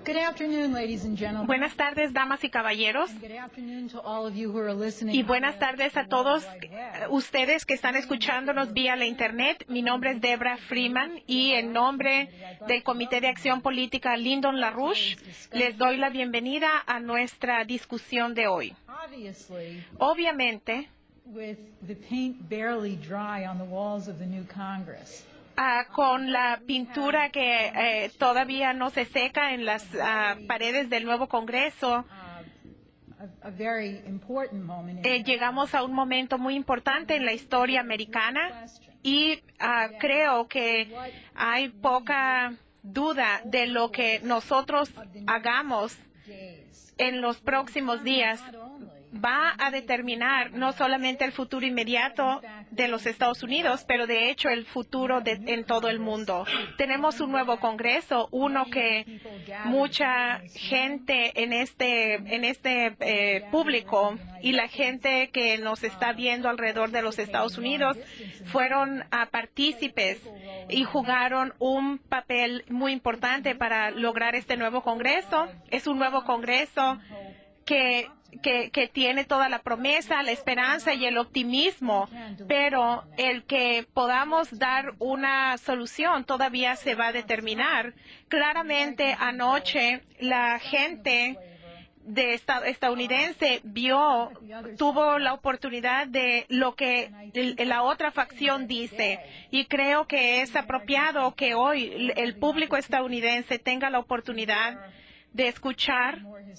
Good afternoon, ladies and gentlemen. Buenas tardes, damas y caballeros, And good afternoon to all of you who are listening y buenas via tardes a the todos World Wide Web. ustedes que están escuchándonos vía la internet. Mi nombre es Debra Freeman y en nombre del Comité de Acción Política Lyndon LaRouche les doy la bienvenida a nuestra discusión de hoy. Obviously, Obviamente, with the paint barely dry on the walls of the new Congress, con la pintura que todavía no se seca en las paredes del nuevo Congreso, a very important moment llegamos a un momento muy importante en la historia americana y creo que hay poca duda de lo que nosotros hagamos days. en los próximos días va a determinar no solamente el futuro inmediato de los Estados Unidos, pero de hecho el futuro en todo el mundo. Tenemos un nuevo Congreso, uno que mucha gente en este público y la gente que nos está viendo alrededor de los Estados Unidos fueron partícipes y jugaron un papel muy importante para lograr este nuevo Congreso. Es un nuevo Congreso que tiene toda la promesa, la esperanza y el optimismo, pero el que podamos dar una solución todavía se va a determinar. Claramente anoche la gente estadounidense tuvo la oportunidad de lo que la otra facción dice, y creo que es apropiado que hoy el público estadounidense tenga la oportunidad de escuchar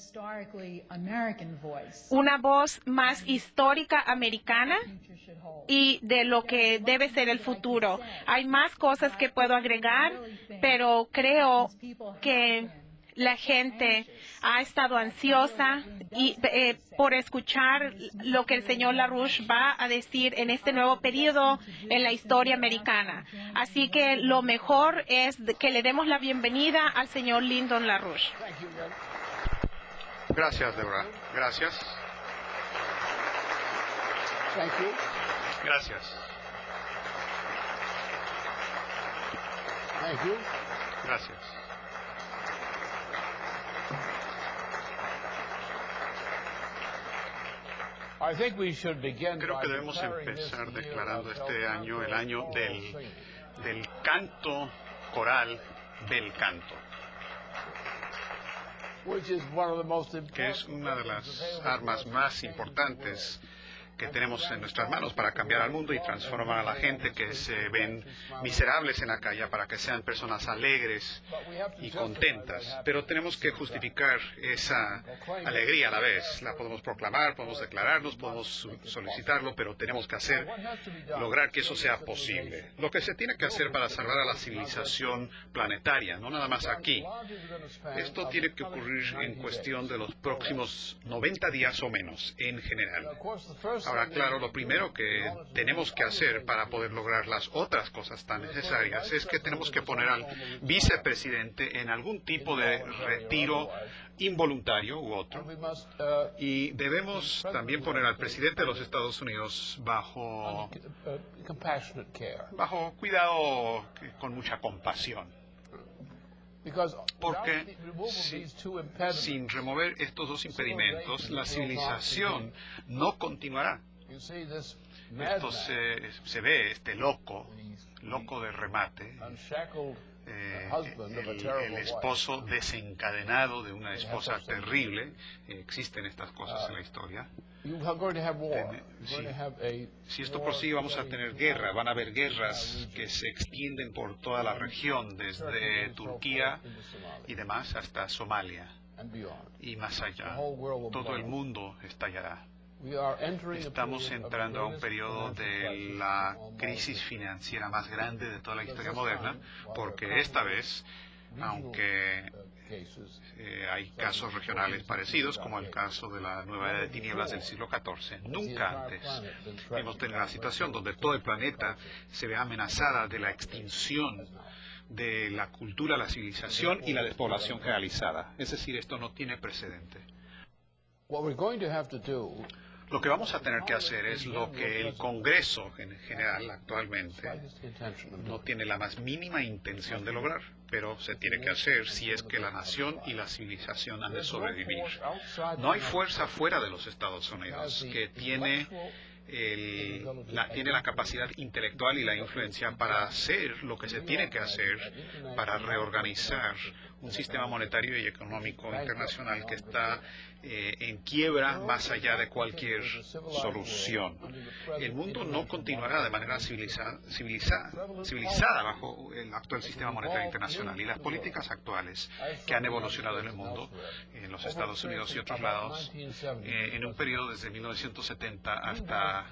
una voz más histórica americana y de lo que debe ser el futuro. Hay más cosas que puedo agregar, pero creo que la gente ha estado ansiosa por escuchar lo que el señor LaRouche va a decir en este nuevo periodo en la historia americana. Así que lo mejor es que le demos la bienvenida al señor Lyndon LaRouche. Gracias, Deborah. Gracias. Gracias. Gracias. Creo que debemos empezar declarando este año el año del canto coral del canto, que es una de las armas más importantes que tenemos en nuestras manos para cambiar al mundo y transformar a la gente que se ven miserables en la calle para que sean personas alegres y contentas. Pero tenemos que justificar esa alegría a la vez. La podemos proclamar, podemos declararnos, podemos solicitarlo, pero tenemos que lograr que eso sea posible. Lo que se tiene que hacer para salvar a la civilización planetaria, no nada más aquí. Esto tiene que ocurrir en cuestión de los próximos 90 días o menos, en general. Ahora, claro, lo primero que tenemos que hacer para poder lograr las otras cosas tan necesarias es que tenemos que poner al vicepresidente en algún tipo de retiro involuntario u otro. Y debemos también poner al presidente de los Estados Unidos bajo cuidado, con mucha compasión. Porque sin remover estos dos impedimentos, la civilización no continuará. Esto se ve, este loco de remate, el esposo desencadenado de una esposa terrible. Existen estas cosas en la historia. Si esto prosigue, vamos a tener guerra. Van a haber guerras que se extienden por toda la región, desde Turquía y demás hasta Somalia y más allá. Todo el mundo estallará. Estamos entrando a un periodo de la crisis financiera más grande de toda la historia moderna, porque esta vez, aunque hay casos regionales parecidos, como el caso de la nueva era de tinieblas del siglo XIV, nunca antes hemos tenido una situación donde todo el planeta se ve amenazada de la extinción de la cultura, la civilización y la despoblación generalizada. Es decir, esto no tiene precedente. Lo que vamos a tener que hacer es lo que el Congreso en general actualmente no tiene la más mínima intención de lograr, pero se tiene que hacer si es que la nación y la civilización han de sobrevivir. No hay fuerza fuera de los Estados Unidos que tiene la capacidad intelectual y la influencia para hacer lo que se tiene que hacer para reorganizar un sistema monetario y económico internacional que está en quiebra más allá de cualquier solución. El mundo no continuará de manera civilizada bajo el actual sistema monetario internacional, y las políticas actuales que han evolucionado en el mundo, en los Estados Unidos y otros lados, en un periodo desde 1970 hasta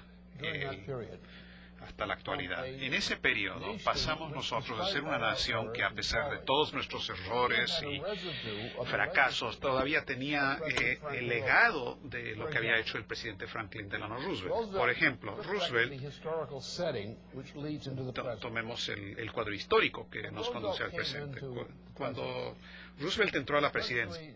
la actualidad. En ese periodo pasamos nosotros a ser una nación que, a pesar de todos nuestros errores y fracasos, todavía tenía el legado de lo que había hecho el presidente Franklin Delano Roosevelt. Por ejemplo, Roosevelt, tomemos el cuadro histórico que nos conduce al presente. Cuando Roosevelt entró a la presidencia,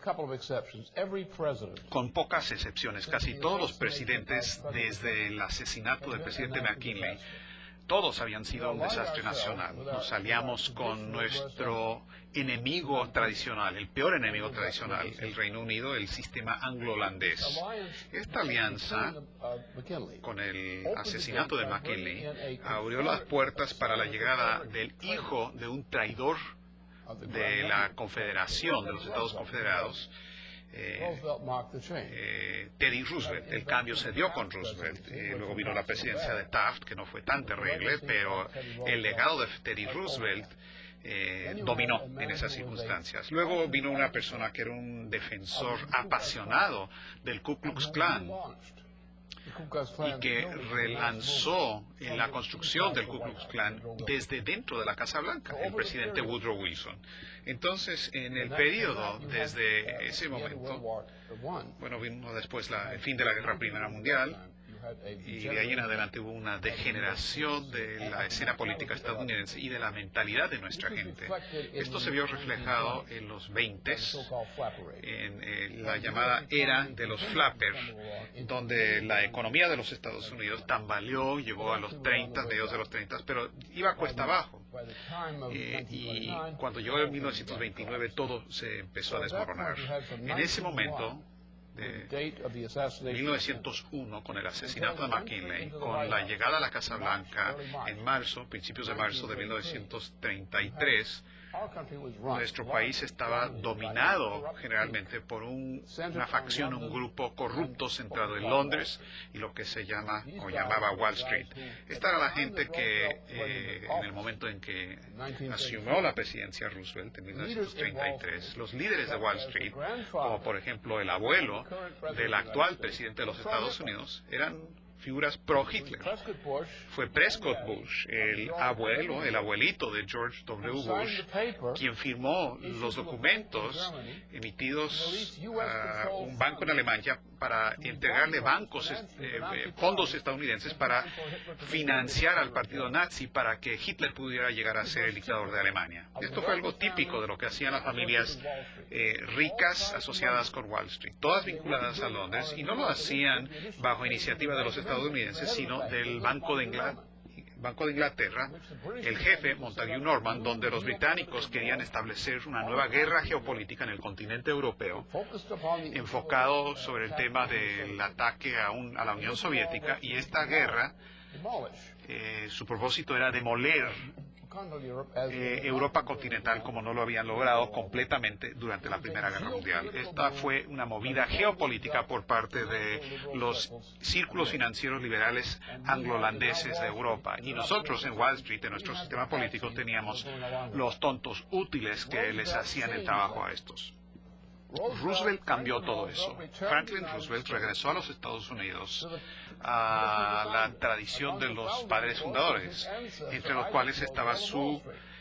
con pocas excepciones, casi todos los presidentes, desde el asesinato del presidente McKinley, todos habían sido un desastre nacional. Nos aliamos con nuestro enemigo tradicional, el peor enemigo tradicional, el Reino Unido, el sistema anglo-holandés. Esta alianza, con el asesinato de McKinley, abrió las puertas para la llegada del hijo de un traidor de la Confederación, de los Estados Confederados, Teddy Roosevelt. El cambio se dio con Roosevelt. Luego vino la presidencia de Taft, que no fue tan terrible, pero el legado de Teddy Roosevelt dominó en esas circunstancias. Luego vino una persona que era un defensor apasionado del Ku Klux Klan y que relanzó en la construcción del Ku Klux Klan desde dentro de la Casa Blanca, el presidente Woodrow Wilson. Entonces, en el periodo desde ese momento, bueno, vino después el fin de la Primera Guerra Mundial, y de ahí en adelante hubo una degeneración de la escena política estadounidense y de la mentalidad de nuestra gente. Esto se vio reflejado en los 20s, en la llamada era de los flappers, donde la economía de los Estados Unidos tambaleó, llegó a los 30, mediados de los 30, pero iba cuesta abajo. Y cuando llegó en 1929 todo se empezó a desmoronar. En ese momento, de 1901, con el asesinato de McKinley, con la llegada a la Casa Blanca en marzo, principios de marzo de 1933, nuestro país estaba dominado generalmente por una facción, un grupo corrupto centrado en Londres y lo que se llama o llamaba Wall Street. Esta era la gente que en el momento en que asumió la presidencia Roosevelt en 1933, los líderes de Wall Street, como por ejemplo el abuelo del actual presidente de los Estados Unidos, eran figuras pro-Hitler. Fue Prescott Bush, el abuelito de George W. Bush, quien firmó los documentos emitidos a un banco en Alemania para entregarle fondos estadounidenses para financiar al partido nazi para que Hitler pudiera llegar a ser el dictador de Alemania. Esto fue algo típico de lo que hacían las familias ricas asociadas con Wall Street, todas vinculadas a Londres, y no lo hacían bajo iniciativa de los estadounidenses, sino del Banco de Inglaterra, el jefe Montague Norman, donde los británicos querían establecer una nueva guerra geopolítica en el continente europeo, enfocado sobre el tema del ataque a la Unión Soviética, y esta guerra, su propósito era demoler Europa continental como no lo habían logrado completamente durante la Primera Guerra Mundial. Esta fue una movida geopolítica por parte de los círculos financieros liberales anglo-holandeses de Europa. Y nosotros en Wall Street, en nuestro sistema político, teníamos los tontos útiles que les hacían el trabajo a estos. Roosevelt cambió todo eso. Franklin Roosevelt regresó a los Estados Unidos a la tradición de los padres fundadores, entre los cuales estaba su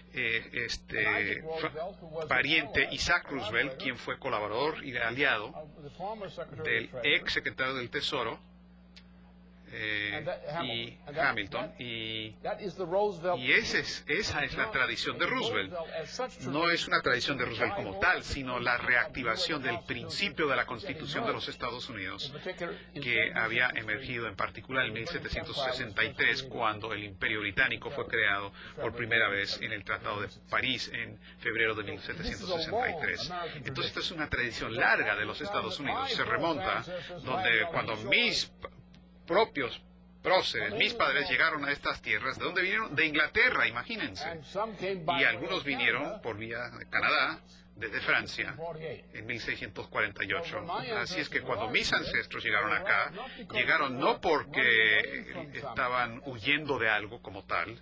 pariente Isaac Roosevelt, quien fue colaborador y aliado del ex secretario del Tesoro, y Hamilton, y esa es la tradición de Roosevelt. No es una tradición de Roosevelt como tal, sino la reactivación del principio de la Constitución de los Estados Unidos, que había emergido en particular en 1763, cuando el Imperio Británico fue creado por primera vez en el Tratado de París en febrero de 1763. Entonces, esta es una tradición larga de los Estados Unidos. Se remonta donde cuando mis propios próceres, mis padres llegaron a estas tierras. ¿De dónde vinieron? De Inglaterra, imagínense. Y algunos vinieron por vía de Canadá, desde Francia, en 1648. Así es que cuando mis ancestros llegaron acá, llegaron no porque estaban huyendo de algo como tal,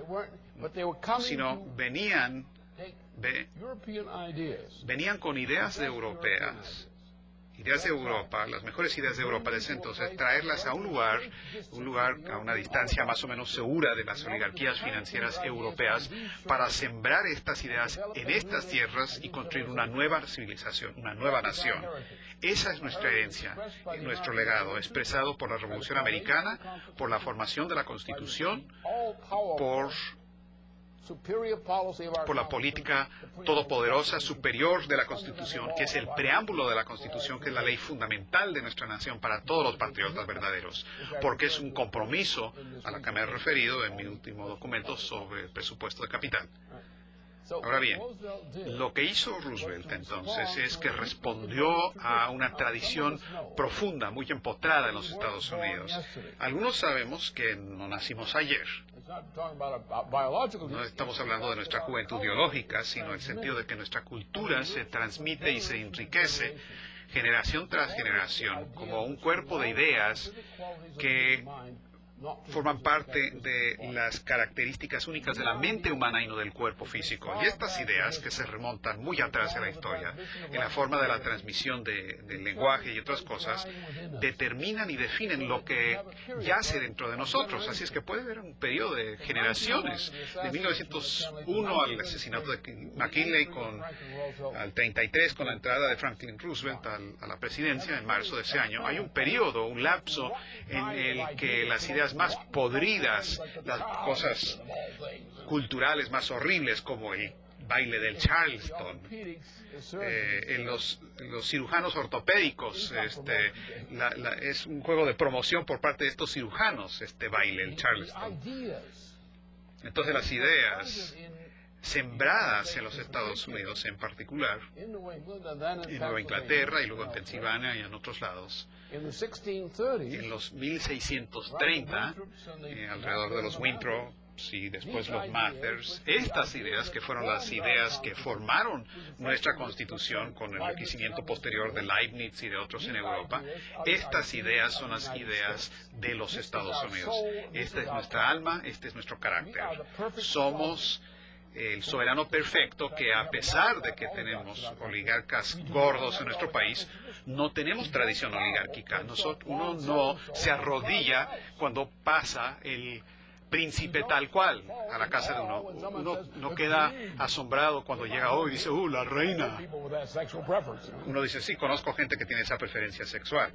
sino venían con ideas europeas. Ideas de Europa, las mejores ideas de Europa de ese entonces, traerlas a un lugar a una distancia más o menos segura de las oligarquías financieras europeas, para sembrar estas ideas en estas tierras y construir una nueva civilización, una nueva nación. Esa es nuestra herencia, nuestro legado, expresado por la Revolución Americana, por la formación de la Constitución, por la política todopoderosa superior de la Constitución, que es el preámbulo de la Constitución, que es la ley fundamental de nuestra nación para todos los patriotas verdaderos, porque es un compromiso a la que me he referido en mi último documento sobre el presupuesto de capital. Ahora bien, lo que hizo Roosevelt entonces es que respondió a una tradición profunda, muy empotrada en los Estados Unidos. Algunos sabemos que no nacimos ayer. No estamos hablando de nuestra juventud biológica, sino en el sentido de que nuestra cultura se transmite y se enriquece generación tras generación como un cuerpo de ideas que forman parte de las características únicas de la mente humana y no del cuerpo físico. Y estas ideas, que se remontan muy atrás en la historia, en la forma de la transmisión del lenguaje y otras cosas, determinan y definen lo que yace dentro de nosotros. Así es que puede haber un periodo de generaciones, de 1901 al asesinato de McKinley, al 33 con la entrada de Franklin Roosevelt a la presidencia en marzo de ese año. Hay un periodo, un lapso en el que las ideas más podridas, las cosas culturales más horribles, como el baile del Charleston, en los cirujanos ortopédicos, es un juego de promoción por parte de estos cirujanos, este baile, el Charleston. Entonces las ideas sembradas en los Estados Unidos en particular, en Nueva Inglaterra y luego en Pensilvania y en otros lados, en los 1630, alrededor de los Winthrop y después los Mathers, estas ideas, que fueron las ideas que formaron nuestra Constitución con el enriquecimiento posterior de Leibniz y de otros en Europa, estas ideas son las ideas de los Estados Unidos. Esta es nuestra alma, este es nuestro carácter. Somos el soberano perfecto que, a pesar de que tenemos oligarcas gordos en nuestro país, no tenemos tradición oligárquica. Uno no se arrodilla cuando pasa el príncipe tal cual a la casa de uno. Uno no queda asombrado cuando llega hoy y dice, la reina. Uno dice, sí, conozco gente que tiene esa preferencia sexual.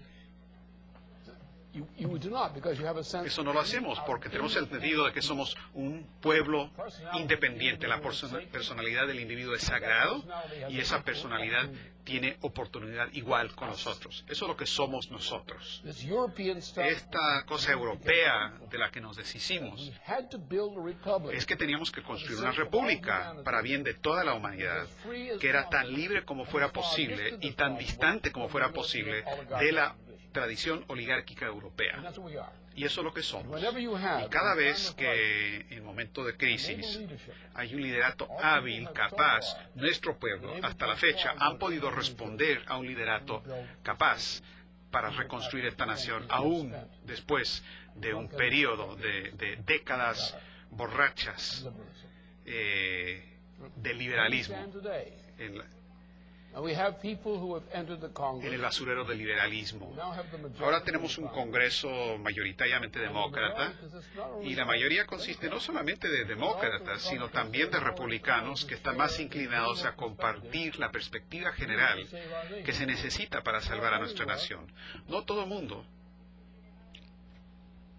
Eso no lo hacemos porque tenemos el sentido de que somos un pueblo independiente. La personalidad del individuo es sagrado y esa personalidad tiene oportunidad igual con nosotros. Eso es lo que somos nosotros. Esta cosa europea de la que nos deshicimos es que teníamos que construir una república para bien de toda la humanidad, que era tan libre como fuera posible y tan distante como fuera posible de la tradición oligárquica europea. Y eso es lo que somos. Y cada vez que en momento de crisis hay un liderato hábil, capaz, nuestro pueblo hasta la fecha han podido responder a un liderato capaz para reconstruir esta nación, aún después de un periodo de décadas borrachas de liberalismo en el basurero del liberalismo. Ahora tenemos un Congreso mayoritariamente demócrata, y la mayoría consiste no solamente de demócratas, sino también de republicanos que están más inclinados a compartir la perspectiva general que se necesita para salvar a nuestra nación. No todo el mundo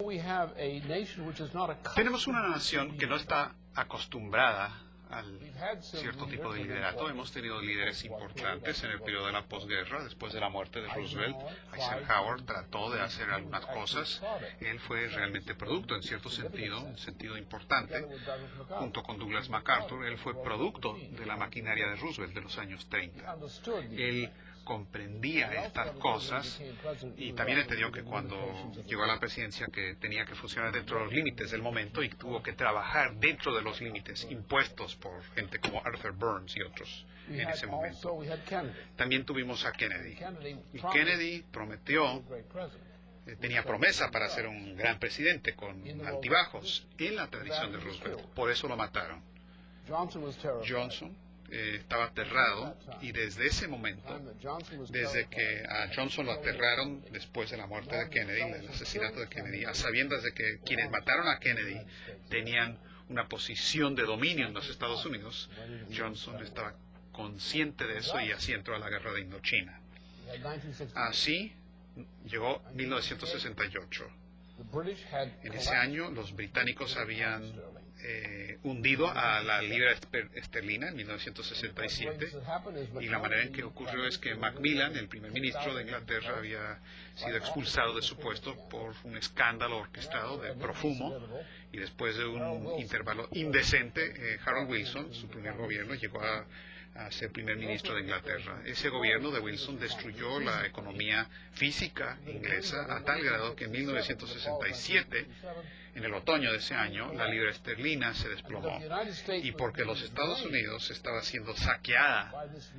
Tenemos una nación que no está acostumbrada al cierto tipo de liderato. Hemos tenido líderes importantes en el periodo de la posguerra, después de la muerte de Roosevelt. Eisenhower trató de hacer algunas cosas. Él fue realmente producto, en cierto sentido, en sentido importante, junto con Douglas MacArthur. Él fue producto de la maquinaria de Roosevelt de los años 30. Él comprendía estas cosas y también entendió que cuando llegó a la presidencia que tenía que funcionar dentro de los límites del momento y tuvo que trabajar dentro de los límites impuestos por gente como Arthur Burns y otros en ese momento. También tuvimos a Kennedy. Y Kennedy prometió, tenía promesa para ser un gran presidente con altibajos en la tradición de Roosevelt. Por eso lo mataron. Johnson estaba aterrado y desde ese momento, desde que a Johnson lo aterraron después de la muerte de Kennedy, el asesinato de Kennedy, a sabiendas de que quienes mataron a Kennedy tenían una posición de dominio en los Estados Unidos, Johnson estaba consciente de eso y así entró a la guerra de Indochina. Así llegó 1968. En ese año los británicos habían hundido a la libra esterlina en 1967 y la manera en que ocurrió es que Macmillan, el primer ministro de Inglaterra, había sido expulsado de su puesto por un escándalo orquestado de Profumo y después de un intervalo indecente, Harold Wilson, su primer gobierno, llegó a ser primer ministro de Inglaterra. Ese gobierno de Wilson destruyó la economía física inglesa a tal grado que en 1967, en el otoño de ese año, la libra esterlina se desplomó. Y porque los Estados Unidos estaba siendo saqueada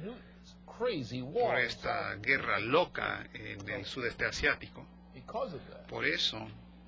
por esta guerra loca en el sudeste asiático, por eso,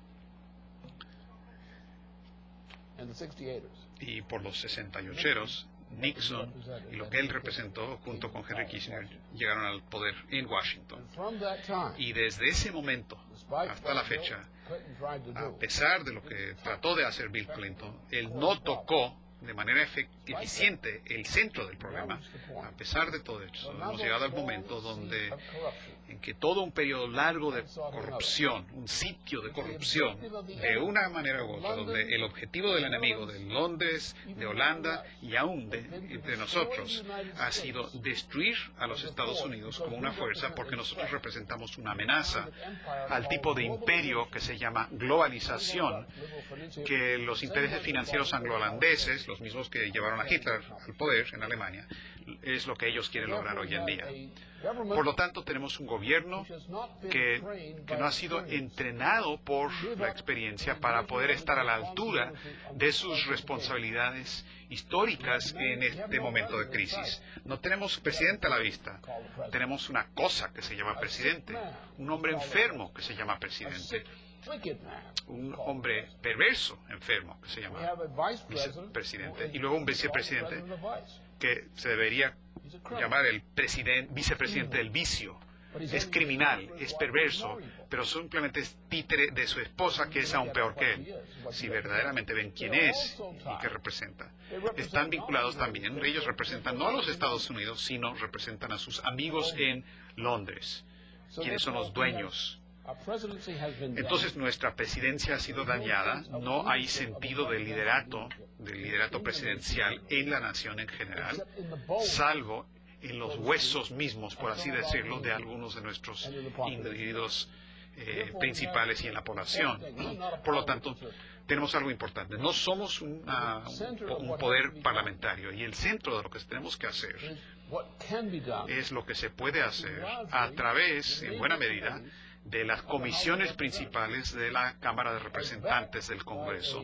y por los 68eros, Nixon y lo que él representó junto con Henry Kissinger llegaron al poder en Washington. Y desde ese momento hasta la fecha, a pesar de lo que trató de hacer Bill Clinton, él no tocó de manera eficiente el centro del problema. A pesar de todo eso, hemos llegado al momento en que todo un periodo largo de corrupción, un sitio de corrupción, de una manera u otra, donde el objetivo del enemigo de Londres, de Holanda y aún de nosotros ha sido destruir a los Estados Unidos como una fuerza, porque nosotros representamos una amenaza al tipo de imperio que se llama globalización, que los intereses financieros anglo-holandeses, los mismos que llevaron a Hitler al poder en Alemania, es lo que ellos quieren lograr hoy en día. Por lo tanto, tenemos un gobierno que no ha sido entrenado por la experiencia para poder estar a la altura de sus responsabilidades históricas en este momento de crisis. No tenemos presidente a la vista, tenemos una cosa que se llama presidente, un hombre enfermo que se llama presidente, un hombre perverso enfermo que se llama vicepresidente, y luego un vicepresidente que se debería llamar el vicepresidente del vicio. Es criminal, es perverso, pero simplemente es títere de su esposa, que es aún peor que él. Si verdaderamente ven quién es y qué representa. Están vinculados también, ellos representan no a los Estados Unidos, sino representan a sus amigos en Londres, quienes son los dueños. Entonces nuestra presidencia ha sido dañada, no hay sentido del liderato presidencial en la nación en general, salvo en los huesos mismos, por así decirlo, de algunos de nuestros individuos principales y en la población. Por lo tanto, tenemos algo importante. No somos un poder parlamentario, y el centro de lo que tenemos que hacer es lo que se puede hacer a través, en buena medida, de las comisiones principales de la Cámara de Representantes del Congreso,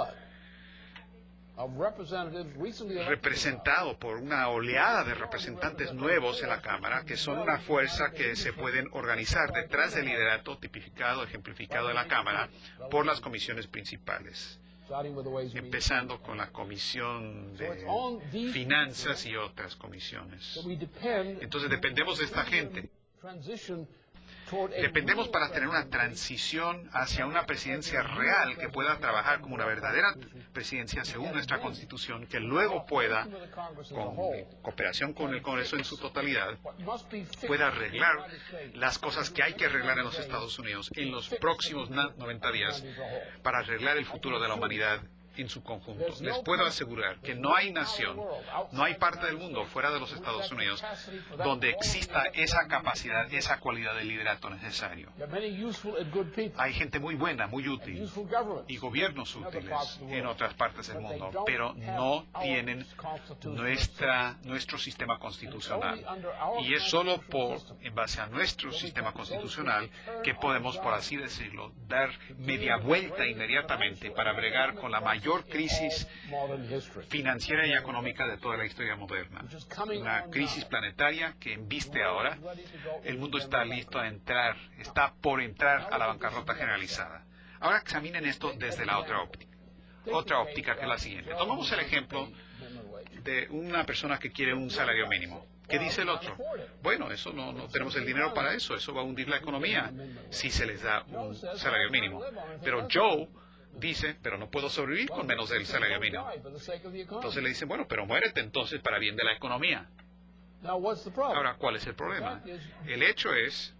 representado por una oleada de representantes nuevos en la Cámara, que son una fuerza que se pueden organizar detrás del liderato tipificado, ejemplificado de la Cámara, por las comisiones principales, empezando con la Comisión de Finanzas y otras comisiones. Entonces dependemos de esta gente Dependemos para tener una transición hacia una presidencia real que pueda trabajar como una verdadera presidencia según nuestra Constitución, que luego pueda, con cooperación con el Congreso en su totalidad, pueda arreglar las cosas que hay que arreglar en los Estados Unidos en los próximos 90 días para arreglar el futuro de la humanidad en su conjunto. Les puedo asegurar que no hay nación, no hay parte del mundo fuera de los Estados Unidos donde exista esa capacidad, esa cualidad de liderato necesario. Hay gente muy buena, muy útil, y gobiernos útiles en otras partes del mundo, pero no tienen nuestro sistema constitucional. Y es solo en base a nuestro sistema constitucional que podemos, por así decirlo, dar media vuelta inmediatamente para bregar con la mayor crisis financiera y económica de toda la historia moderna. Una crisis planetaria que embiste ahora. El mundo está listo a entrar, está por entrar a la bancarrota generalizada. Ahora examinen esto desde la otra óptica, que es la siguiente. Tomamos el ejemplo de una persona que quiere un salario mínimo. ¿Qué dice el otro? Bueno, eso no tenemos el dinero para eso va a hundir la economía si se les da un salario mínimo. Pero Joe dice, pero no puedo sobrevivir con menos del salario mínimo. Entonces le dicen, bueno, pero muérete entonces para bien de la economía. Ahora, ¿cuál es el problema? El hecho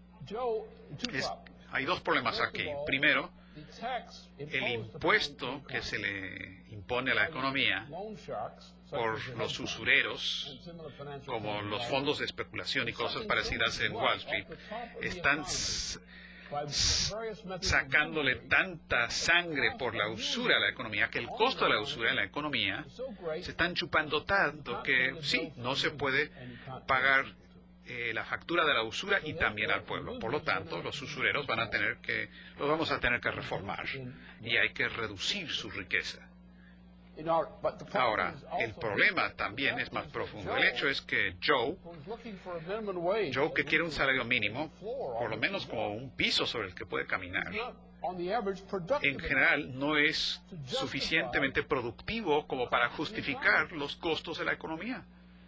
hay dos problemas aquí. Primero, el impuesto que se le impone a la economía por los usureros, como los fondos de especulación y cosas parecidas en Wall Street, están sacándole tanta sangre por la usura a la economía, que el costo de la usura en la economía se están chupando tanto que sí, no se puede pagar la factura de la usura y también al pueblo. Por lo tanto, los usureros los vamos a tener que reformar y hay que reducir su riqueza. Ahora, el problema también es más profundo. El hecho es que Joe que quiere un salario mínimo, por lo menos como un piso sobre el que puede caminar, en general no es suficientemente productivo como para justificar los costos de la economía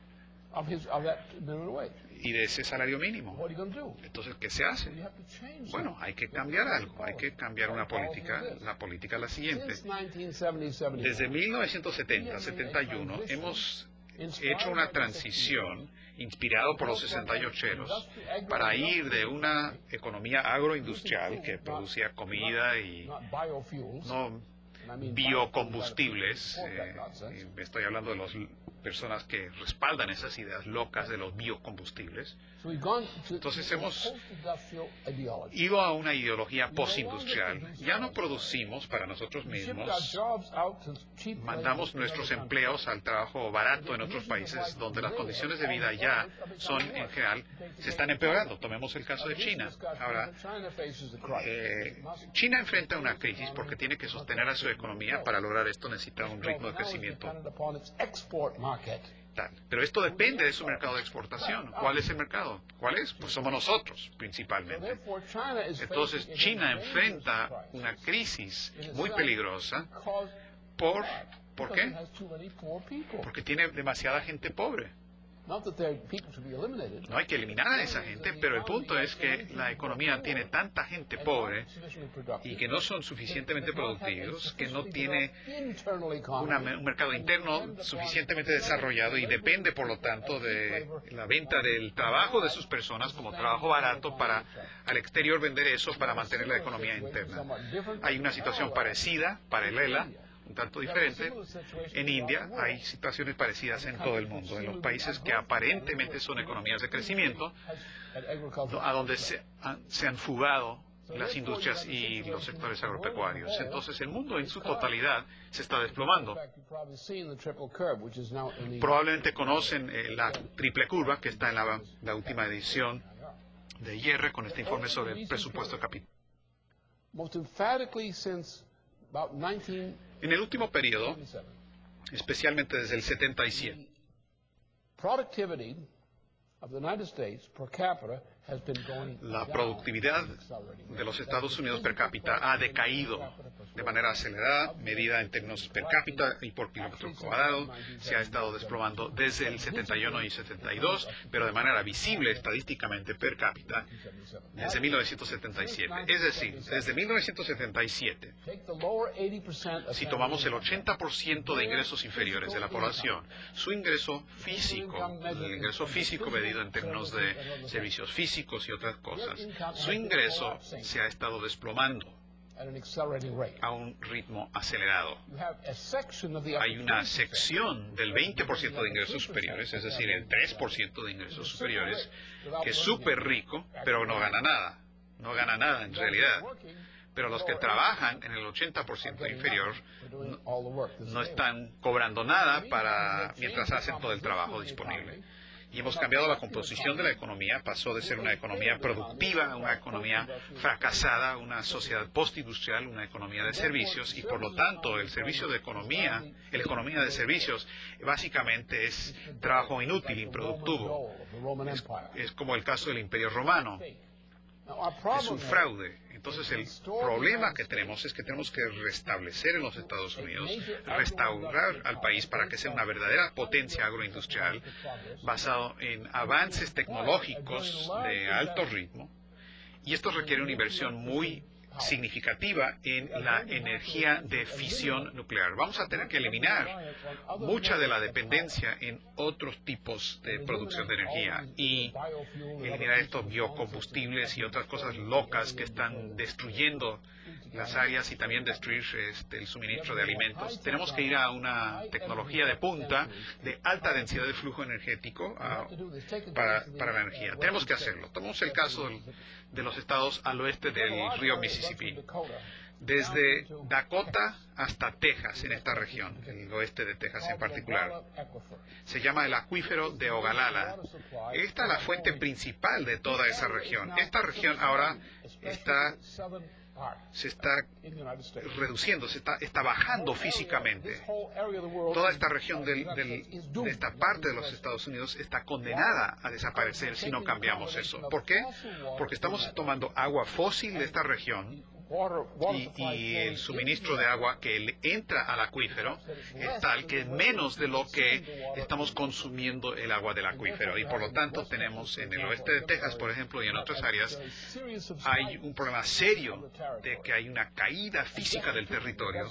y de ese salario mínimo. Entonces, ¿qué se hace? Bueno, hay que cambiar algo, hay que cambiar una política. La política es la siguiente. Desde 1970-71 hemos hecho una transición inspirado por los 68eros para ir de una economía agroindustrial que producía comida y no biocombustibles. Estoy hablando de las personas que respaldan esas ideas locas de los biocombustibles. Entonces hemos ido a una ideología postindustrial. Ya no producimos para nosotros mismos, mandamos nuestros empleos al trabajo barato en otros países donde las condiciones de vida ya son, en general, se están empeorando. Tomemos el caso de China. Ahora, China enfrenta una crisis porque tiene que sostener a su economía. Para lograr esto necesita un ritmo de crecimiento tal. Pero esto depende de su mercado de exportación. ¿Cuál es el mercado? ¿Cuál es? Pues somos nosotros, principalmente. Entonces, China enfrenta una crisis muy peligrosa. ¿Por qué? Porque tiene demasiada gente pobre. No hay que eliminar a esa gente, pero el punto es que la economía tiene tanta gente pobre y que no son suficientemente productivos, que no tiene un mercado interno suficientemente desarrollado y depende, por lo tanto, de la venta del trabajo de sus personas como trabajo barato para al exterior vender eso para mantener la economía interna. Hay una situación parecida, paralela, un tanto diferente. En India hay situaciones parecidas en todo el mundo, en los países que aparentemente son economías de crecimiento, a donde se han fugado las industrias y los sectores agropecuarios. Entonces el mundo en su totalidad se está desplomando. Probablemente conocen la triple curva que está en la última edición de IR con este informe sobre el presupuesto capital. En el último periodo, especialmente desde el 77, La productividad de los Estados Unidos per cápita ha decaído de manera acelerada, medida en términos per cápita y por kilómetro cuadrado. Se ha estado desplomando desde el 71 y 72, pero de manera visible estadísticamente per cápita desde 1977. Es decir, desde 1977, si tomamos el 80% de ingresos inferiores de la población, su ingreso físico, el ingreso físico medido en términos de servicios físicos y otras cosas, su ingreso se ha estado desplomando a un ritmo acelerado. Hay una sección del 20% de ingresos superiores, es decir, el 3% de ingresos superiores, que es súper rico, pero no gana nada. No gana nada en realidad. Pero los que trabajan en el 80% inferior no están cobrando nada mientras hacen todo el trabajo disponible. Y hemos cambiado la composición de la economía, pasó de ser una economía productiva a una economía fracasada, una sociedad postindustrial, una economía de servicios, y por lo tanto la economía de servicios básicamente es trabajo inútil, improductivo. Es como el caso del Imperio Romano. Es un fraude. Entonces el problema que tenemos es que tenemos que restablecer en los Estados Unidos, restaurar al país para que sea una verdadera potencia agroindustrial basado en avances tecnológicos de alto ritmo, y esto requiere una inversión muy significativa en la energía de fisión nuclear. Vamos a tener que eliminar mucha de la dependencia en otros tipos de producción de energía y eliminar estos biocombustibles y otras cosas locas que están destruyendo las áreas y también destruir el suministro de alimentos. Tenemos que ir a una tecnología de punta de alta densidad de flujo energético para la energía. Tenemos que hacerlo. Tomamos el caso de los estados al oeste del río Mississippi. Desde Dakota hasta Texas, en esta región, el oeste de Texas en particular, se llama el acuífero de Ogallala. Esta es la fuente principal de toda esa región. Esta región ahora se está reduciendo, está bajando físicamente. Toda esta región de esta parte de los Estados Unidos está condenada a desaparecer si no cambiamos eso. ¿Por qué? Porque estamos tomando agua fósil de esta región y el suministro de agua que entra al acuífero es tal que es menos de lo que estamos consumiendo el agua del acuífero, y por lo tanto tenemos en el oeste de Texas, por ejemplo, y en otras áreas, hay un problema serio de que hay una caída física del territorio,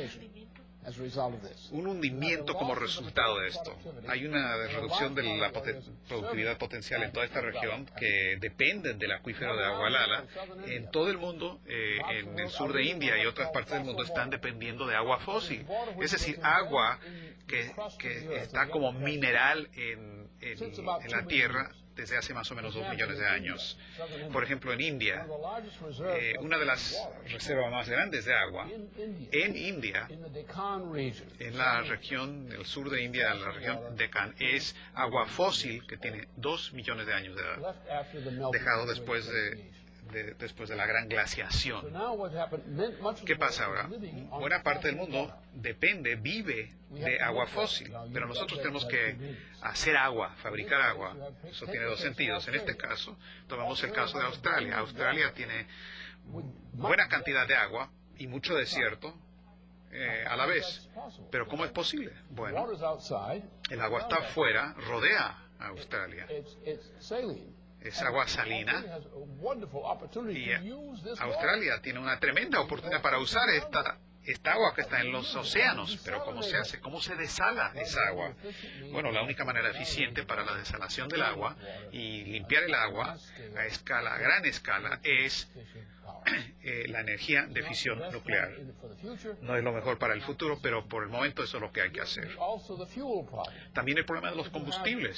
un hundimiento como resultado de esto. Hay una reducción de la productividad potencial en toda esta región que dependen del acuífero de Ogallala. En todo el mundo, en el sur de India y otras partes del mundo, están dependiendo de agua fósil, es decir, agua que está como mineral en la tierra desde hace más o menos 2 millones de años. Por ejemplo, en India, una de las reservas más grandes de agua, en India, en la región del sur de India, la región Deccan, es agua fósil que tiene 2 millones de años de edad, dejado después de la gran glaciación. ¿Qué pasa ahora? Buena parte del mundo vive de agua fósil, pero nosotros tenemos que hacer agua, fabricar agua. Eso tiene 2 sentidos. En este caso, tomamos el caso de Australia. Australia tiene buena cantidad de agua y mucho desierto a la vez. ¿Pero cómo es posible? Bueno, el agua está afuera, rodea a Australia. Es agua salina, y Australia tiene una tremenda oportunidad para usar esta agua que está en los océanos. Pero ¿cómo se hace? ¿Cómo se desala esa agua? Bueno, la única manera eficiente para la desalación del agua y limpiar el agua a gran escala es la energía de fisión nuclear. No es lo mejor para el futuro, pero por el momento eso es lo que hay que hacer. También el problema de los combustibles.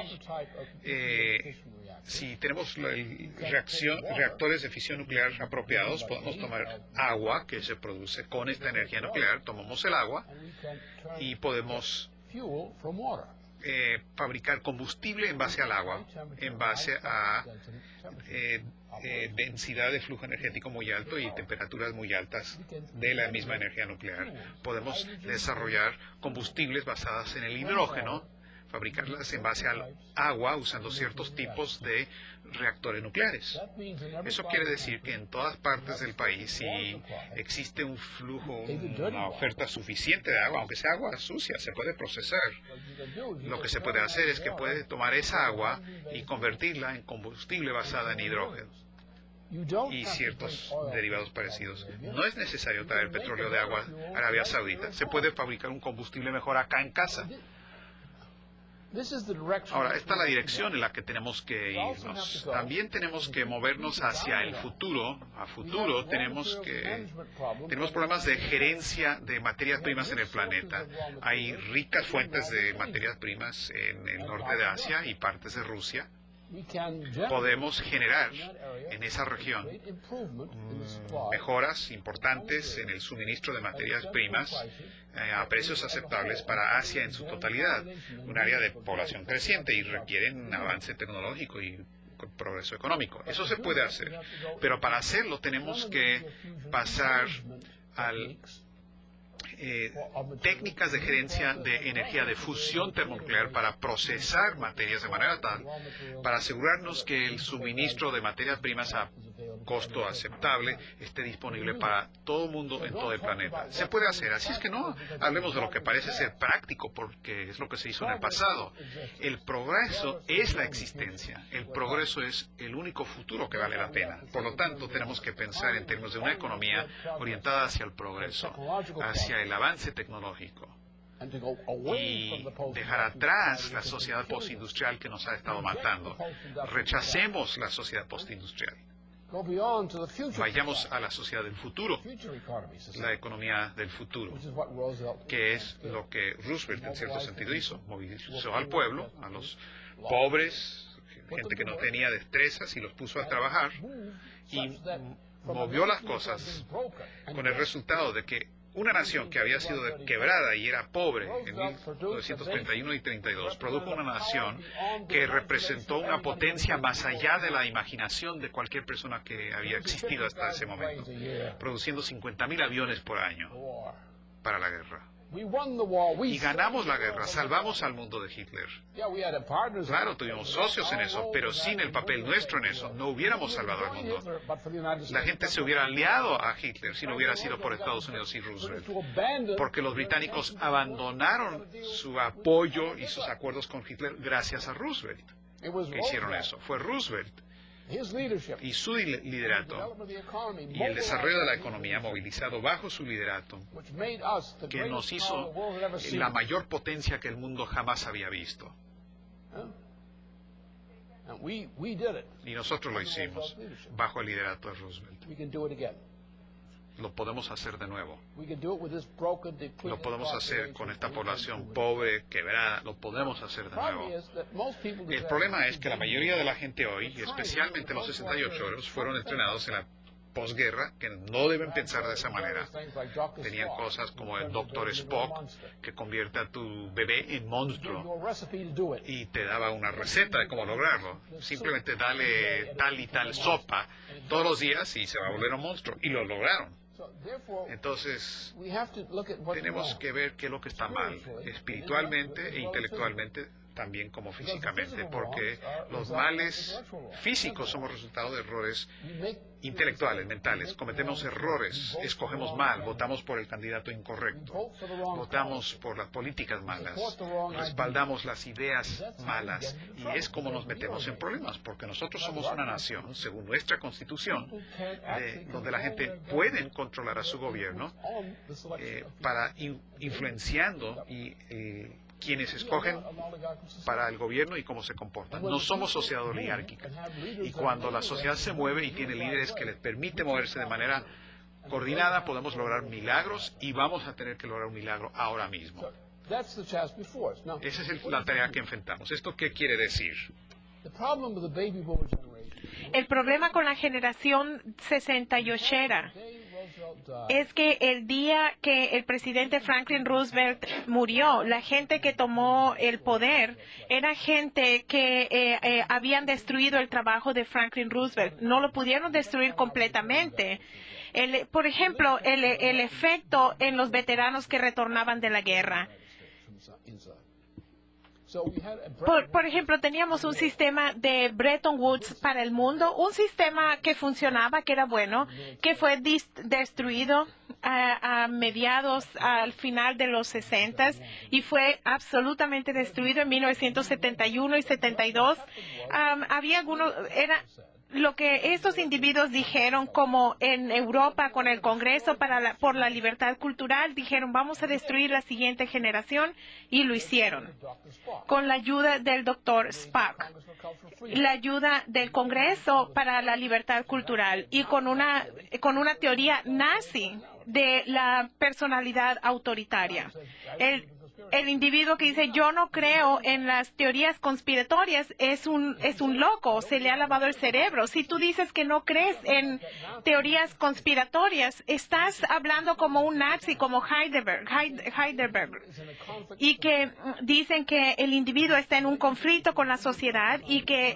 Si tenemos reactores de fisión nuclear apropiados, podemos tomar agua que se produce con esta energía nuclear, tomamos el agua y podemos fabricar combustible en base al agua, en base a densidad de flujo energético muy alto y temperaturas muy altas de la misma energía nuclear. Podemos desarrollar combustibles basados en el hidrógeno, fabricarlas en base al agua usando ciertos tipos de reactores nucleares. Eso quiere decir que en todas partes del país, si existe un flujo, una oferta suficiente de agua, aunque sea agua sucia, se puede procesar. Lo que se puede hacer es que puede tomar esa agua y convertirla en combustible basada en hidrógeno y ciertos derivados parecidos. No es necesario traer petróleo de agua a Arabia Saudita. Se puede fabricar un combustible mejor acá en casa. Ahora, esta es la dirección en la que tenemos que irnos. También tenemos que movernos hacia el futuro. A futuro tenemos problemas de gerencia de materias primas en el planeta. Hay ricas fuentes de materias primas en el norte de Asia y partes de Rusia. Podemos generar en esa región mejoras importantes en el suministro de materias primas a precios aceptables para Asia en su totalidad, un área de población creciente y requieren avance tecnológico y progreso económico. Eso se puede hacer, pero para hacerlo tenemos que pasar al técnicas de gerencia de energía de fusión termonuclear para procesar materias de manera tal para asegurarnos que el suministro de materias primas a costo aceptable esté disponible para todo el mundo en todo el planeta. Se puede hacer, así es que no hablemos de lo que parece ser práctico porque es lo que se hizo en el pasado. El progreso es la existencia, el progreso es el único futuro que vale la pena. Por lo tanto, tenemos que pensar en términos de una economía orientada hacia el progreso, hacia el avance tecnológico y dejar atrás la sociedad postindustrial que nos ha estado matando. Rechacemos la sociedad postindustrial. Vayamos a la sociedad del futuro, la economía del futuro, que es lo que Roosevelt en cierto sentido hizo. Movilizó al pueblo, a los pobres, gente que no tenía destrezas y los puso a trabajar y movió las cosas con el resultado de que una nación que había sido quebrada y era pobre en 1931 y 32 produjo una nación que representó una potencia más allá de la imaginación de cualquier persona que había existido hasta ese momento, produciendo 50.000 aviones por año para la guerra. Y ganamos la guerra, salvamos al mundo de Hitler. Claro, tuvimos socios en eso, pero sin el papel nuestro en eso, no hubiéramos salvado al mundo. La gente se hubiera aliado a Hitler si no hubiera sido por Estados Unidos y Roosevelt. Porque los británicos abandonaron su apoyo y sus acuerdos con Hitler gracias a Roosevelt. Que hicieron eso. Fue Roosevelt y su liderato y el desarrollo de la economía movilizado bajo su liderato que nos hizo la mayor potencia que el mundo jamás había visto. Y nosotros lo hicimos bajo el liderato de Roosevelt. Lo podemos hacer de nuevo. Lo podemos hacer con esta población pobre, quebrada, lo podemos hacer de nuevo. El problema es que la mayoría de la gente hoy, especialmente los 68 euros, fueron entrenados en la posguerra que no deben pensar de esa manera. Tenían cosas como el Dr. Spock, que convierte a tu bebé en monstruo y te daba una receta de cómo lograrlo. Simplemente dale tal y tal sopa todos los días y se va a volver un monstruo. Y lo lograron. Entonces, tenemos que ver qué es lo que está mal, espiritualmente e intelectualmente, también como físicamente, porque los males físicos somos resultado de errores intelectuales, mentales. Cometemos errores, escogemos mal, votamos por el candidato incorrecto, votamos por las políticas malas, respaldamos las ideas malas, y es como nos metemos en problemas, porque nosotros somos una nación, según nuestra constitución, donde la gente puede controlar a su gobierno para influenciando y quienes escogen para el gobierno y cómo se comportan. No somos sociedad oligárquica. Y cuando la sociedad se mueve y tiene líderes que les permite moverse de manera coordinada, podemos lograr milagros y vamos a tener que lograr un milagro ahora mismo. Esa es la tarea que enfrentamos. ¿Esto qué quiere decir? El problema con la generación 68 es que el día que el presidente Franklin Roosevelt murió, la gente que tomó el poder era gente que habían destruido el trabajo de Franklin Roosevelt. No lo pudieron destruir completamente. Por ejemplo, el efecto en los veteranos que retornaban de la guerra. Por ejemplo, teníamos un sistema de Bretton Woods para el mundo, un sistema que funcionaba, que era bueno, que fue destruido al final de los 60 y fue absolutamente destruido en 1971 y 72. Había algunos, lo que estos individuos dijeron, como en Europa con el Congreso por la Libertad Cultural, dijeron vamos a destruir la siguiente generación y lo hicieron. Con la ayuda del Dr. Spock, la ayuda del Congreso para la Libertad Cultural y con una teoría nazi de la personalidad autoritaria. El individuo que dice yo no creo en las teorías conspiratorias es un loco, se le ha lavado el cerebro. Si tú dices que no crees en teorías conspiratorias, estás hablando como un nazi, como Heidelberg, y que dicen que el individuo está en un conflicto con la sociedad y que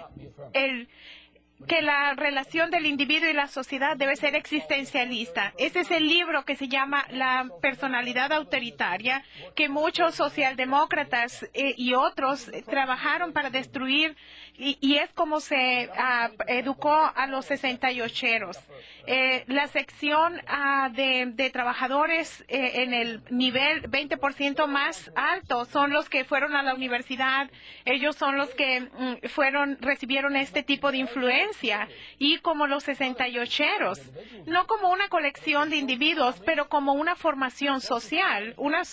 la relación del individuo y la sociedad debe ser existencialista. Ese es el libro que se llama La personalidad autoritaria, que muchos socialdemócratas y otros trabajaron para destruir, y es como se educó a los 68eros. La sección de trabajadores en el nivel 20% más alto son los que fueron a la universidad. Ellos son los que recibieron este tipo de influencia, y como los 68eros, no como una colección de individuos, pero como una formación social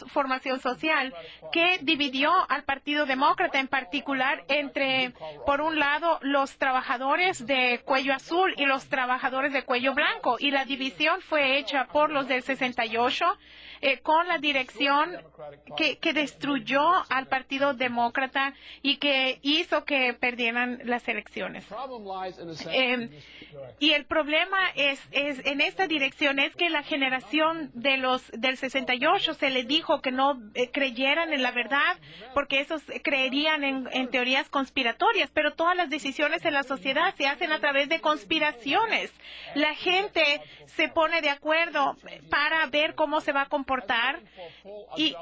que dividió al Partido Demócrata en particular entre, por un lado, los trabajadores de cuello azul y los trabajadores de cuello blanco, y la división fue hecha por los del 68 con la dirección que destruyó al Partido Demócrata y que hizo que perdieran las elecciones. Y el problema en esta dirección es que la generación del 68 se les dijo que no creyeran en la verdad porque esos creerían en teorías conspiratorias, pero todas las decisiones en la sociedad se hacen a través de conspiraciones. La gente se pone de acuerdo para ver cómo se va a comportar y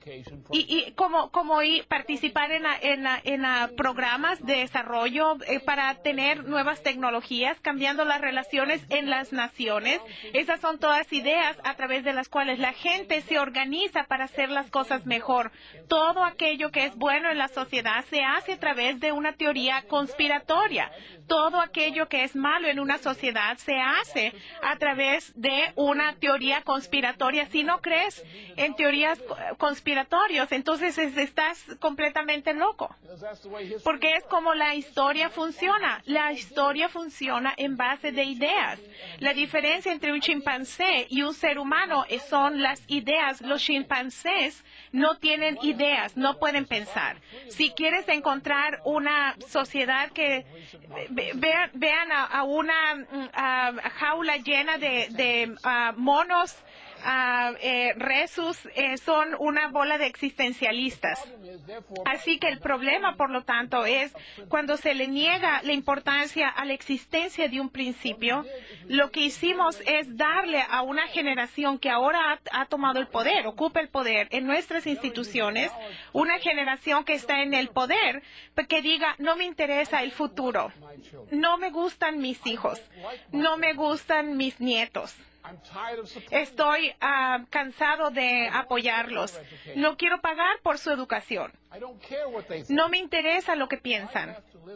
participar en programas de desarrollo para tener nuevas tecnologías, cambiando las relaciones en las naciones. Esas son todas ideas a través de las cuales la gente se organiza para hacer las cosas mejor. Todo aquello que es bueno en la sociedad se hace a través de una teoría conspiratoria. Todo aquello que es malo en una sociedad se hace a través de una teoría conspiratoria. Si no crees en teorías conspiratorias, entonces estás completamente loco. Porque es como la historia funciona. La historia funciona en base de ideas. La diferencia entre un chimpancé y un ser humano son las ideas. Los chimpancés no tienen ideas, no pueden pensar. Si quieres encontrar una sociedad que vean a una jaula llena de monos resus, son una bola de existencialistas. Así que el problema, por lo tanto, es cuando se le niega la importancia a la existencia de un principio. Lo que hicimos es darle a una generación que ahora ha tomado el poder, ocupa el poder en nuestras instituciones, una generación que está en el poder, que diga, no me interesa el futuro, no me gustan mis hijos, no me gustan mis nietos. Estoy cansado de apoyarlos. No quiero pagar por su educación. No me interesa lo que piensan.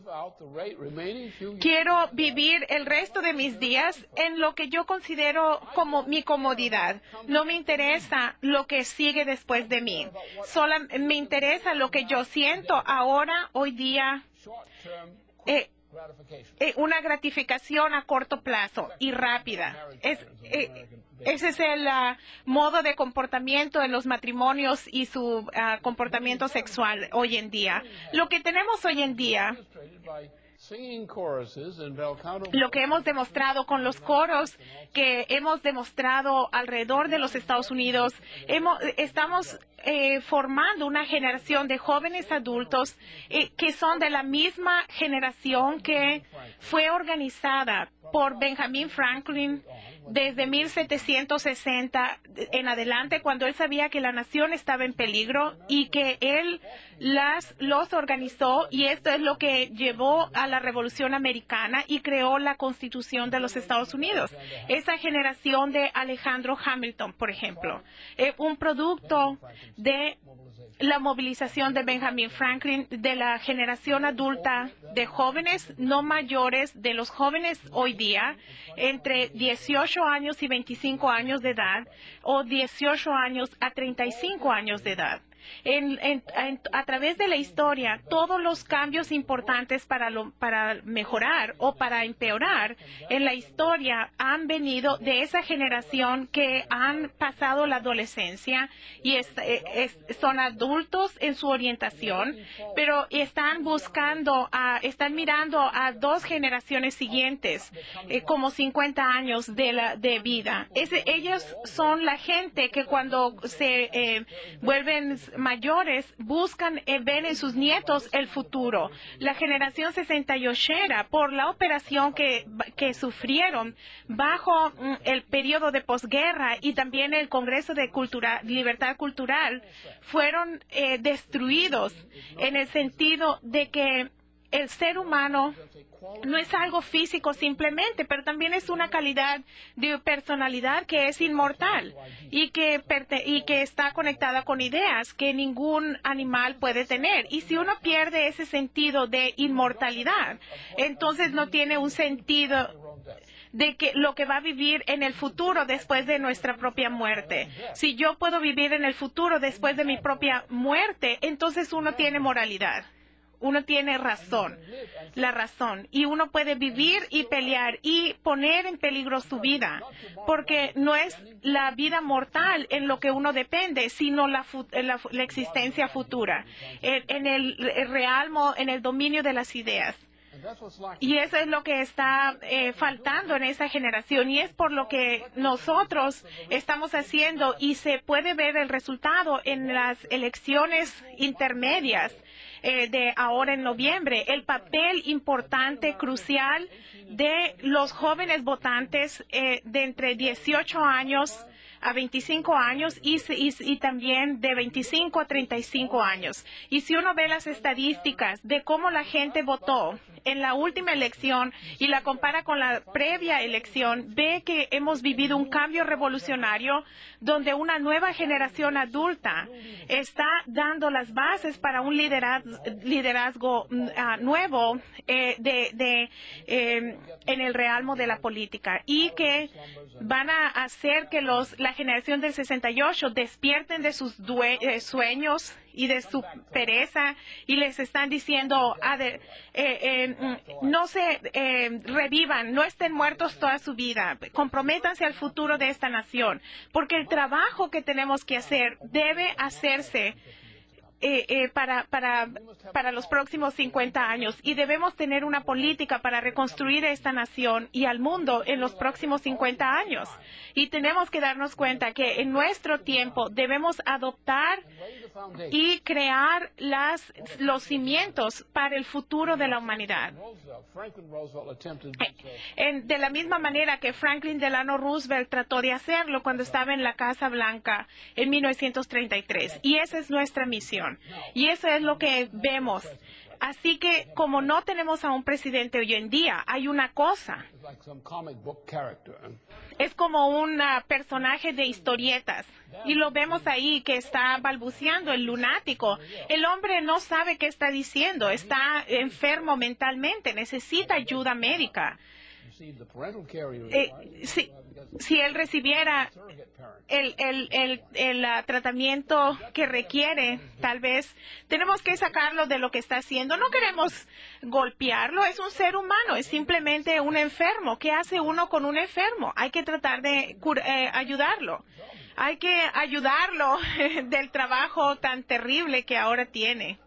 Quiero vivir el resto de mis días en lo que yo considero como mi comodidad. No me interesa lo que sigue después de mí. Solo me interesa lo que yo siento ahora, hoy día. Una gratificación a corto plazo y rápida. Ese es el modo de comportamiento en los matrimonios y su comportamiento sexual hoy en día. Lo que tenemos hoy en día, lo que hemos demostrado con los coros que hemos demostrado alrededor de los Estados Unidos, estamos formando una generación de jóvenes adultos que son de la misma generación que fue organizada por Benjamin Franklin desde 1760 en adelante, cuando él sabía que la nación estaba en peligro y que él los organizó, y esto es lo que llevó a la Revolución Americana y creó la Constitución de los Estados Unidos. Esa generación de Alexander Hamilton, por ejemplo, un producto de la movilización de Benjamin Franklin, de la generación adulta de jóvenes no mayores, de los jóvenes hoy día, entre 18 años y 25 años de edad, o 18 años a 35 años de edad. A través de la historia, todos los cambios importantes para mejorar o para empeorar en la historia han venido de esa generación que han pasado la adolescencia y son adultos en su orientación, pero están mirando a dos generaciones siguientes, como 50 años de vida. Ellos son la gente que cuando se vuelven mayores buscan ven en sus nietos el futuro. La generación 68 por la operación que sufrieron bajo el periodo de posguerra y también el Congreso de Libertad Cultural fueron destruidos, en el sentido de que el ser humano no es algo físico simplemente, pero también es una calidad de personalidad que es inmortal y que está conectada con ideas que ningún animal puede tener. Y si uno pierde ese sentido de inmortalidad, entonces no tiene un sentido de que lo que va a vivir en el futuro después de nuestra propia muerte. Si yo puedo vivir en el futuro después de mi propia muerte, entonces uno tiene moralidad. Uno tiene la razón, y uno puede vivir y pelear y poner en peligro su vida, porque no es la vida mortal en lo que uno depende, sino la existencia futura, en el realmo, en el dominio de las ideas. Y eso es lo que está faltando en esa generación, y es por lo que nosotros estamos haciendo, y se puede ver el resultado en las elecciones intermedias de ahora en noviembre, el papel importante, crucial de los jóvenes votantes de entre 18 años a 25 años y también de 25 a 35 años. Y si uno ve las estadísticas de cómo la gente votó en la última elección y la compara con la previa elección, ve que hemos vivido un cambio revolucionario donde una nueva generación adulta está dando las bases para un liderazgo nuevo en el realmo de la política, y que van a hacer que la generación del 68 despierten de sus sueños y de su pereza, y les están diciendo, no se revivan, no estén muertos toda su vida, comprométanse al futuro de esta nación, porque el trabajo que tenemos que hacer debe hacerse para los próximos 50 años, y debemos tener una política para reconstruir esta nación y al mundo en los próximos 50 años. Y tenemos que darnos cuenta que en nuestro tiempo debemos adoptar y crear los cimientos para el futuro de la humanidad. De la misma manera que Franklin Delano Roosevelt trató de hacerlo cuando estaba en la Casa Blanca en 1933. Y esa es nuestra misión. Y eso es lo que vemos. Así que, como no tenemos a un presidente hoy en día, hay una cosa. Es como un personaje de historietas. Y lo vemos ahí, que está balbuceando, el lunático. El hombre no sabe qué está diciendo. Está enfermo mentalmente. Necesita ayuda médica. Si él recibiera el tratamiento que requiere, tal vez tenemos que sacarlo de lo que está haciendo. No queremos golpearlo, es un ser humano, es simplemente un enfermo. ¿Qué hace uno con un enfermo? Hay que tratar de ayudarlo. Hay que ayudarlo del trabajo tan terrible que ahora tiene.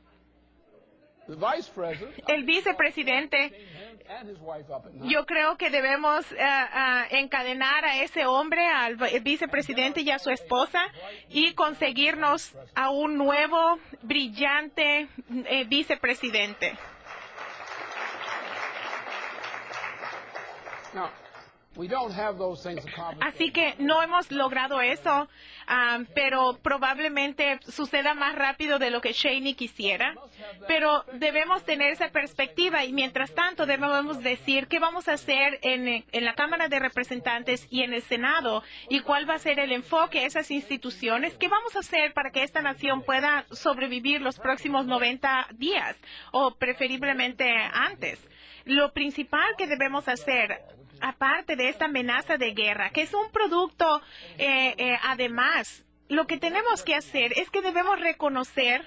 El vicepresidente, yo creo que debemos encadenar a ese hombre, al vicepresidente y a su esposa, y conseguirnos a un nuevo, brillante vicepresidente. Así que no hemos logrado eso, pero probablemente suceda más rápido de lo que Cheney quisiera. Pero debemos tener esa perspectiva y mientras tanto debemos decir qué vamos a hacer en la Cámara de Representantes y en el Senado y cuál va a ser el enfoque de esas instituciones. ¿Qué vamos a hacer para que esta nación pueda sobrevivir los próximos 90 días o preferiblemente antes? Lo principal que debemos hacer, aparte de esta amenaza de guerra, que es un producto, además, lo que tenemos que hacer es que debemos reconocer,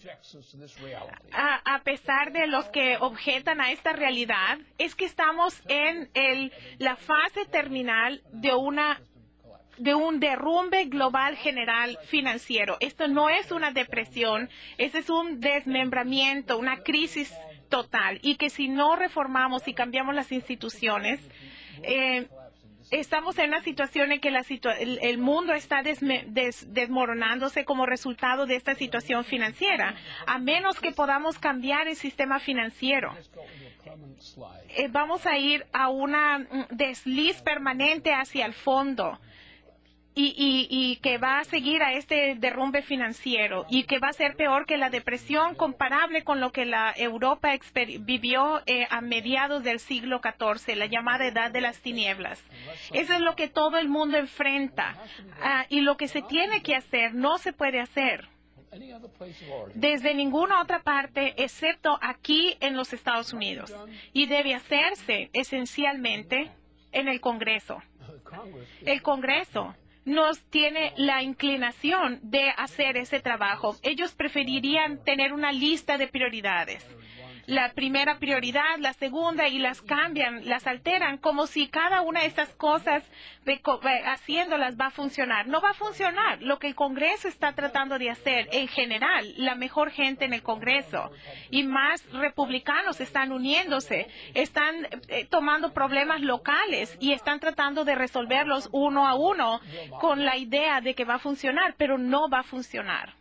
a pesar de los que objetan a esta realidad, es que estamos en la fase terminal de un derrumbe global general financiero. Esto no es una depresión, este es un desmembramiento, una crisis total, y que si no reformamos y cambiamos las instituciones, estamos en una situación en que el mundo está desmoronándose como resultado de esta situación financiera, a menos que podamos cambiar el sistema financiero. Vamos a ir a una desliz permanente hacia el fondo. Y que va a seguir a este derrumbe financiero y que va a ser peor que la depresión comparable con lo que la Europa vivió a mediados del siglo XIV, la llamada Edad de las Tinieblas. Eso es lo que todo el mundo enfrenta y lo que se tiene que hacer no se puede hacer desde ninguna otra parte excepto aquí en los Estados Unidos y debe hacerse esencialmente en el Congreso. El Congreso nos tiene la inclinación de hacer ese trabajo. Ellos preferirían tener una lista de prioridades. La primera prioridad, la segunda, y las cambian, las alteran, como si cada una de estas cosas, haciéndolas, va a funcionar. No va a funcionar. Lo que el Congreso está tratando de hacer, en general, la mejor gente en el Congreso, y más republicanos están uniéndose, están tomando problemas locales y están tratando de resolverlos uno a uno con la idea de que va a funcionar, pero no va a funcionar.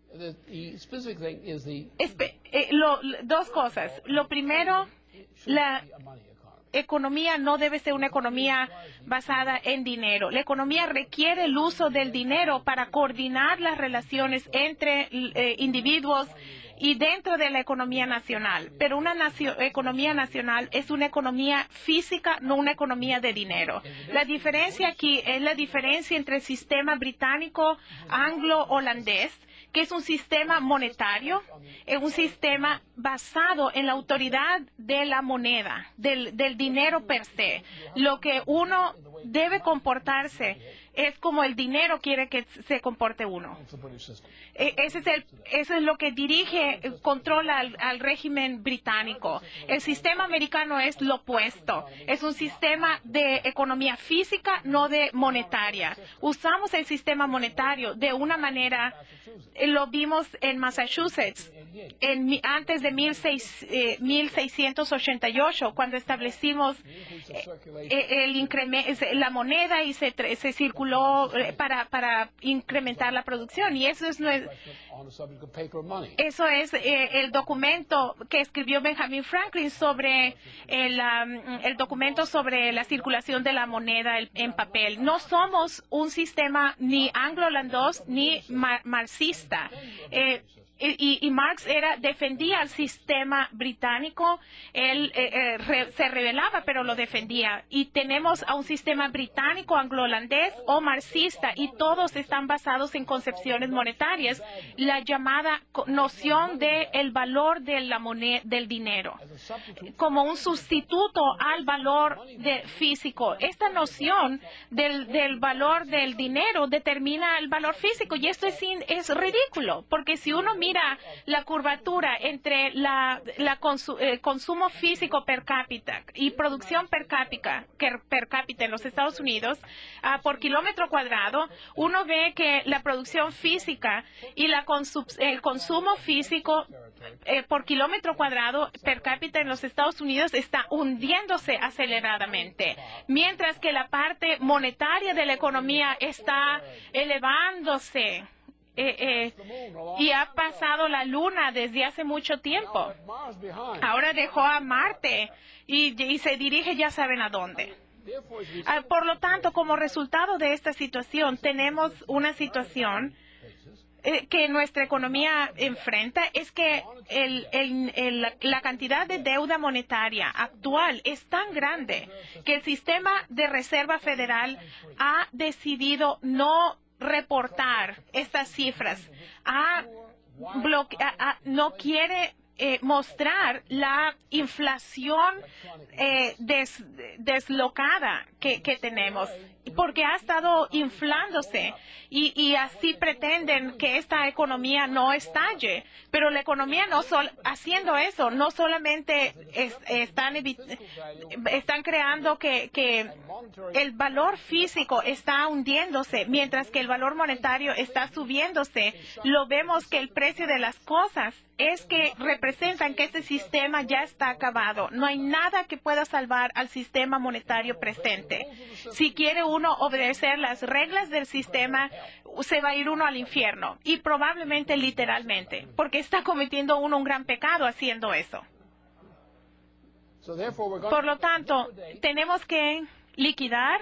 Dos cosas. Lo primero, la economía no debe ser una economía basada en dinero. La economía requiere el uso del dinero para coordinar las relaciones entre individuos y dentro de la economía nacional. Pero una economía nacional es una economía física, no una economía de dinero. La diferencia aquí es la diferencia entre el sistema británico, anglo-holandés, que es un sistema monetario, es un sistema basado en la autoridad de la moneda, del dinero per se. Lo que uno debe comportarse es como el dinero quiere que se comporte uno. Eso es lo que controla al régimen británico. El sistema americano es lo opuesto. Es un sistema de economía física, no de monetaria. Usamos el sistema monetario de una manera, lo vimos en Massachusetts, antes de 1688, cuando establecimos la moneda y se circuló para incrementar la producción. Y eso es el documento que escribió Benjamin Franklin sobre el documento sobre la circulación de la moneda en papel. No somos un sistema ni anglo-holandés ni marxista. Y Marx defendía el sistema británico, él se rebelaba, pero lo defendía. Y tenemos a un sistema británico, anglo-holandés o marxista, y todos están basados en concepciones monetarias, la llamada noción del valor de la moneda, del dinero, como un sustituto al valor físico. Esta noción del valor del dinero determina el valor físico, y esto es ridículo, porque si uno mira la curvatura entre el consumo físico per cápita y producción per cápita en los Estados Unidos por kilómetro cuadrado, uno ve que la producción física y el consumo físico por kilómetro cuadrado per cápita en los Estados Unidos está hundiéndose aceleradamente, mientras que la parte monetaria de la economía está elevándose. Y ha pasado la Luna desde hace mucho tiempo. Ahora dejó a Marte y se dirige, ya saben a dónde. Por lo tanto, como resultado de esta situación, tenemos una situación que nuestra economía enfrenta, es que la cantidad de deuda monetaria actual es tan grande que el sistema de Reserva Federal ha decidido no reportar estas cifras, no quiere mostrar la inflación deslocada que tenemos, porque ha estado inflándose y así pretenden que esta economía no estalle. Pero la economía haciendo eso, no solamente están creando que el valor físico está hundiéndose, mientras que el valor monetario está subiéndose. Lo vemos que el precio de las cosas es que representan que este sistema ya está acabado. No hay nada que pueda salvar al sistema monetario presente. Si quiere uno obedecer las reglas del sistema, se va a ir uno al infierno, y probablemente literalmente, porque está cometiendo uno un gran pecado haciendo eso. Por lo tanto, tenemos que liquidar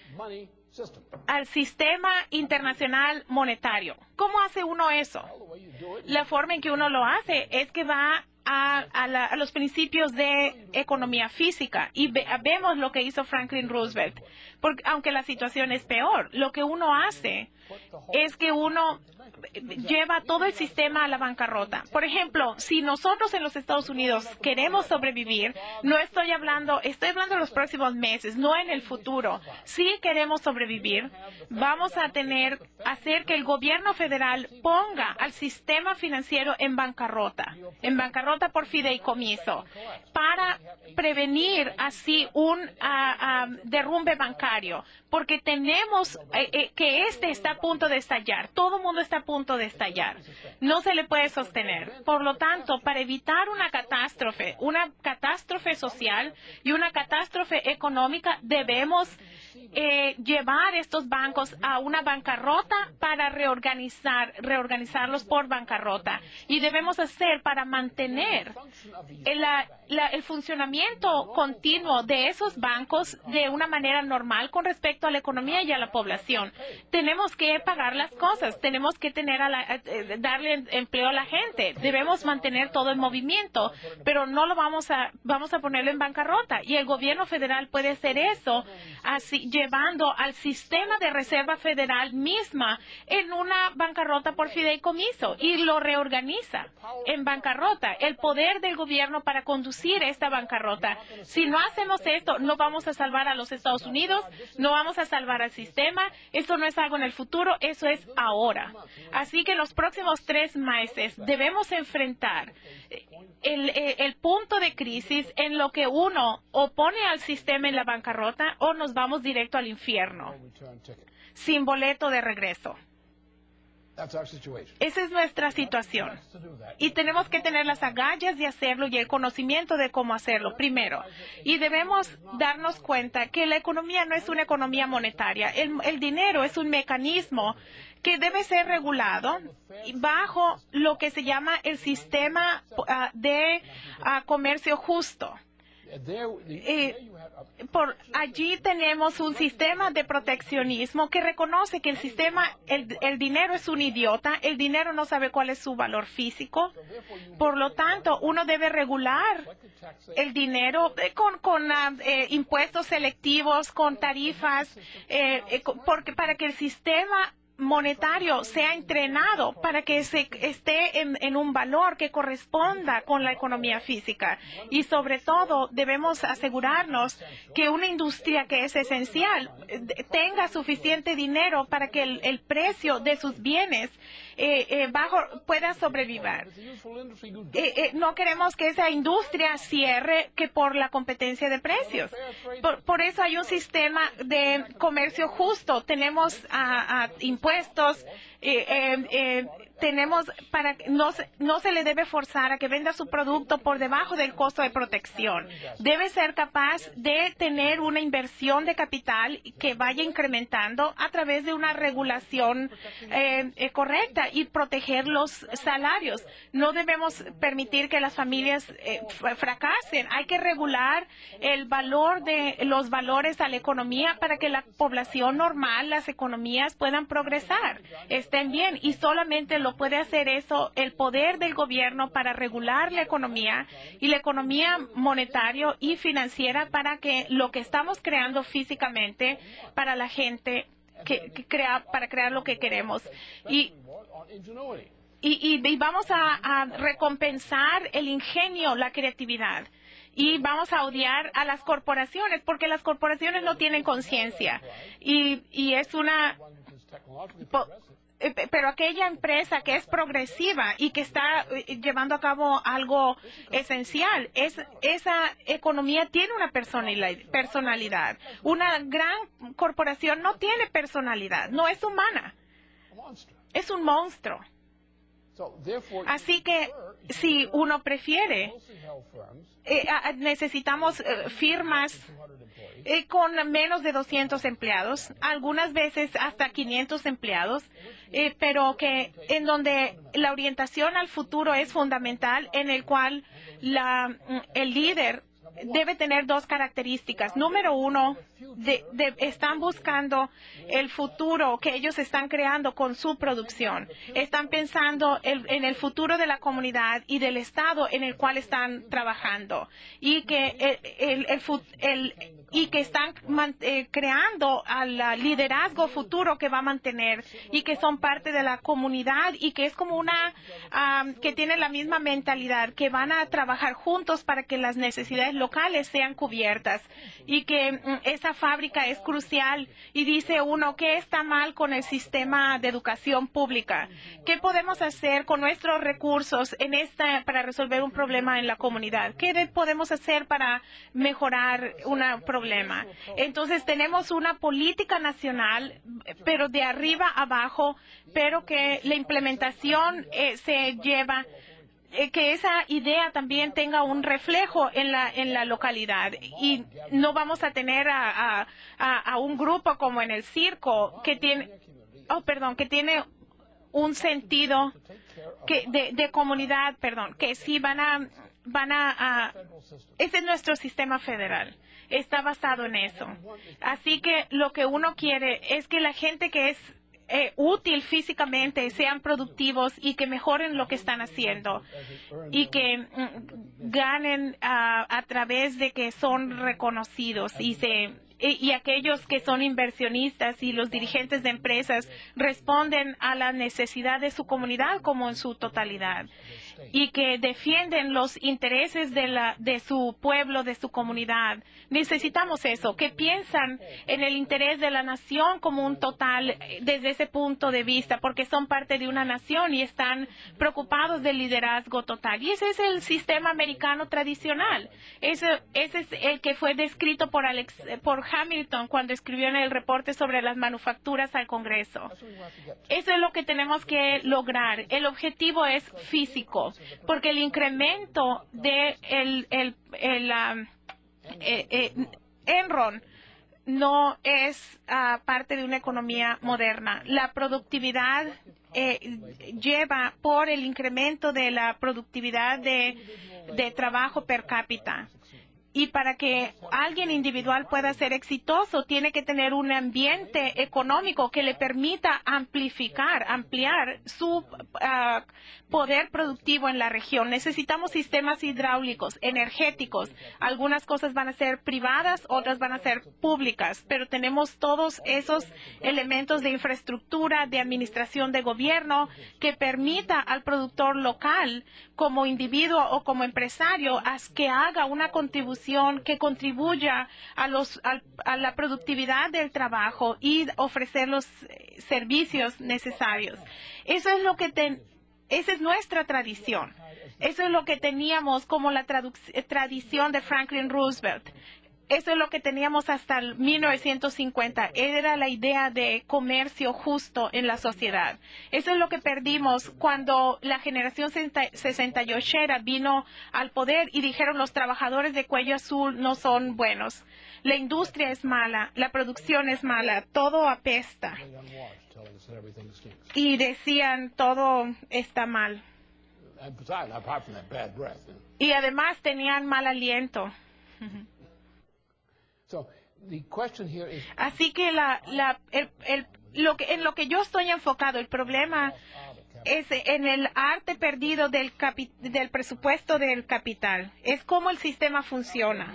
al sistema internacional monetario. ¿Cómo hace uno eso? La forma en que uno lo hace es que va a los principios de economía física, y vemos lo que hizo Franklin Roosevelt, porque aunque la situación es peor, lo que uno hace es que uno lleva todo el sistema a la bancarrota. Por ejemplo, si nosotros en los Estados Unidos queremos sobrevivir, estoy hablando de los próximos meses, no en el futuro. Si queremos sobrevivir, vamos a hacer que el gobierno federal ponga al sistema financiero en bancarrota por fideicomiso, para prevenir así un derrumbe bancario, porque tenemos que está a punto de estallar. Todo el mundo está a punto de estallar. No se le puede sostener. Por lo tanto, para evitar una catástrofe social y una catástrofe económica, debemos llevar estos bancos a una bancarrota para reorganizarlos por bancarrota. Y debemos hacer para mantener el funcionamiento continuo de esos bancos de una manera normal con respecto a la economía y a la población. Tenemos que pagar las cosas, tenemos que darle empleo a la gente, debemos mantener todo el movimiento, pero no vamos a ponerlo en bancarrota. Y el gobierno federal puede hacer eso así, llevando al sistema de Reserva Federal misma en una bancarrota por fideicomiso, y lo reorganiza en bancarrota. El poder del gobierno para conducir esta bancarrota. Si no hacemos esto, no vamos a salvar a los Estados Unidos, no vamos a salvar al sistema. Esto no es algo en el futuro, eso es ahora. Así que en los próximos 3 meses debemos enfrentar el punto de crisis en lo que uno o pone al sistema en la bancarrota o nos vamos directo al infierno, sin boleto de regreso. Esa es nuestra situación. Y tenemos que tener las agallas de hacerlo y el conocimiento de cómo hacerlo, primero. Y debemos darnos cuenta que la economía no es una economía monetaria. El dinero es un mecanismo que debe ser regulado bajo lo que se llama el sistema de comercio justo. Por allí tenemos un sistema de proteccionismo que reconoce que el dinero es un idiota, el dinero no sabe cuál es su valor físico. Por lo tanto, uno debe regular el dinero con impuestos selectivos, con tarifas, para que el sistema monetario sea entrenado para que esté en un valor que corresponda con la economía física. Y sobre todo debemos asegurarnos que una industria que es esencial tenga suficiente dinero para que el precio de sus bienes pueda sobrevivir. No queremos que esa industria cierre por la competencia de precios. Por eso hay un sistema de comercio justo. Tenemos impuestos, tenemos no se le debe forzar a que venda su producto por debajo del costo de protección. Debe ser capaz de tener una inversión de capital que vaya incrementando a través de una regulación correcta. y proteger los salarios. No debemos permitir que las familias fracasen. Hay que regular los valores a la economía para que la población normal, las economías puedan progresar, estén bien. Y solamente lo puede hacer eso el poder del gobierno para regular la economía y la economía monetaria y financiera para que lo que estamos creando físicamente para la gente para crear lo que queremos. Y vamos a recompensar el ingenio, la creatividad. Y vamos a odiar a las corporaciones, porque las corporaciones no tienen conciencia. Y es pero aquella empresa que es progresiva y que está llevando a cabo algo esencial, esa economía tiene una personalidad. Una gran corporación no tiene personalidad, no es humana, es un monstruo. Así que si uno prefiere, necesitamos firmas con menos de 200 empleados, algunas veces hasta 500 empleados, pero en donde la orientación al futuro es fundamental, en el cual el líder debe tener dos características. Número uno, están buscando el futuro que ellos están creando con su producción. Están pensando en el futuro de la comunidad y del estado en el cual están trabajando. Y que están creando al liderazgo futuro que va a mantener y que son parte de la comunidad y que es como que tienen la misma mentalidad, que van a trabajar juntos para que las necesidades locales sean cubiertas y que esa fábrica es crucial. Y dice uno, ¿qué está mal con el sistema de educación pública? ¿Qué podemos hacer con nuestros recursos para resolver un problema en la comunidad? ¿Qué podemos hacer para mejorar un problema? Entonces tenemos una política nacional, pero de arriba a abajo, pero que la implementación se lleva que esa idea también tenga un reflejo en la localidad, y no vamos a tener a un grupo como en el circo que tiene un sentido de comunidad, que sí ese es nuestro sistema federal, está basado en eso. Así que lo que uno quiere es que la gente que es útil físicamente sean productivos y que mejoren lo que están haciendo y que ganen a través de que son reconocidos y aquellos que son inversionistas y los dirigentes de empresas responden a la necesidad de su comunidad como en su totalidad y que defienden los intereses de su pueblo, de su comunidad. Necesitamos eso, que piensan en el interés de la nación como un total desde ese punto de vista, porque son parte de una nación y están preocupados del liderazgo total. Y ese es el sistema americano tradicional. Ese es el que fue descrito por Hamilton cuando escribió en el reporte sobre las manufacturas al Congreso. Eso es lo que tenemos que lograr. El objetivo es físico, porque el incremento de Enron no es parte de una economía moderna. La productividad lleva por el incremento de la productividad de trabajo per cápita. Y para que alguien individual pueda ser exitoso, tiene que tener un ambiente económico que le permita ampliar su poder productivo en la región. Necesitamos sistemas hidráulicos, energéticos. Algunas cosas van a ser privadas, otras van a ser públicas, pero tenemos todos esos elementos de infraestructura, de administración de gobierno, que permita al productor local, como individuo o como empresario, que haga una contribución que contribuya a la productividad del trabajo y ofrecer los servicios necesarios. Eso es esa es nuestra tradición. Eso es lo que teníamos como la tradición de Franklin Roosevelt. eso es lo que teníamos hasta el 1950. Era la idea de comercio justo en la sociedad. Eso es lo que perdimos cuando la generación 68 vino al poder y dijeron los trabajadores de cuello azul no son buenos. La industria es mala, la producción es mala, todo apesta. Y decían todo está mal. Y además tenían mal aliento. Así que en lo que yo estoy enfocado, el problema es en el arte perdido del presupuesto del capital. Es cómo el sistema funciona.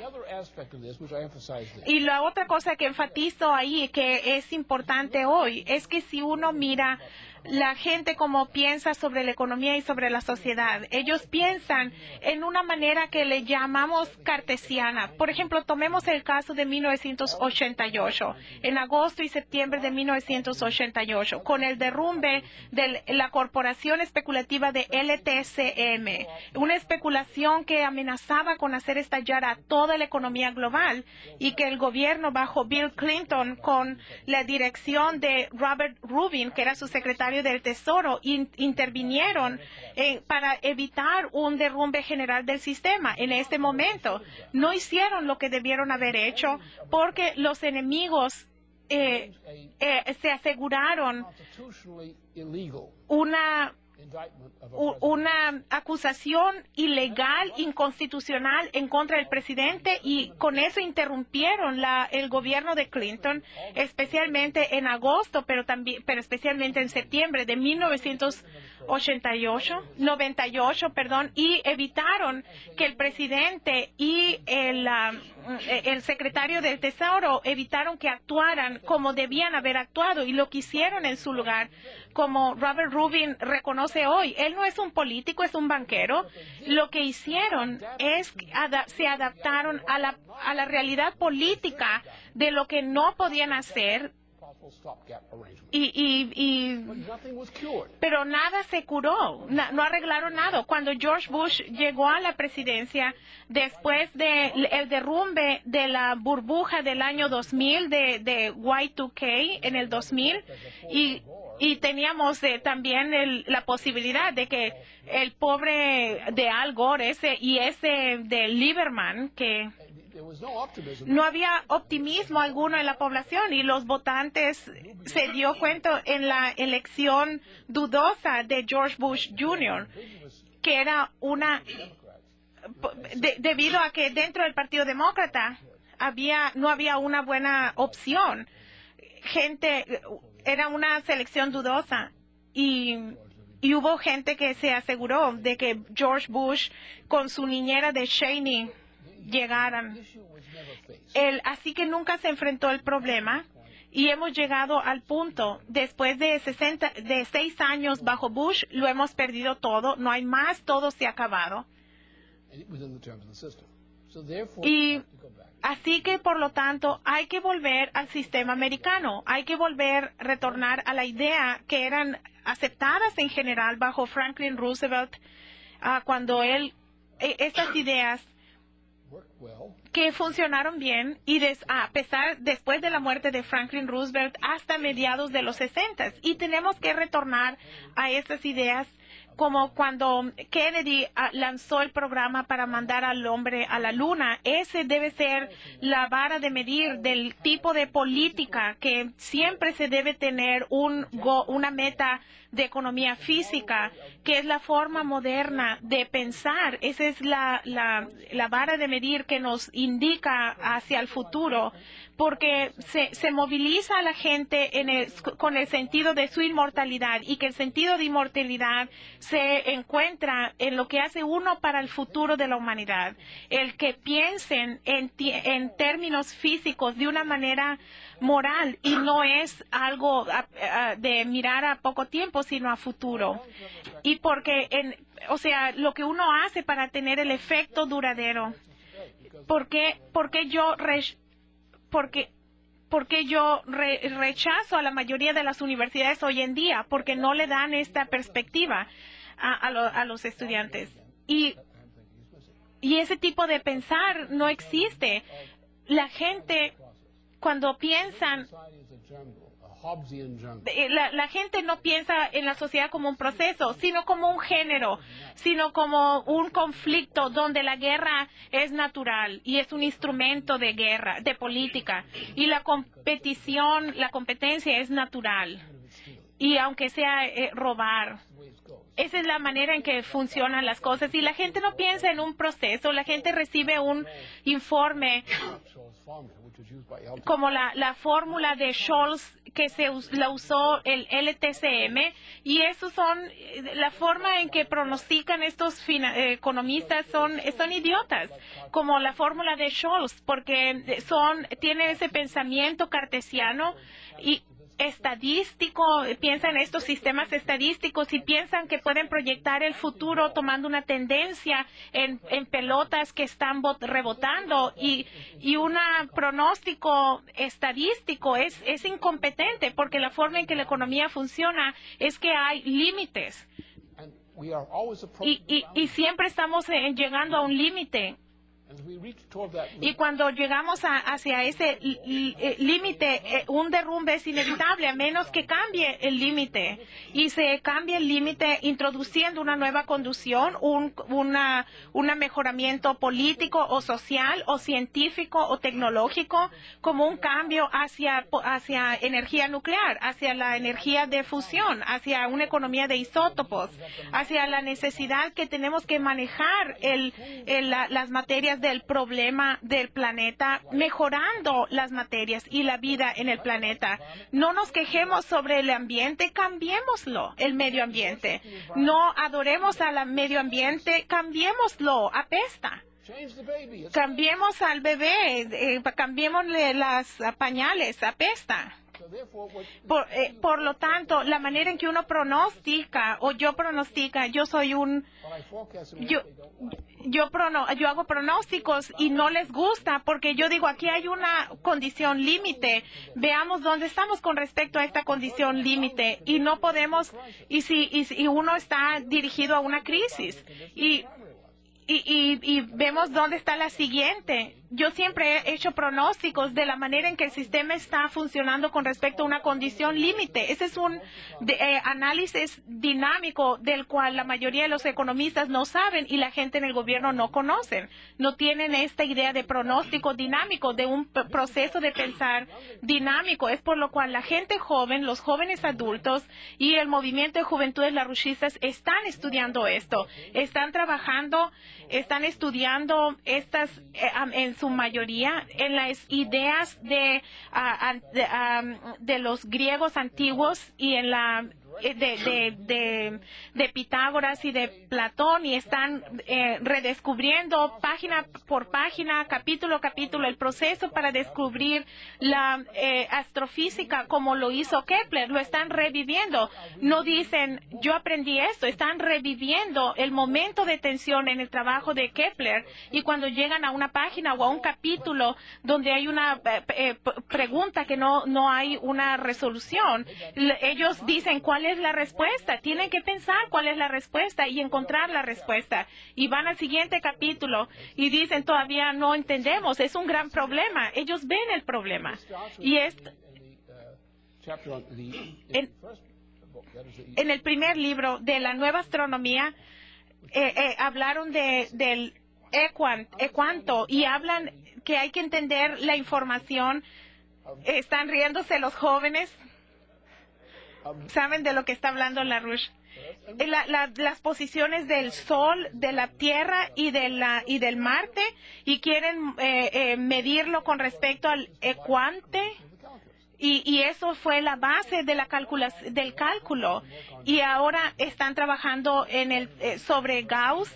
Y la otra cosa que enfatizo ahí, que es importante hoy, es que si uno mira la gente como piensa sobre la economía y sobre la sociedad, ellos piensan en una manera que le llamamos cartesiana. Por ejemplo, tomemos el caso de 1988, en agosto y septiembre de 1988, con el derrumbe de la corporación especulativa de LTCM, una especulación que amenazaba con hacer estallar a toda la economía global y que el gobierno bajo Bill Clinton, con la dirección de Robert Rubin, que era su secretario del Tesoro, intervinieron para evitar un derrumbe general del sistema. En este momento no hicieron lo que debieron haber hecho porque los enemigos se aseguraron una acusación ilegal, inconstitucional en contra del presidente, y con eso interrumpieron el gobierno de Clinton, especialmente en agosto, pero especialmente en septiembre de 98, y evitaron que el presidente y el secretario del Tesoro evitaron que actuaran como debían haber actuado, y lo que hicieron en su lugar, como Robert Rubin reconoce hoy, él no es un político, es un banquero. Lo que hicieron es se adaptaron a la realidad política de lo que no podían hacer, pero nada se curó, no arreglaron nada. Cuando George Bush llegó a la presidencia, después del derrumbe de la burbuja del año 2000, de Y2K en el 2000, y teníamos también la posibilidad de que el pobre de Al Gore ese de Lieberman, que no había optimismo alguno en la población, y los votantes se dio cuenta en la elección dudosa de George Bush Jr., que era debido a que dentro del Partido Demócrata no había una buena opción. Era una selección dudosa, y hubo gente que se aseguró de que George Bush con su niñera de Cheney llegaran. Así que nunca se enfrentó el problema, y hemos llegado al punto, después de 6 años bajo Bush, lo hemos perdido todo, no hay más, todo se ha acabado. Y así que, por lo tanto, hay que volver al sistema americano, hay que retornar a la idea que eran aceptadas en general bajo Franklin Roosevelt, cuando estas ideas que funcionaron bien, y después de la muerte de Franklin Roosevelt hasta mediados de los 60, y tenemos que retornar a estas ideas, como cuando Kennedy lanzó el programa para mandar al hombre a la luna. Ese debe ser la vara de medir del tipo de política, que siempre se debe tener una meta de economía física, que es la forma moderna de pensar. Esa es la vara de medir que nos indica hacia el futuro, porque se moviliza a la gente con el sentido de su inmortalidad, y que el sentido de inmortalidad se encuentra en lo que hace uno para el futuro de la humanidad. El que piensen en términos físicos de una manera moral, y no es algo de mirar a poco tiempo, sino a futuro. Y porque, lo que uno hace para tener el efecto duradero. ¿Por qué yo rechazo a la mayoría de las universidades hoy en día? Porque no le dan esta perspectiva a los estudiantes. Y ese tipo de pensar no existe. la gente, cuando piensan, la gente no piensa en la sociedad como un proceso, sino como un género, sino como un conflicto donde la guerra es natural y es un instrumento de guerra, de política, y la competencia es natural. Y aunque sea robar, esa es la manera en que funcionan las cosas. Y la gente no piensa en un proceso, la gente recibe un informe como la fórmula de Scholz que la usó el LTCM, y eso son la forma en que pronostican estos economistas son idiotas, como la fórmula de Scholz, porque tienen ese pensamiento cartesiano y estadístico, piensan en estos sistemas estadísticos y piensan que pueden proyectar el futuro tomando una tendencia en pelotas que están rebotando, y un pronóstico estadístico es incompetente, porque la forma en que la economía funciona es que hay límites y siempre estamos llegando a un límite. Y cuando llegamos hacia ese límite, un derrumbe es inevitable, a menos que cambie el límite. Y se cambia el límite introduciendo una nueva conducción, un mejoramiento político o social o científico o tecnológico, como un cambio hacia energía nuclear, hacia la energía de fusión, hacia una economía de isótopos, hacia la necesidad que tenemos que manejar las materias del problema del planeta, mejorando las materias y la vida en el planeta. No nos quejemos sobre el ambiente, cambiémoslo, el medio ambiente. No adoremos al medio ambiente, cambiémoslo, apesta. Cambiemos al bebé, cambiémosle las pañales, apesta. Por lo tanto, la manera en que uno pronostica, o yo pronostica, yo hago pronósticos y no les gusta, porque yo digo, aquí hay una condición límite, veamos dónde estamos con respecto a esta condición límite, y no podemos, y uno está dirigido a una crisis, y vemos dónde está la siguiente. Yo siempre he hecho pronósticos de la manera en que el sistema está funcionando con respecto a una condición límite. Ese es un análisis dinámico del cual la mayoría de los economistas no saben y la gente en el gobierno no conocen. No tienen esta idea de pronóstico dinámico, de un proceso de pensar dinámico. Es por lo cual la gente joven, los jóvenes adultos y el movimiento de juventudes larruchistas están estudiando esto. Están trabajando, están estudiando estas en su mayoría en las ideas de los griegos antiguos y en la de Pitágoras y de Platón, y están redescubriendo página por página, capítulo a capítulo, el proceso para descubrir la astrofísica como lo hizo Kepler. Lo están reviviendo. No dicen, yo aprendí esto, están reviviendo el momento de tensión en el trabajo de Kepler, y cuando llegan a una página o a un capítulo donde hay una pregunta que no hay una resolución, ellos dicen, ¿cuál es la respuesta? Tienen que pensar cuál es la respuesta y encontrar la respuesta. Y van al siguiente capítulo y dicen, todavía no entendemos, es un gran problema. Ellos ven el problema. Y en el primer libro de la nueva astronomía, hablaron del ecuanto, y hablan que hay que entender la información. Están riéndose los jóvenes. ¿Saben de lo que está hablando LaRouche? Las posiciones del Sol, de la Tierra y del Marte, y quieren medirlo con respecto al ecuante, y eso fue la base de del cálculo. Y ahora están trabajando sobre Gauss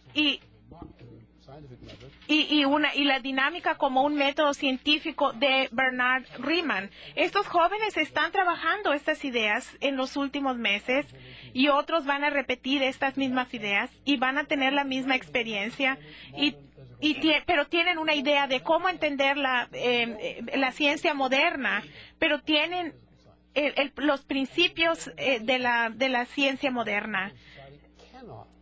y la dinámica como un método científico de Bernard Riemann. Estos jóvenes están trabajando estas ideas en los últimos meses, y otros van a repetir estas mismas ideas y van a tener la misma experiencia, pero tienen una idea de cómo entender la ciencia moderna, pero tienen los principios de la ciencia moderna.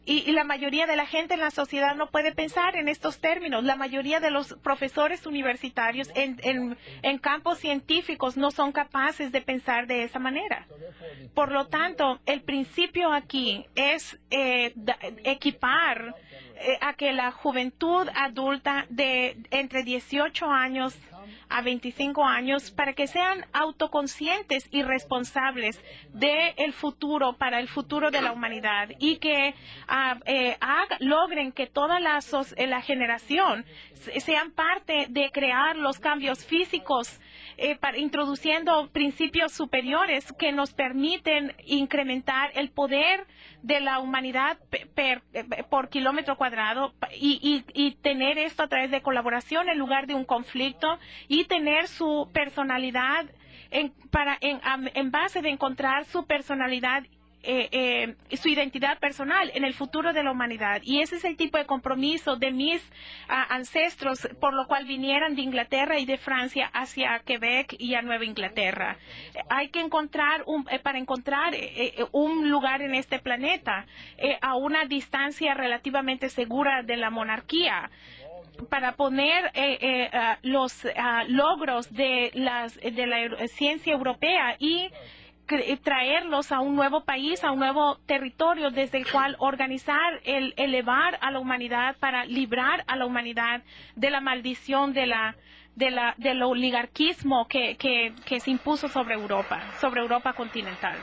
y la mayoría de la gente en la sociedad no puede pensar en estos términos. La mayoría de los profesores universitarios en campos científicos no son capaces de pensar de esa manera. Por lo tanto, el principio aquí es equipar a que la juventud adulta de entre 18 años a 25 años, para que sean autoconscientes y responsables del futuro, para el futuro de la humanidad, y que logren que toda la generación sean parte de crear los cambios físicos, introduciendo principios superiores que nos permiten incrementar el poder de la humanidad por kilómetro cuadrado y tener esto a través de colaboración en lugar de un conflicto, y tener su personalidad en base de encontrar su personalidad, su identidad personal en el futuro de la humanidad. Y ese es el tipo de compromiso de mis ancestros, por lo cual vinieran de Inglaterra y de Francia hacia Quebec y a Nueva Inglaterra. Hay que encontrar para encontrar un lugar en este planeta a una distancia relativamente segura de la monarquía, para poner los logros de la ciencia europea y traerlos a un nuevo país, a un nuevo territorio desde el cual organizar, elevar a la humanidad, para librar a la humanidad de la maldición del oligarquismo que se impuso sobre Europa continental.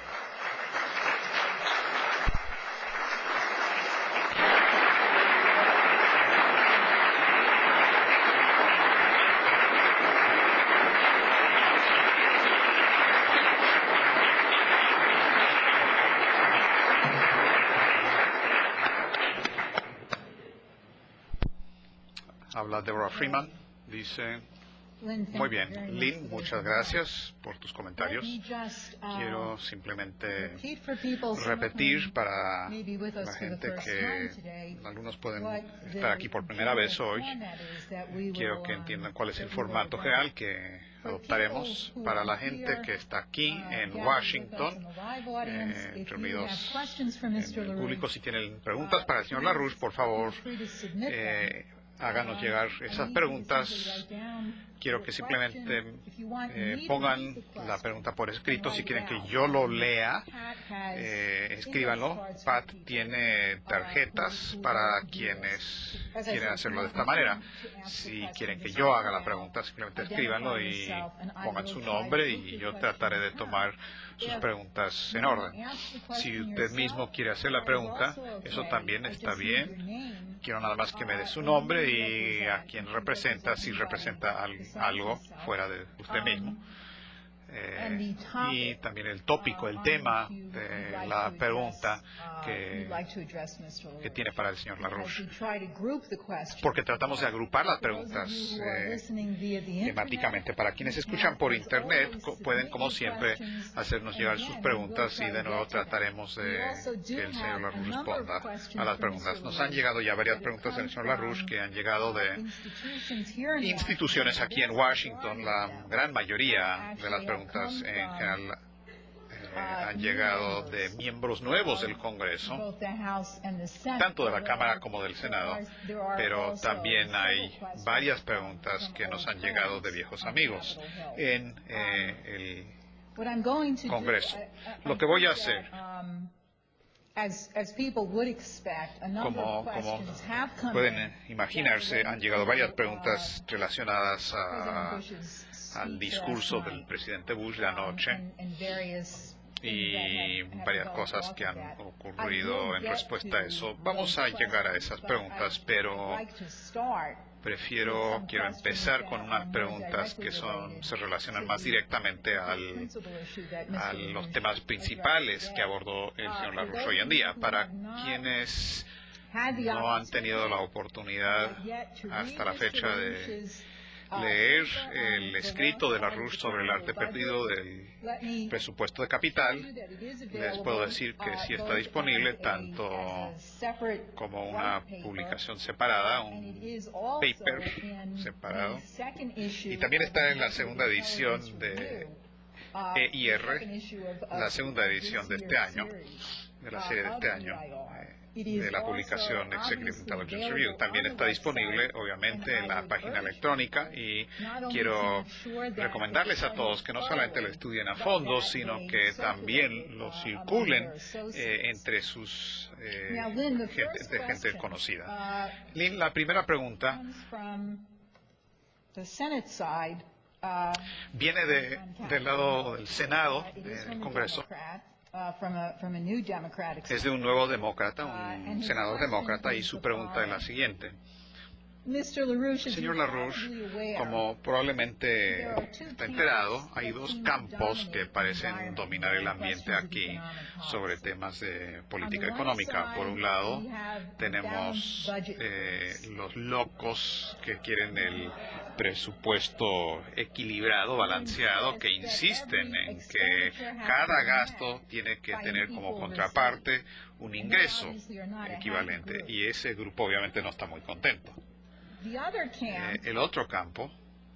Habla Deborah Freeman, dice, muy bien, Lynn, muchas gracias por tus comentarios. Quiero simplemente repetir para la gente que algunos pueden estar aquí por primera vez hoy. Quiero que entiendan cuál es el formato general que adoptaremos para la gente que está aquí en Washington, reunidos en el público. Si tienen preguntas para el señor LaRouche, por favor, háganos llegar esas preguntas. Quiero que simplemente pongan la pregunta por escrito. Si quieren que yo lo lea, escríbanlo. Pat tiene tarjetas para quienes quieren hacerlo de esta manera. Si quieren que yo haga la pregunta, simplemente escríbanlo y pongan su nombre y yo trataré de tomar sus preguntas en orden. Si usted mismo quiere hacer la pregunta, eso también está bien. Quiero nada más que me dé su nombre y a quién representa, si representa algo fuera de usted mismo. Y también el tópico, el tema de la pregunta que tiene para el señor LaRouche. Porque tratamos de agrupar las preguntas temáticamente. Para quienes escuchan por Internet, pueden, como siempre, hacernos llegar sus preguntas y de nuevo trataremos de que el señor LaRouche responda a las preguntas. Nos han llegado ya varias preguntas del señor LaRouche que han llegado de instituciones aquí en Washington. La gran mayoría de las preguntas en general han llegado de miembros nuevos del Congreso, tanto de la Cámara como del Senado, pero también hay varias preguntas que nos han llegado de viejos amigos en el Congreso. Lo que voy a hacer, como pueden imaginarse, han llegado varias preguntas relacionadas al discurso del presidente Bush de anoche y varias cosas que han ocurrido en respuesta a eso. Vamos a llegar a esas preguntas, pero quiero empezar con unas preguntas que se relacionan más directamente a los temas principales que abordó el señor LaRouche hoy en día. Para quienes no han tenido la oportunidad hasta la fecha de leer el escrito de LaRouche sobre el arte perdido del presupuesto de capital, les puedo decir que sí está disponible tanto como una publicación separada, un paper separado, y también está en la segunda edición de EIR, la segunda edición de este año, de la serie de este año. de la publicación Executive Intelligence Review. También está disponible, obviamente, en la página electrónica y quiero recomendarles a todos que no solamente lo estudien a fondo, sino que también lo circulen entre sus gente conocida. Lynn, la primera pregunta viene del lado del Senado, del Congreso. Es de un nuevo demócrata, un senador demócrata, y su pregunta es la siguiente. Señor LaRouche, como probablemente está enterado, hay dos campos que parecen dominar el ambiente aquí sobre temas de política económica. Por un lado, tenemos los locos que quieren el presupuesto equilibrado, balanceado, que insisten en que cada gasto tiene que tener como contraparte un ingreso equivalente, y ese grupo obviamente no está muy contento. El otro campo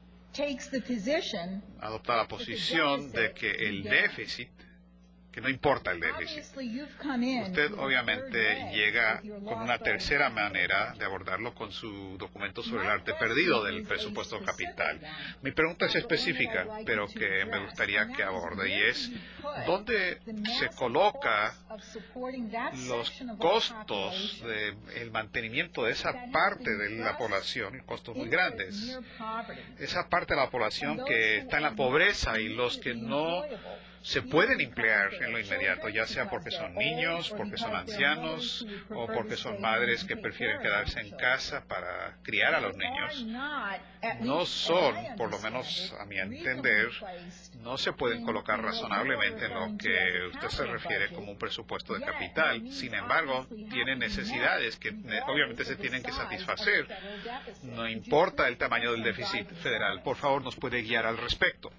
adopta la posición de que el déficit, que no importa el déficit. Usted obviamente llega con una tercera manera de abordarlo con su documento sobre el arte perdido del presupuesto capital. Mi pregunta es específica, pero que me gustaría que aborde, y es ¿dónde se coloca los costos del mantenimiento de esa parte de la población, costos muy grandes? Esa parte de la población que está en la pobreza y los que no se pueden emplear en lo inmediato, ya sea porque son niños, porque son ancianos o porque son madres que prefieren quedarse en casa para criar a los niños. No son, por lo menos a mi entender, no se pueden colocar razonablemente en lo que usted se refiere como un presupuesto de capital. Sin embargo, tienen necesidades que obviamente se tienen que satisfacer. No importa el tamaño del déficit federal. Por favor, ¿nos puede guiar al respecto?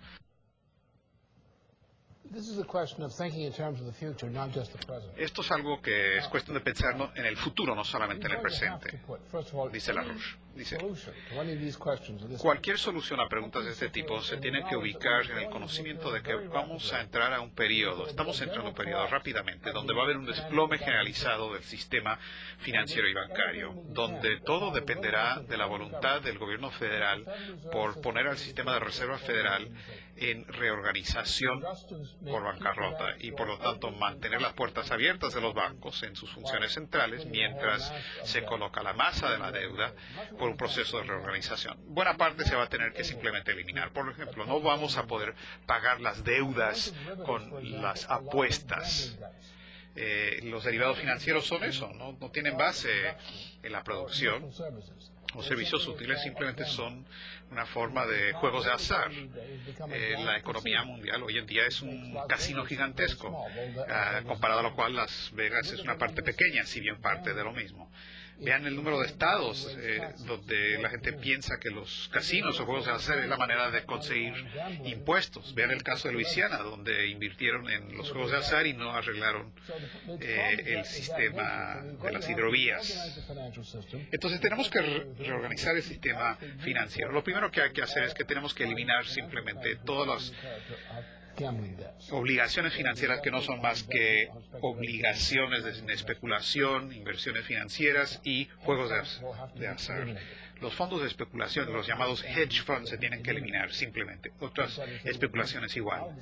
Esto es algo que es cuestión de pensar en el futuro, no solamente en el presente, dice LaRouche. Dice, cualquier solución a preguntas de este tipo se tiene que ubicar en el conocimiento de que vamos a entrar a un periodo, estamos entrando a un periodo rápidamente, donde va a haber un desplome generalizado del sistema financiero y bancario, donde todo dependerá de la voluntad del gobierno federal por poner al sistema de reserva federal en reorganización por bancarrota y por lo tanto mantener las puertas abiertas de los bancos en sus funciones centrales mientras se coloca la masa de la deuda por un proceso de reorganización. Buena parte se va a tener que simplemente eliminar. Por ejemplo, no vamos a poder pagar las deudas con las apuestas. Los derivados financieros son eso, no tienen base en la producción. Los servicios útiles simplemente son una forma de juegos de azar. La economía mundial hoy en día es un casino gigantesco, comparado a lo cual Las Vegas es una parte pequeña, si bien parte de lo mismo. Vean el número de estados donde la gente piensa que los casinos o juegos de azar es la manera de conseguir impuestos. Vean el caso de Luisiana, donde invirtieron en los juegos de azar y no arreglaron el sistema de las hidrovías. Entonces tenemos que reorganizar el sistema financiero. Lo primero que hay que hacer es que tenemos que eliminar simplemente todas las obligaciones financieras que no son más que obligaciones de especulación, inversiones financieras y juegos de azar. Los fondos de especulación, los llamados hedge funds, se tienen que eliminar simplemente. Otras especulaciones igual.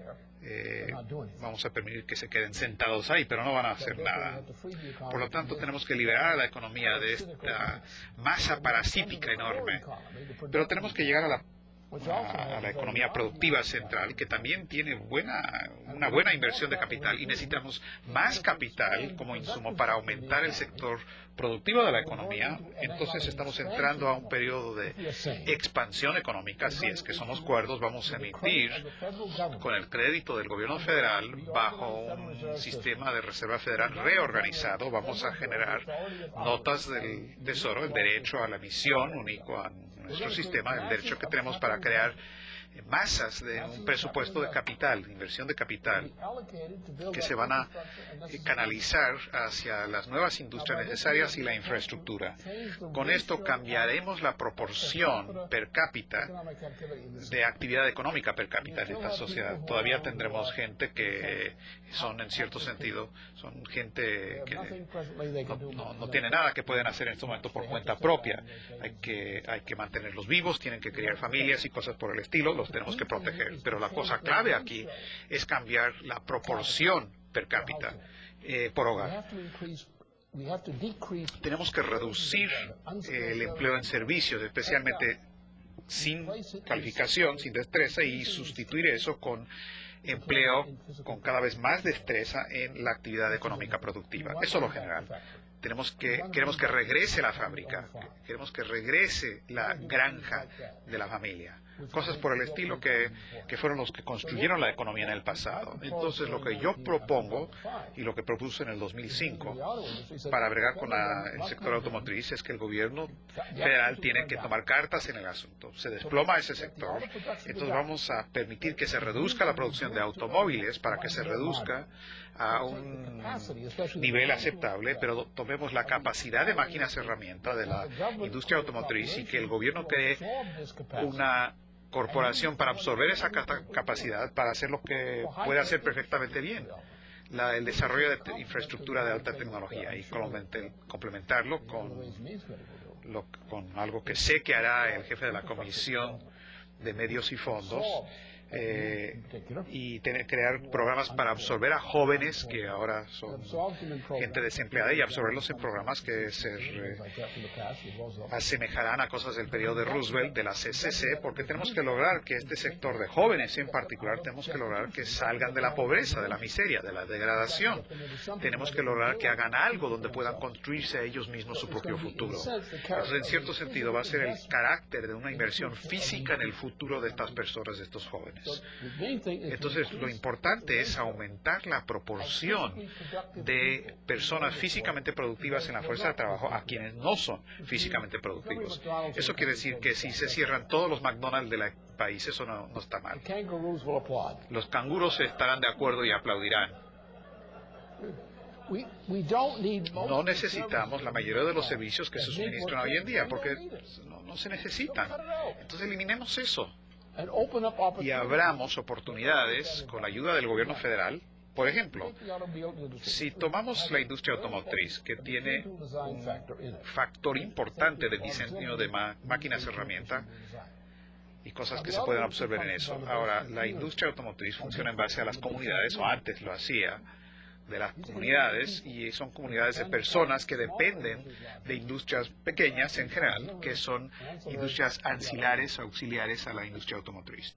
Vamos a permitir que se queden sentados ahí, pero no van a hacer nada. Por lo tanto, tenemos que liberar a la economía de esta masa parasítica enorme. Pero tenemos que llegar a la economía productiva central, que también tiene una buena inversión de capital, y necesitamos más capital como insumo para aumentar el sector productivo de la economía. Entonces estamos entrando a un periodo de expansión económica. Si es que somos cuerdos, vamos a emitir con el crédito del gobierno federal bajo un sistema de reserva federal reorganizado. Vamos a generar notas del Tesoro, el derecho a la emisión único a nuestro sistema, el derecho que tenemos para crear masas de un presupuesto de capital, de inversión de capital, que se van a canalizar hacia las nuevas industrias necesarias y la infraestructura. Con esto cambiaremos la proporción per cápita de actividad económica per cápita en esta sociedad. Todavía tendremos gente que son, en cierto sentido, son gente que no tiene nada que pueden hacer en este momento por cuenta propia. Hay que mantenerlos vivos, tienen que criar familias y cosas por el estilo, los tenemos que proteger. Pero la cosa clave aquí es cambiar la proporción per cápita por hogar. Tenemos que reducir el empleo en servicios, especialmente sin calificación, sin destreza, y sustituir eso con empleo con cada vez más destreza en la actividad económica productiva. Eso es lo general. Queremos que regrese la fábrica, queremos que regrese la granja de la familia. Cosas por el estilo que fueron los que construyeron la economía en el pasado. Entonces, lo que yo propongo y lo que propuse en el 2005 para bregar con el sector automotriz es que el gobierno federal tiene que tomar cartas en el asunto. Se desploma ese sector, entonces vamos a permitir que se reduzca la producción de automóviles para que se reduzca a un nivel aceptable, pero tomemos la capacidad de máquinas herramientas de la industria automotriz y que el gobierno cree una corporación para absorber esa capacidad para hacer lo que puede hacer perfectamente bien, el desarrollo de infraestructura de alta tecnología, y complementarlo con algo que sé que hará el jefe de la Comisión de Medios y Fondos, y crear programas para absorber a jóvenes que ahora son gente desempleada y absorberlos en programas que se asemejarán a cosas del periodo de Roosevelt, de la CCC, porque tenemos que lograr que este sector de jóvenes en particular, tenemos que lograr que salgan de la pobreza, de la miseria, de la degradación. Tenemos que lograr que hagan algo donde puedan construirse a ellos mismos su propio futuro. Entonces, en cierto sentido, va a ser el carácter de una inversión física en el futuro de estas personas, de estos jóvenes. Entonces, lo importante es aumentar la proporción de personas físicamente productivas en la fuerza de trabajo a quienes no son físicamente productivos. Eso quiere decir que si se cierran todos los McDonald's del país, eso no está mal. Los canguros estarán de acuerdo y aplaudirán. No necesitamos la mayoría de los servicios que se suministran hoy en día, porque no se necesitan. Entonces, eliminemos eso y abramos oportunidades con la ayuda del gobierno federal. Por ejemplo, si tomamos la industria automotriz, que tiene un factor importante de diseño de máquinas herramientas y cosas que se pueden observar en eso. Ahora, la industria automotriz funciona en base a las comunidades, o antes lo hacía, de las comunidades, y son comunidades de personas que dependen de industrias pequeñas en general, que son industrias ancilares o auxiliares a la industria automotriz.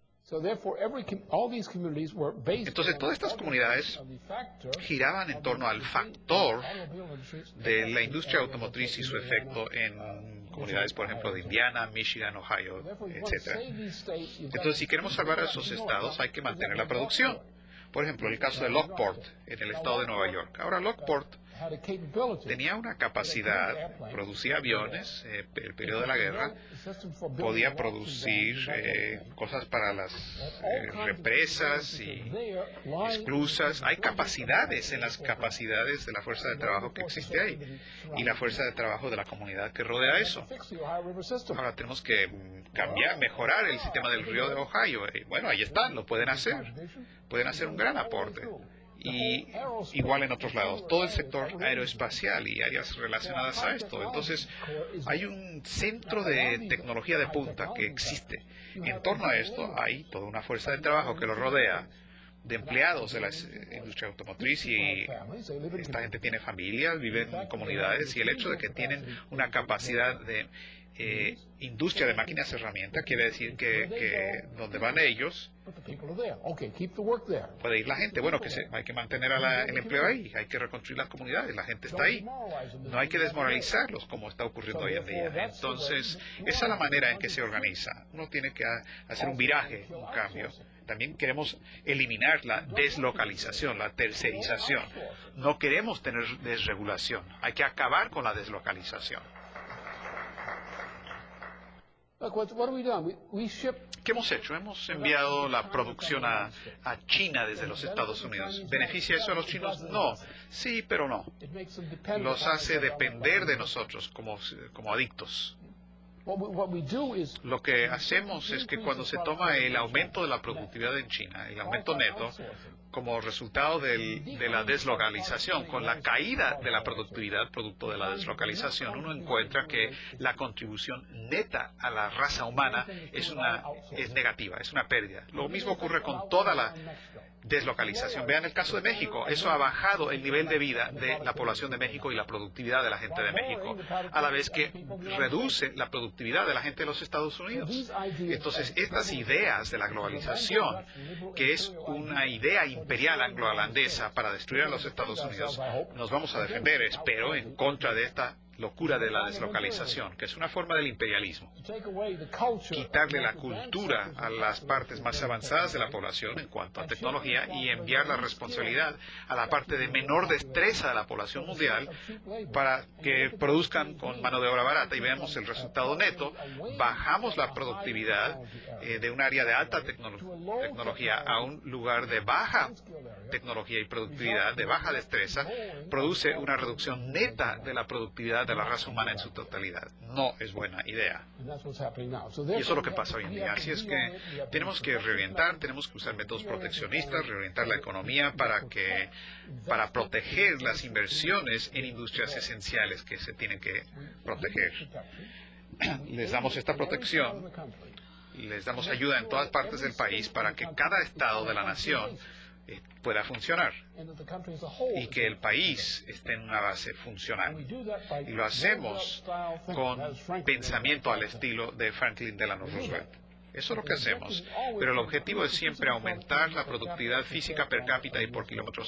Entonces, todas estas comunidades giraban en torno al factor de la industria automotriz y su efecto en comunidades, por ejemplo, de Indiana, Michigan, Ohio, etc. Entonces, si queremos salvar a esos estados, hay que mantener la producción. Por ejemplo, el caso de Lockport, en el estado de Nueva York. Ahora, Lockport tenía una capacidad, producía aviones, el periodo de la guerra, podía producir cosas para las represas y esclusas. Hay capacidades en las capacidades de la fuerza de trabajo que existe ahí y la fuerza de trabajo de la comunidad que rodea eso. Ahora tenemos que mejorar el sistema del río de Ohio. Bueno, ahí están, lo pueden hacer un gran aporte. Y igual en otros lados, todo el sector aeroespacial y áreas relacionadas a esto. Entonces, hay un centro de tecnología de punta que existe. En torno a esto hay toda una fuerza de trabajo que lo rodea, de empleados de la industria automotriz, y esta gente tiene familias, vive en comunidades, y el hecho de que tienen una capacidad de industria de máquinas herramientas quiere decir que donde van ellos puede ir la gente. Bueno, hay que mantener el empleo ahí, hay que reconstruir las comunidades, la gente está ahí, no hay que desmoralizarlos como está ocurriendo hoy en día. Entonces, esa es la manera en que se organiza. Uno tiene que hacer un viraje, un cambio. También queremos eliminar la deslocalización, la tercerización. No queremos tener desregulación, hay que acabar con la deslocalización. ¿Qué hemos hecho? Hemos enviado la producción a China desde los Estados Unidos. ¿Beneficia eso a los chinos? No. Sí, pero no. Los hace depender de nosotros como adictos. Lo que hacemos es que cuando se toma el aumento de la productividad en China, el aumento neto, como resultado de la deslocalización, con la caída de la productividad producto de la deslocalización, uno encuentra que la contribución neta a la raza humana es negativa, es una pérdida. Lo mismo ocurre con toda la deslocalización. Vean el caso de México. Eso ha bajado el nivel de vida de la población de México y la productividad de la gente de México, a la vez que reduce la productividad de la gente de los Estados Unidos. Entonces, estas ideas de la globalización, que es una idea imperial anglo-holandesa para destruir a los Estados Unidos, nos vamos a defender, espero, en contra de esta locura de la deslocalización, que es una forma del imperialismo. Quitarle la cultura a las partes más avanzadas de la población en cuanto a tecnología y enviar la responsabilidad a la parte de menor destreza de la población mundial para que produzcan con mano de obra barata. Y vemos el resultado neto. Bajamos la productividad de un área de alta tecnología a un lugar de baja tecnología y productividad, de baja destreza, produce una reducción neta de la productividad de la raza humana en su totalidad. No es buena idea. Y eso es lo que pasa hoy en día. Así es que tenemos que reorientar, tenemos que usar métodos proteccionistas, reorientar la economía para proteger las inversiones en industrias esenciales que se tienen que proteger. Les damos esta protección, les damos ayuda en todas partes del país para que cada estado de la nación pueda funcionar y que el país esté en una base funcional. Y lo hacemos con pensamiento al estilo de Franklin Delano Roosevelt. Eso es lo que hacemos. Pero el objetivo es siempre aumentar la productividad física per cápita y por kilómetro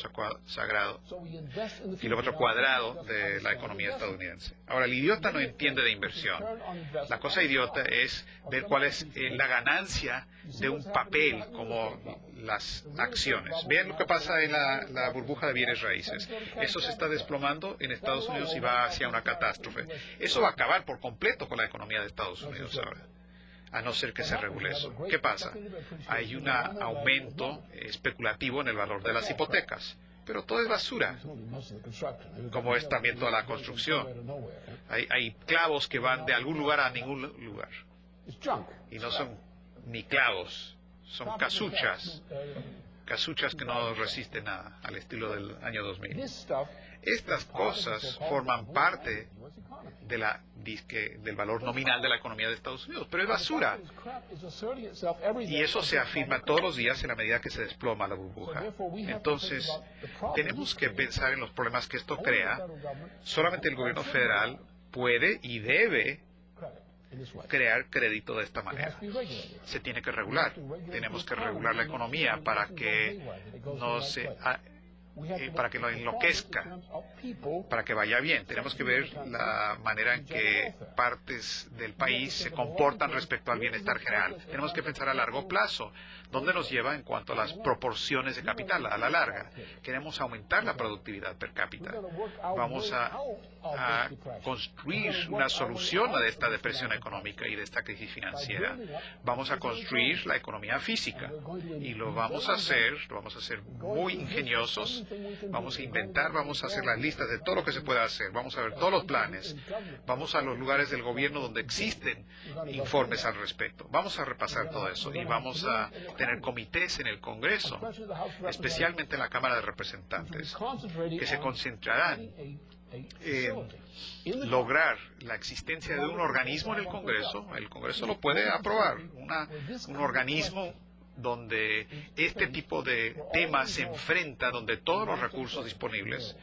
cuadrado de la economía estadounidense. Ahora, el idiota no entiende de inversión. La cosa idiota es ver cuál es la ganancia de un papel como las acciones. Vean lo que pasa en la burbuja de bienes raíces. Eso se está desplomando en Estados Unidos y va hacia una catástrofe. Eso va a acabar por completo con la economía de Estados Unidos ahora, a no ser que se regule eso. ¿Qué pasa? Hay un aumento especulativo en el valor de las hipotecas, pero todo es basura, como es también toda la construcción. Hay clavos que van de algún lugar a ningún lugar, y no son ni clavos, son casuchas que no resisten nada, al estilo del año 2000. Estas cosas forman parte del valor nominal de la economía de Estados Unidos, pero es basura. Y eso se afirma todos los días en la medida que se desploma la burbuja. Entonces, tenemos que pensar en los problemas que esto crea. Solamente el gobierno federal puede y debe crear crédito de esta manera. Se tiene que regular. Tenemos que regular la economía para que no enloquezca, para que vaya bien. Tenemos que ver la manera en que partes del país se comportan respecto al bienestar general. Tenemos que pensar a largo plazo. ¿Dónde nos lleva en cuanto a las proporciones de capital a la larga? Queremos aumentar la productividad per cápita. Vamos a construir una solución a esta depresión económica y de esta crisis financiera. Vamos a construir la economía física y lo vamos a hacer muy ingeniosos. Vamos a inventar, vamos a hacer las listas de todo lo que se pueda hacer. Vamos a ver todos los planes. Vamos a los lugares del gobierno donde existen informes al respecto. Vamos a repasar todo eso y vamos a tener comités en el Congreso, especialmente en la Cámara de Representantes, que se concentrarán en lograr la existencia de un organismo en el Congreso. El Congreso lo puede aprobar, un organismo donde este tipo de temas se enfrenta, donde todos los recursos disponibles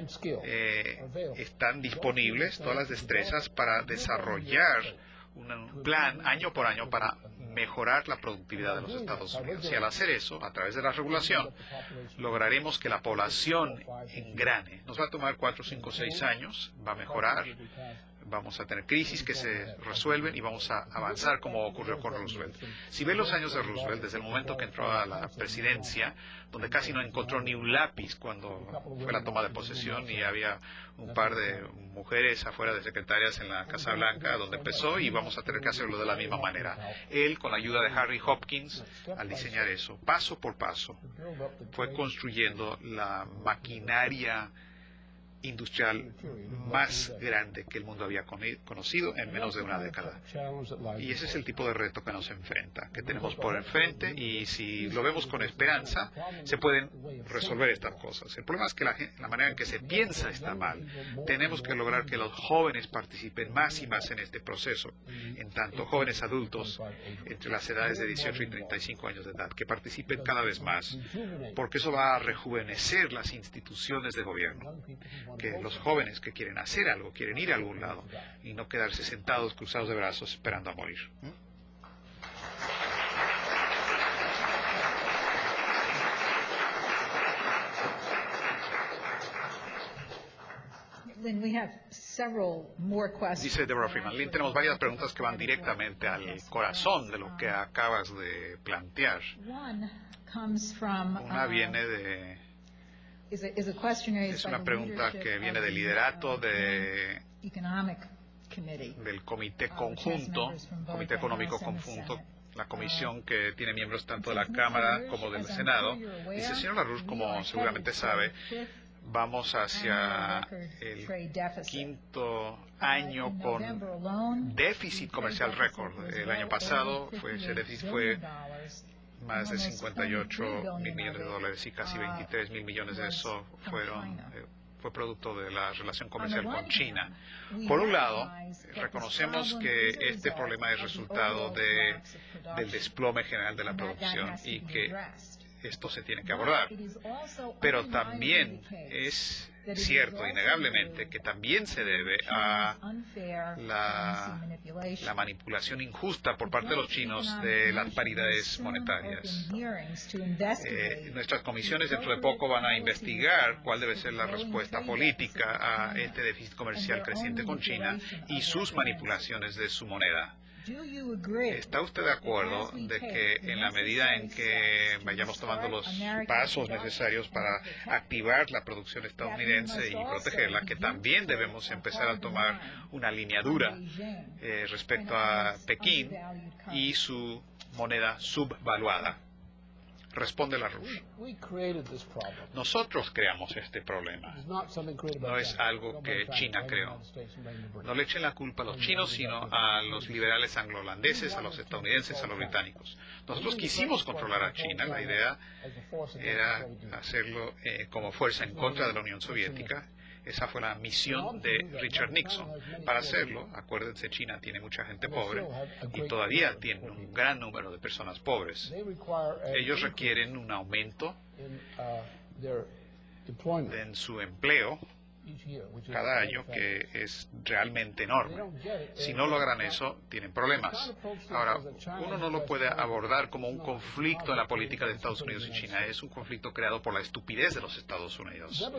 están disponibles, todas las destrezas para desarrollar un plan año por año para mejorar la productividad de los Estados Unidos. Y al hacer eso, a través de la regulación, lograremos que la población engrane. Nos va a tomar 4, 5, 6 años, va a mejorar, Vamos a tener crisis que se resuelven y vamos a avanzar como ocurrió con Roosevelt. Si ven los años de Roosevelt, desde el momento que entró a la presidencia, donde casi no encontró ni un lápiz cuando fue la toma de posesión y había un par de mujeres afuera de secretarias en la Casa Blanca, donde empezó, y vamos a tener que hacerlo de la misma manera. Él, con la ayuda de Harry Hopkins, al diseñar eso, paso por paso, fue construyendo la maquinaria industrial más grande que el mundo había conocido en menos de una década. Y ese es el tipo de reto que nos enfrenta, que tenemos por enfrente, y si lo vemos con esperanza, se pueden resolver estas cosas. El problema es que la manera en que se piensa está mal. Tenemos que lograr que los jóvenes participen más y más en este proceso, en tanto jóvenes adultos entre las edades de 18 y 35 años de edad, que participen cada vez más, porque eso va a rejuvenecer las instituciones de gobierno, que los jóvenes que quieren hacer algo, quieren ir a algún lado y no quedarse sentados cruzados de brazos esperando a morir. Lynn, we have several more questions. Dice Deborah Freeman. Lynn, tenemos varias preguntas que van directamente al corazón de lo que acabas de plantear. Una viene de... Es una pregunta que viene del liderato del Comité Conjunto, Comité Económico Conjunto, la comisión que tiene miembros tanto de la Cámara como del Senado. Dice, señor LaRouche, como seguramente sabe, vamos hacia el quinto año con déficit comercial récord. El año pasado ese déficit fue más de 58 mil millones de dólares y casi 23 mil millones de eso fue producto de la relación comercial con China. Por un lado, reconocemos que este problema es resultado del desplome general de la producción y que esto se tiene que abordar. Pero también es cierto, innegablemente, que también se debe a la manipulación injusta por parte de los chinos de las paridades monetarias. Nuestras comisiones dentro de poco van a investigar cuál debe ser la respuesta política a este déficit comercial creciente con China y sus manipulaciones de su moneda. ¿Está usted de acuerdo de que en la medida en que vayamos tomando los pasos necesarios para activar la producción estadounidense y protegerla, que también debemos empezar a tomar una línea dura respecto a Pekín y su moneda subvaluada? Responde LaRouche. Nosotros creamos este problema. No es algo que China creó. No le echen la culpa a los chinos, sino a los liberales anglo-holandeses, a los estadounidenses, a los británicos. Nosotros quisimos controlar a China. La idea era hacerlo como fuerza en contra de la Unión Soviética. Esa fue la misión de Richard Nixon. Para hacerlo, acuérdense, China tiene mucha gente pobre y todavía tiene un gran número de personas pobres. Ellos requieren un aumento en su empleo cada año, que es realmente enorme. Si no logran eso, tienen problemas. Ahora, uno no lo puede abordar como un conflicto en la política de Estados Unidos y China. Es un conflicto creado por la estupidez de los Estados Unidos.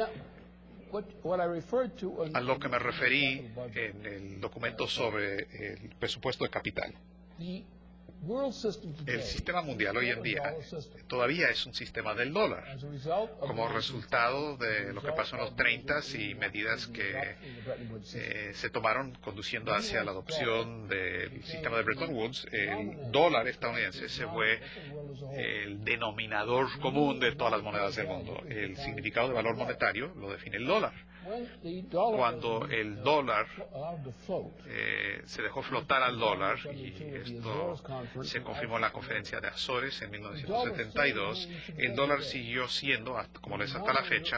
A lo que me referí en el documento sobre el presupuesto de capital. El sistema mundial hoy en día todavía es un sistema del dólar, como resultado de lo que pasó en los 30s y medidas que se tomaron conduciendo hacia la adopción del sistema de Bretton Woods. El dólar estadounidense se fue el denominador común de todas las monedas del mundo. El significado de valor monetario lo define el dólar. Cuando el dólar se dejó flotar al dólar, y esto se confirmó en la conferencia de Azores en 1972, el dólar siguió siendo, como lo es hasta la fecha,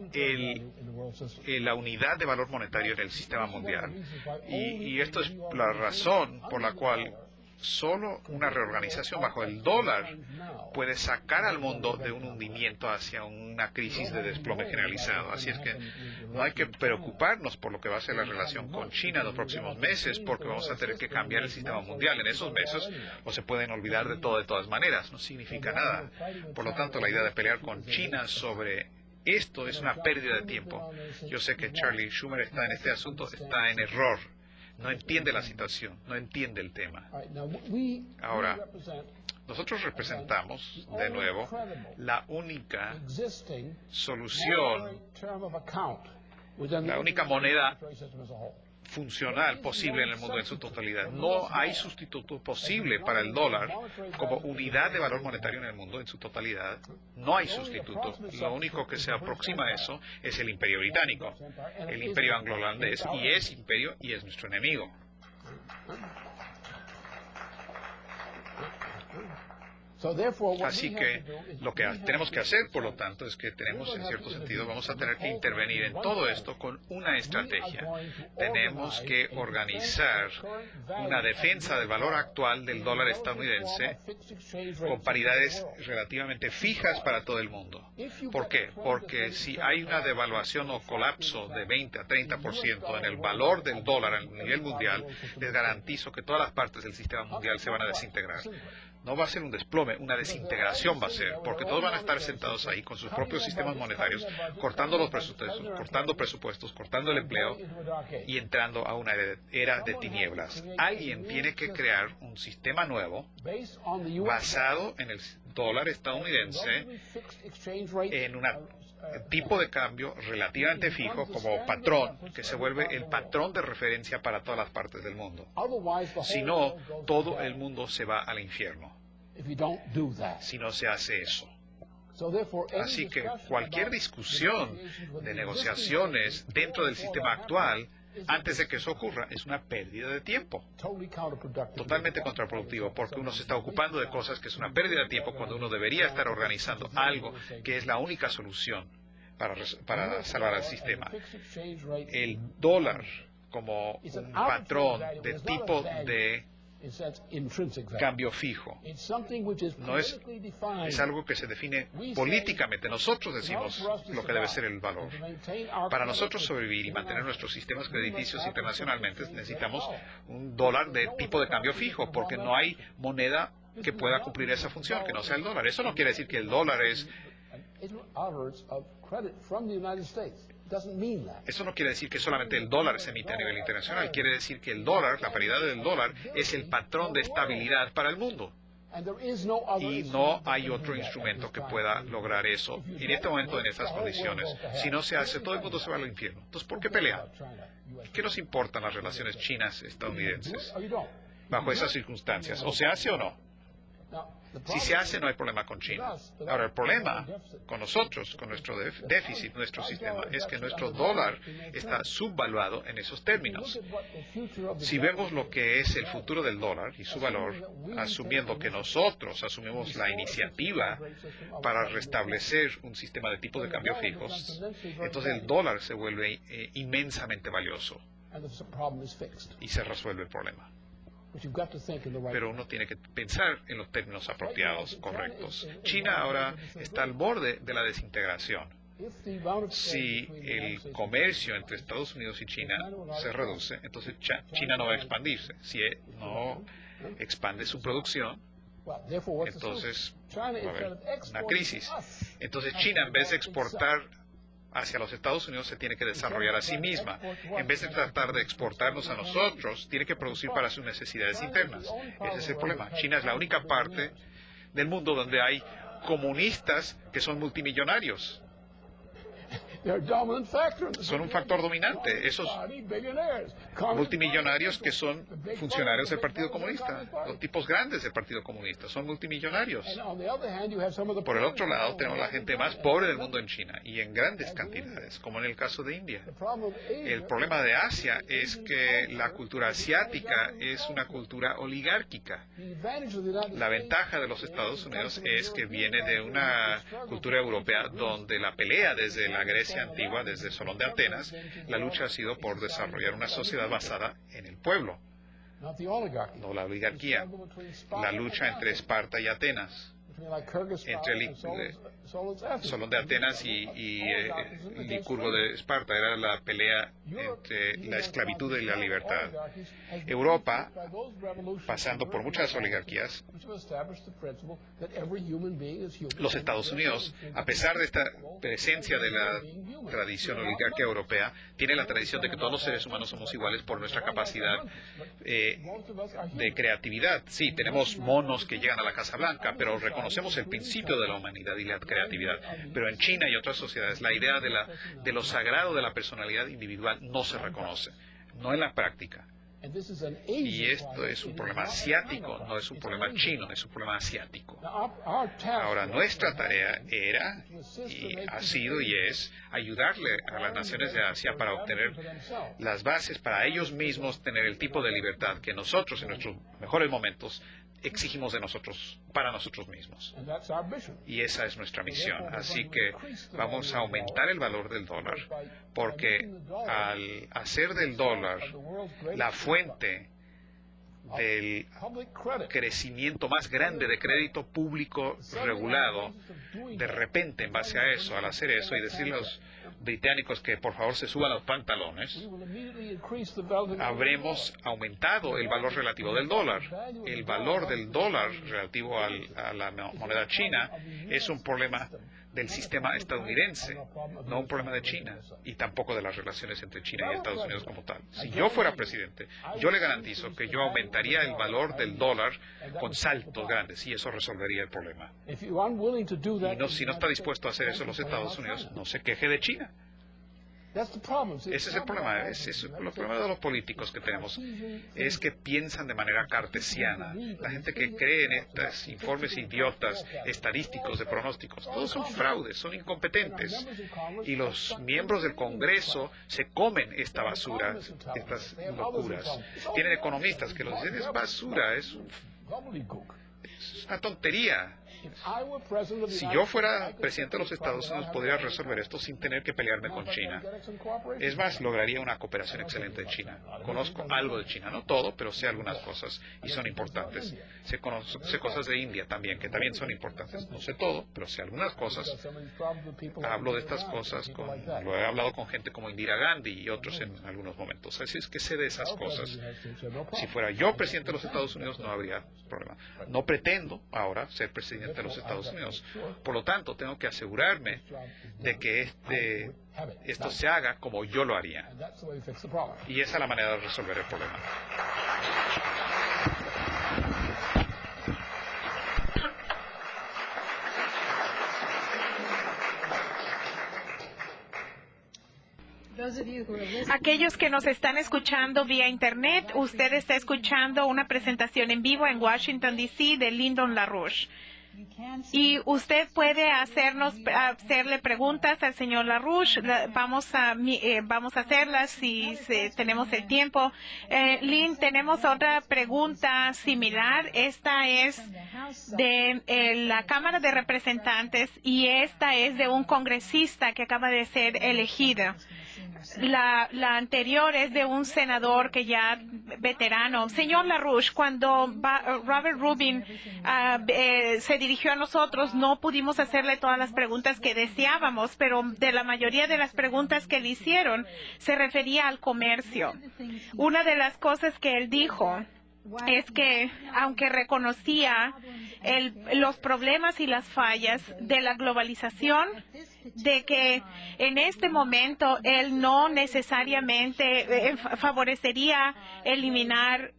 la unidad de valor monetario en el sistema mundial. Y esto es la razón por la cual solo una reorganización bajo el dólar puede sacar al mundo de un hundimiento hacia una crisis de desplome generalizado. Así es que no hay que preocuparnos por lo que va a ser la relación con China en los próximos meses, porque vamos a tener que cambiar el sistema mundial en esos meses, o se pueden olvidar de todo de todas maneras. No significa nada. Por lo tanto, la idea de pelear con China sobre Esto es una pérdida de tiempo. Yo sé que Charlie Schumer está en este asunto, está en error. No entiende la situación, no entiende el tema. Ahora, nosotros representamos, de nuevo, la única solución, la única moneda funcional posible en el mundo en su totalidad. No hay sustituto posible para el dólar como unidad de valor monetario en el mundo en su totalidad. No hay sustituto. Lo único que se aproxima a eso es el imperio británico, el imperio anglo-holandés, y es imperio y es nuestro enemigo. Así que lo que tenemos que hacer, por lo tanto, es que tenemos, en cierto sentido, vamos a tener que intervenir en todo esto con una estrategia. Tenemos que organizar una defensa del valor actual del dólar estadounidense con paridades relativamente fijas para todo el mundo. ¿Por qué? Porque si hay una devaluación o colapso de 20 a 30% en el valor del dólar a nivel mundial, les garantizo que todas las partes del sistema mundial se van a desintegrar. No va a ser un desplome, una desintegración va a ser, porque todos van a estar sentados ahí con sus propios sistemas monetarios, cortando los presupuestos, cortando el empleo y entrando a una era de tinieblas. Alguien tiene que crear un sistema nuevo basado en el dólar estadounidense, en un tipo de cambio relativamente fijo como patrón, que se vuelve el patrón de referencia para todas las partes del mundo. Si no, todo el mundo se va al infierno si no se hace eso. Así que cualquier discusión de negociaciones dentro del sistema actual, antes de que eso ocurra, es una pérdida de tiempo. Totalmente contraproductivo, porque uno se está ocupando de cosas que es una pérdida de tiempo cuando uno debería estar organizando algo que es la única solución para salvar al sistema. El dólar como un patrón de tipo de cambio fijo no es algo que se define políticamente. Nosotros decimos lo que debe ser el valor. Para nosotros sobrevivir y mantener nuestros sistemas crediticios internacionalmente necesitamos un dólar de tipo de cambio fijo, porque no hay moneda que pueda cumplir esa función, que no sea el dólar. Eso no quiere decir que el dólar es... Eso no quiere decir que solamente el dólar se emite a nivel internacional. Quiere decir que el dólar, la paridad del dólar, es el patrón de estabilidad para el mundo. Y no hay otro instrumento que pueda lograr eso en este momento, en estas condiciones. Si no se hace, todo el mundo se va al infierno. Entonces, ¿por qué pelear? ¿Qué nos importan las relaciones chinas-estadounidenses bajo esas circunstancias? ¿O se hace o no? Si se hace, no hay problema con China. Ahora, el problema con nosotros, con nuestro déficit, nuestro sistema, es que nuestro dólar está subvaluado en esos términos. Si vemos lo que es el futuro del dólar y su valor, asumiendo que nosotros asumimos la iniciativa para restablecer un sistema de tipos de cambio fijos, entonces el dólar se vuelve inmensamente valioso y se resuelve el problema. Pero uno tiene que pensar en los términos apropiados, correctos. China ahora está al borde de la desintegración. Si el comercio entre Estados Unidos y China se reduce, entonces China no va a expandirse. Si no expande su producción, entonces va a haber una crisis. Entonces China, en vez de exportar hacia los Estados Unidos, se tiene que desarrollar a sí misma. En vez de tratar de exportarnos a nosotros, tiene que producir para sus necesidades internas. Ese es el problema. China es la única parte del mundo donde hay comunistas que son multimillonarios. Son un factor dominante. Esos multimillonarios que son funcionarios del Partido Comunista, los tipos grandes del Partido Comunista, son multimillonarios. Por el otro lado, tenemos la gente más pobre del mundo en China, y en grandes cantidades, como en el caso de India. El problema de Asia es que la cultura asiática es una cultura oligárquica. La ventaja de los Estados Unidos es que viene de una cultura europea donde la pelea desde la Grecia antigua, desde Solón de Atenas, la lucha ha sido por desarrollar una sociedad basada en el pueblo, no la oligarquía. La lucha entre Esparta y Atenas, entre Solón de Atenas y Licurgo de Esparta. Era la pelea entre la esclavitud y la libertad. Europa, pasando por muchas oligarquías, los Estados Unidos, a pesar de esta presencia de la tradición oligárquica europea, tiene la tradición de que todos los seres humanos somos iguales por nuestra capacidad de creatividad. Sí, tenemos monos que llegan a la Casa Blanca, pero reconocemos el principio de la humanidad y la creatividad. Pero en China y otras sociedades, la idea de lo sagrado de la personalidad individual no se reconoce, no en la práctica. Y esto es un problema asiático, no es un problema chino, es un problema asiático. Ahora, nuestra tarea era, y ha sido y es, ayudarle a las naciones de Asia para obtener las bases para ellos mismos tener el tipo de libertad que nosotros, en nuestros mejores momentos, exigimos de nosotros, para nosotros mismos. Y esa es nuestra misión. Así que vamos a aumentar el valor del dólar, porque al hacer del dólar la fuente del crecimiento más grande de crédito público regulado, de repente, en base a eso, al hacer eso y decirle a los británicos que por favor se suban los pantalones, habremos aumentado el valor relativo del dólar. El valor del dólar relativo a la moneda china es un problema del sistema estadounidense, no un problema de China, y tampoco de las relaciones entre China y Estados Unidos como tal. Si yo fuera presidente, yo le garantizo que yo aumentaría el valor del dólar con saltos grandes, y eso resolvería el problema. Y si no está dispuesto a hacer eso los Estados Unidos, no se queje de China. Ese es el problema. El problema de los políticos que tenemos es que piensan de manera cartesiana. La gente que cree en estos informes idiotas, estadísticos, de pronósticos, todos son fraudes, son incompetentes. Y los miembros del Congreso se comen esta basura, estas locuras. Tienen economistas que lo dicen, es basura, es una tontería. Si yo fuera presidente de los Estados Unidos, podría resolver esto sin tener que pelearme con China. Es más, lograría una cooperación excelente de China. Conozco algo de China, no todo, pero sé algunas cosas y son importantes. Sé cosas de India también, que también son importantes. No sé todo, pero sé algunas cosas. Hablo de estas cosas, lo he hablado con gente como Indira Gandhi y otros en algunos momentos. Así es que sé de esas cosas. Si fuera yo presidente de los Estados Unidos, no habría problema. No pretendo ahora ser presidente de los Estados Unidos. Por lo tanto, tengo que asegurarme de que esto se haga como yo lo haría. Y esa es la manera de resolver el problema. Aquellos que nos están escuchando vía internet, usted está escuchando una presentación en vivo en Washington, D.C. de Lyndon LaRouche. Y usted puede hacerle preguntas al señor LaRouche. Vamos a hacerlas si tenemos el tiempo. Lynn, tenemos otra pregunta similar. Esta es de la Cámara de Representantes y esta es de un congresista que acaba de ser elegido. La anterior es de un senador que ya veterano. Señor LaRouche, cuando Robert Rubin se dirigió a nosotros, no pudimos hacerle todas las preguntas que deseábamos, pero de la mayoría de las preguntas que le hicieron se refería al comercio. Una de las cosas que él dijo es que, aunque reconocía los problemas y las fallas de la globalización, de que en este momento él no necesariamente favorecería eliminar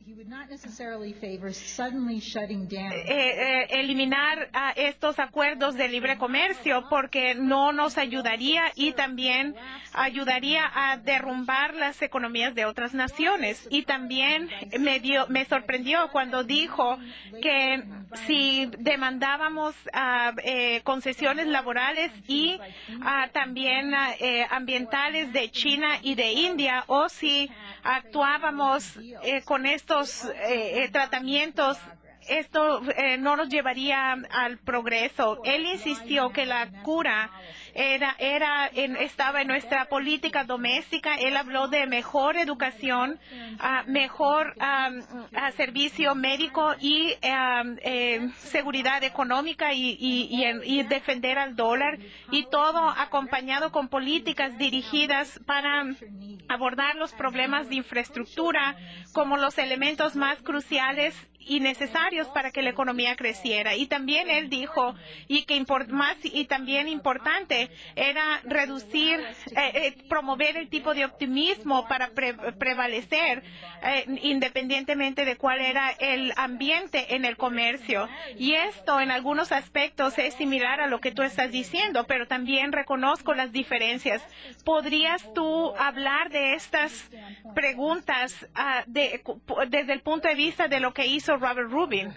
estos acuerdos de libre comercio, porque no nos ayudaría y también ayudaría a derrumbar las economías de otras naciones. Y también me sorprendió cuando dijo que si demandábamos concesiones laborales y también ambientales de China y de India, o si actuábamos con estos tratamientos esto no nos llevaría al progreso. Él insistió que la cura estaba en nuestra política doméstica. Él habló de mejor educación, mejor servicio médico y seguridad económica y defender al dólar, y todo acompañado con políticas dirigidas para abordar los problemas de infraestructura como los elementos más cruciales y necesarios para que la economía creciera. Y también él dijo y también importante era promover el tipo de optimismo para prevalecer independientemente de cuál era el ambiente en el comercio. Y esto en algunos aspectos es similar a lo que tú estás diciendo, pero también reconozco las diferencias. ¿Podrías tú hablar de estas preguntas desde el punto de vista de lo que hizo Robert Rubin?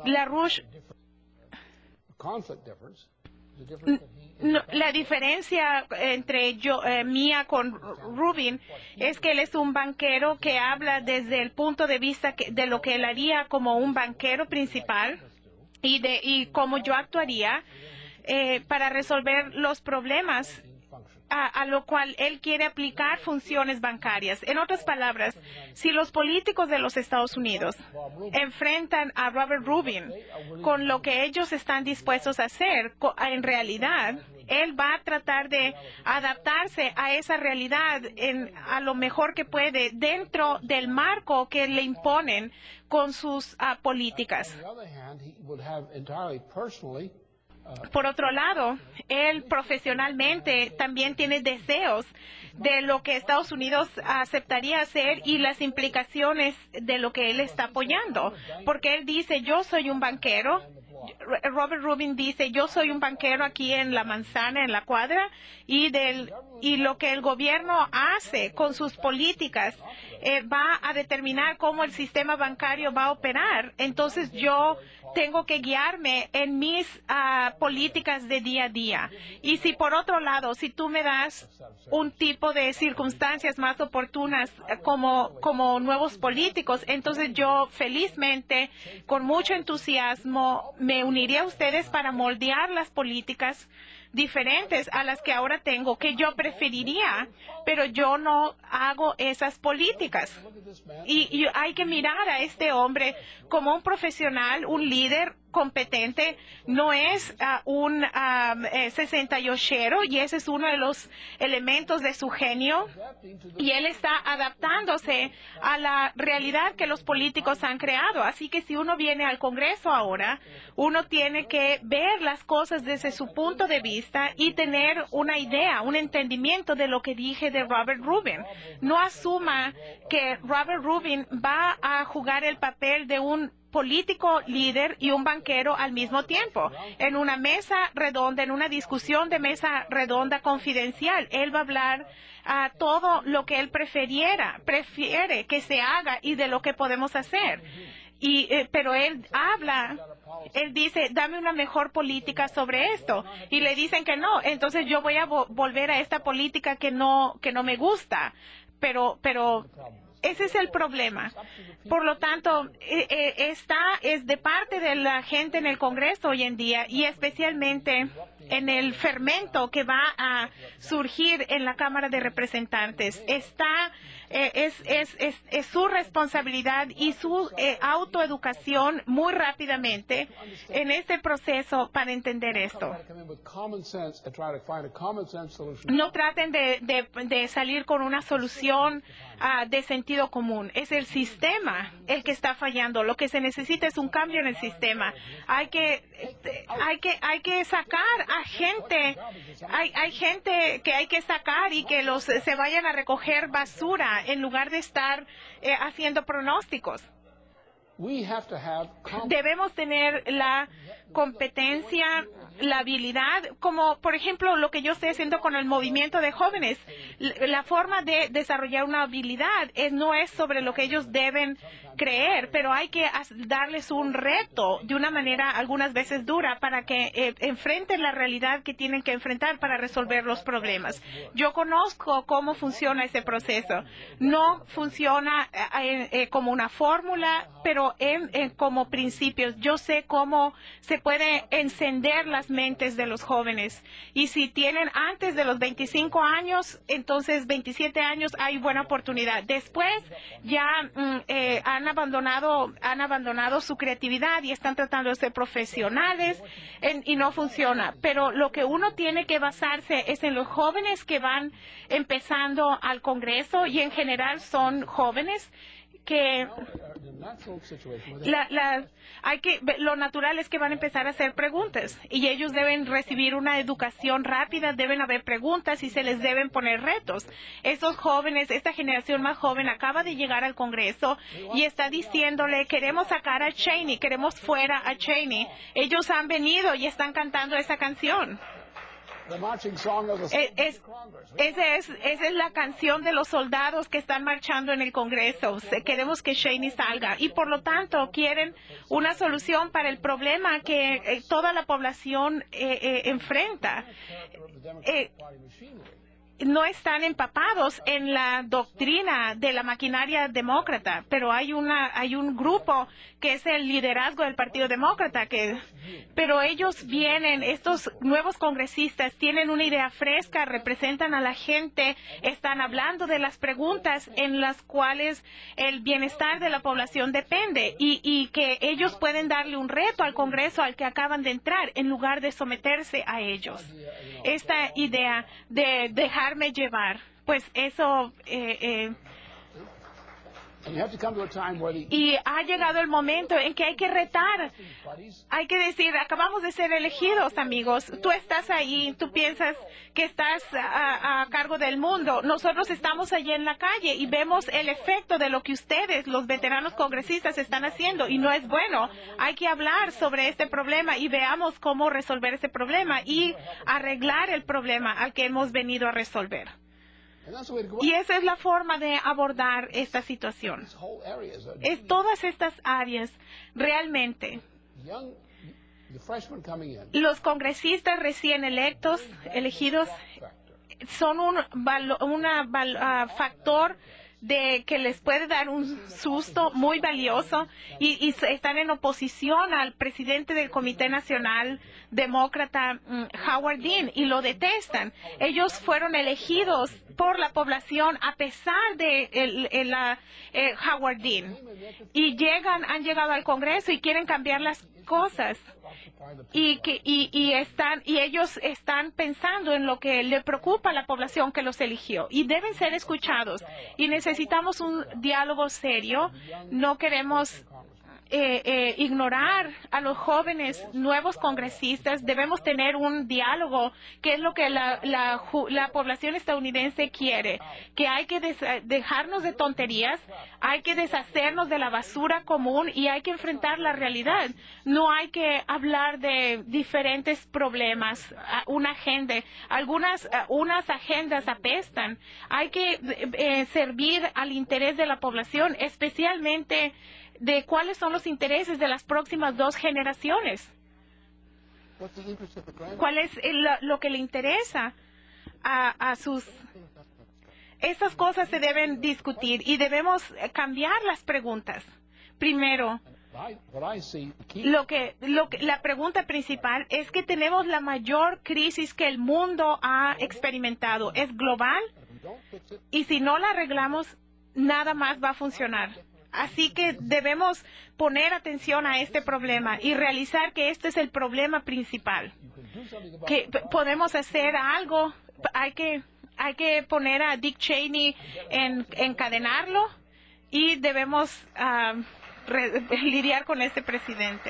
La diferencia entre mía con Rubin es que él es un banquero que habla desde el punto de vista de lo que él haría como un banquero principal y cómo yo actuaría para resolver los problemas a lo cual él quiere aplicar funciones bancarias. En otras palabras, si los políticos de los Estados Unidos enfrentan a Robert Rubin con lo que ellos están dispuestos a hacer, en realidad, él va a tratar de adaptarse a esa realidad a lo mejor que puede dentro del marco que le imponen con sus políticas. Por otro lado, él profesionalmente también tiene deseos de lo que Estados Unidos aceptaría hacer y las implicaciones de lo que él está apoyando. Porque él dice, yo soy un banquero. Robert Rubin dice, yo soy un banquero aquí en la manzana, en la cuadra, y lo que el gobierno hace con sus políticas va a determinar cómo el sistema bancario va a operar. Entonces yo tengo que guiarme en mis políticas de día a día. Y si por otro lado, si tú me das un tipo de circunstancias más oportunas como nuevos políticos, entonces yo felizmente, con mucho entusiasmo, me uniría a ustedes para moldear las políticas diferentes a las que ahora tengo, que yo preferiría, pero yo no hago esas políticas. Y hay que mirar a este hombre como un profesional, un líder competente, no es un 68ero, y ese es uno de los elementos de su genio, y él está adaptándose a la realidad que los políticos han creado. Así que si uno viene al Congreso ahora, uno tiene que ver las cosas desde su punto de vista y tener una idea, un entendimiento de lo que dije de Robert Rubin. No asuma que Robert Rubin va a jugar el papel de un político líder y un banquero al mismo tiempo, en una mesa redonda, en una discusión de mesa redonda confidencial. Él va a hablar a todo lo que él prefiere que se haga y de lo que podemos hacer. Pero él dice, dame una mejor política sobre esto. Y le dicen que no. Entonces yo voy a volver a esta política que no me gusta. Pero ese es el problema. Por lo tanto, es de parte de la gente en el Congreso hoy en día, y especialmente en el fermento que va a surgir en la Cámara de Representantes. Es su responsabilidad y su autoeducación muy rápidamente en este proceso para entender esto. No traten de salir con una solución de sentido común. Es el sistema el que está fallando. Lo que se necesita es un cambio en el sistema. Hay que sacar a gente. Hay gente que hay que sacar y que se vayan a recoger basura en lugar de estar haciendo pronósticos. Debemos tener la competencia, la habilidad, como por ejemplo lo que yo estoy haciendo con el movimiento de jóvenes. La forma de desarrollar una habilidad no es sobre lo que ellos deben creer, pero hay que darles un reto de una manera algunas veces dura para que enfrenten la realidad que tienen que enfrentar para resolver los problemas. Yo conozco cómo funciona ese proceso. No funciona como una fórmula, pero como principios. Yo sé cómo se puede encender las mentes de los jóvenes. Y si tienen antes de los 25 años, entonces 27 años hay buena oportunidad. Después ya han abandonado su creatividad y están tratando de ser profesionales y no funciona. Pero lo que uno tiene que basarse es en los jóvenes que van empezando al Congreso y en general son jóvenes que lo natural es que van a empezar a hacer preguntas y ellos deben recibir una educación rápida, deben haber preguntas y se les deben poner retos. Esos jóvenes, esta generación más joven acaba de llegar al Congreso y está diciéndole, queremos sacar a Cheney, queremos fuera a Cheney. Ellos han venido y están cantando esa canción. Esa es la canción de los soldados que están marchando en el Congreso. Queremos que Cheney salga y por lo tanto quieren una solución para el problema que toda la población enfrenta. No están empapados en la doctrina de la maquinaria demócrata, pero hay un grupo que es el liderazgo del Partido Demócrata, pero ellos vienen, estos nuevos congresistas tienen una idea fresca, representan a la gente, están hablando de las preguntas en las cuales el bienestar de la población depende y que ellos pueden darle un reto al Congreso al que acaban de entrar en lugar de someterse a ellos. Esta idea de dejarme llevar, pues eso y ha llegado el momento en que hay que retar, hay que decir, acabamos de ser elegidos, amigos, tú estás ahí, tú piensas que estás a cargo del mundo, nosotros estamos allí en la calle y vemos el efecto de lo que ustedes, los veteranos congresistas, están haciendo y no es bueno. Hay que hablar sobre este problema y veamos cómo resolver ese problema y arreglar el problema al que hemos venido a resolver. Y esa es la forma de abordar esta situación. Es todas estas áreas realmente. Los congresistas recién elegidos, son un factor de que les puede dar un susto muy valioso y están en oposición al presidente del Comité Nacional Demócrata, Howard Dean, y lo detestan. Ellos fueron elegidos por la población a pesar de Howard Dean y han llegado al Congreso y quieren cambiar las cosas y ellos están pensando en lo que le preocupa a la población que los eligió y deben ser escuchados y necesitamos un diálogo serio. No queremos ignorar a los jóvenes nuevos congresistas. Debemos tener un diálogo, que es lo que la población estadounidense quiere, que hay que dejarnos de tonterías, hay que deshacernos de la basura común y hay que enfrentar la realidad. No hay que hablar de diferentes problemas, una agenda. Unas agendas apestan. Hay que servir al interés de la población, especialmente de cuáles son los intereses de las próximas 2 generaciones. ¿Cuál es lo que le interesa a sus... Esas cosas se deben discutir y debemos cambiar las preguntas. Primero, la pregunta principal es que tenemos la mayor crisis que el mundo ha experimentado. Es global y si no la arreglamos, nada más va a funcionar. Así que debemos poner atención a este problema y realizar que este es el problema principal. Que podemos hacer algo, hay que poner a Dick Cheney, encadenarlo y debemos lidiar con este presidente.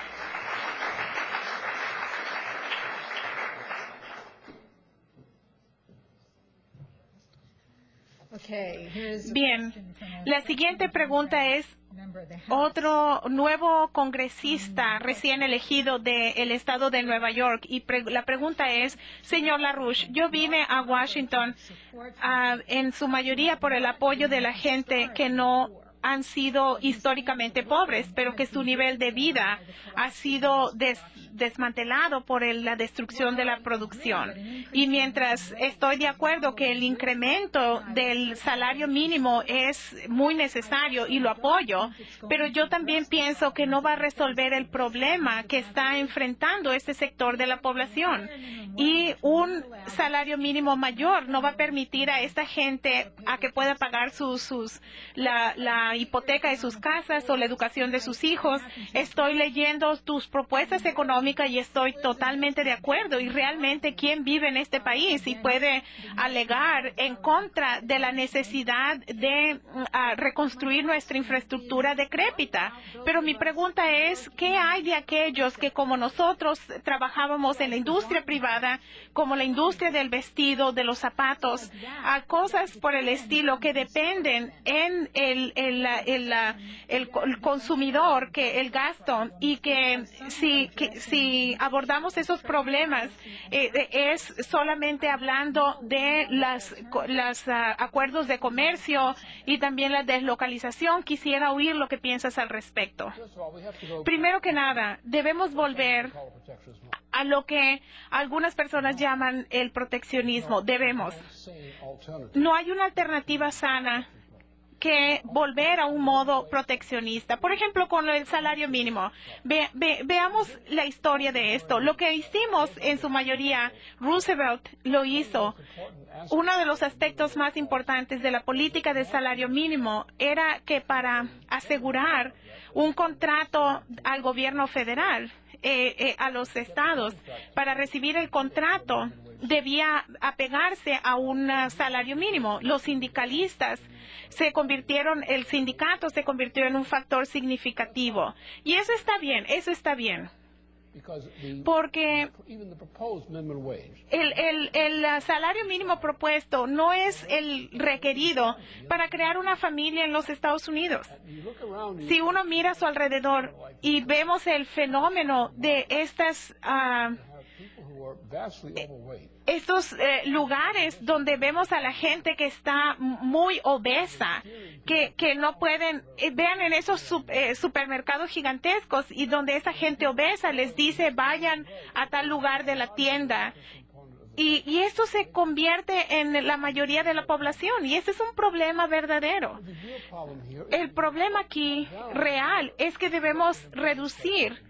Bien, la siguiente pregunta es, otro nuevo congresista recién elegido del estado de Nueva York, y la pregunta es, señor LaRouche, yo vine a Washington en su mayoría por el apoyo de la gente que no han sido históricamente pobres, pero que su nivel de vida ha sido desmantelado por la destrucción de la producción. Y mientras estoy de acuerdo que el incremento del salario mínimo es muy necesario y lo apoyo, pero yo también pienso que no va a resolver el problema que está enfrentando este sector de la población. Y un salario mínimo mayor no va a permitir a esta gente a que pueda pagar la hipoteca de sus casas o la educación de sus hijos. Estoy leyendo tus propuestas económicas y estoy totalmente de acuerdo. Y realmente, ¿quién vive en este país y puede alegar en contra de la necesidad de reconstruir nuestra infraestructura decrépita? Pero mi pregunta es, ¿qué hay de aquellos que, como nosotros, trabajábamos en la industria privada, como la industria del vestido, de los zapatos, a cosas por el estilo que dependen en el consumidor, que el gasto, y que si abordamos esos problemas es solamente hablando de los acuerdos de comercio y también la deslocalización? Quisiera oír lo que piensas al respecto. Primero que nada, debemos volver a lo que algunas personas llaman el proteccionismo. No hay una alternativa sana que volver a un modo proteccionista. Por ejemplo, con el salario mínimo. Veamos la historia de esto. Lo que hicimos, en su mayoría, Roosevelt lo hizo. Uno de los aspectos más importantes de la política de salario mínimo era que para asegurar un contrato al gobierno federal, a los estados, para recibir el contrato, debía apegarse a un salario mínimo. Los sindicalistas el sindicato se convirtió en un factor significativo. Y eso está bien, porque el salario mínimo propuesto no es el requerido para crear una familia en los Estados Unidos. Si uno mira a su alrededor y vemos el fenómeno de estos lugares donde vemos a la gente que está muy obesa, que no pueden, vean en esos supermercados gigantescos y donde esa gente obesa les dice vayan a tal lugar de la tienda. Y esto se convierte en la mayoría de la población, y ese es un problema verdadero. El problema aquí real es que debemos reducir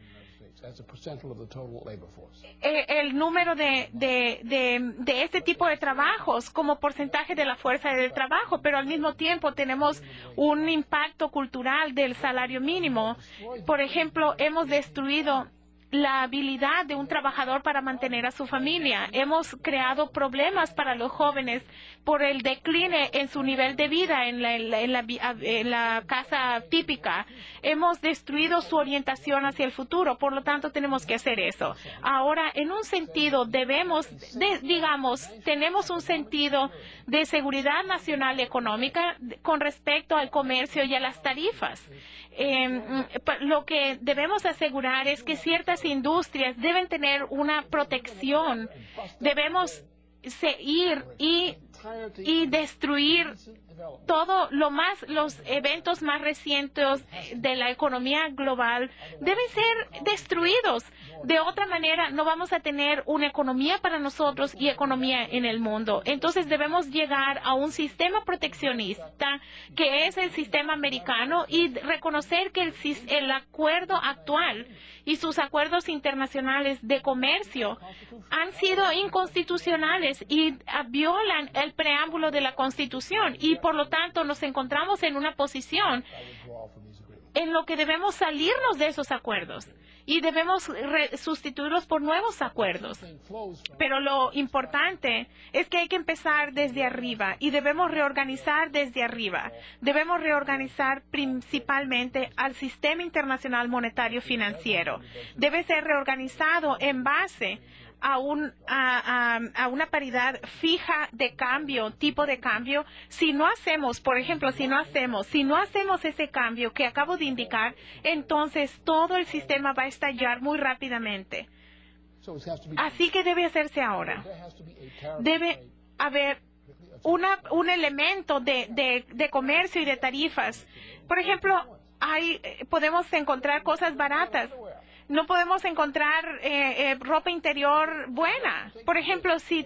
el número de este tipo de trabajos como porcentaje de la fuerza de trabajo, pero al mismo tiempo tenemos un impacto cultural del salario mínimo. Por ejemplo, hemos destruido la habilidad de un trabajador para mantener a su familia. Hemos creado problemas para los jóvenes por el decline en su nivel de vida en la casa típica. Hemos destruido su orientación hacia el futuro. Por lo tanto, tenemos que hacer eso. Ahora, en un sentido, tenemos un sentido de seguridad nacional económica con respecto al comercio y a las tarifas. Lo que debemos asegurar es que ciertas industrias deben tener una protección. Debemos ir y destruir los eventos más recientes de la economía global deben ser destruidos. De otra manera, no vamos a tener una economía para nosotros y economía en el mundo. Entonces, debemos llegar a un sistema proteccionista, que es el sistema americano, y reconocer que el acuerdo actual y sus acuerdos internacionales de comercio han sido inconstitucionales y violan el preámbulo de la Constitución, y por lo tanto nos encontramos en una posición en lo que debemos salirnos de esos acuerdos y debemos sustituirlos por nuevos acuerdos. Pero lo importante es que hay que empezar desde arriba y debemos reorganizar desde arriba. Debemos reorganizar principalmente al sistema internacional monetario financiero. Debe ser reorganizado en base a una paridad fija de cambio, tipo de cambio. Si no hacemos ese cambio que acabo de indicar, entonces todo el sistema va a estallar muy rápidamente. Así que debe hacerse ahora. Debe haber un elemento de comercio y de tarifas. Por ejemplo, podemos encontrar cosas baratas. No podemos encontrar ropa interior buena. Por ejemplo, si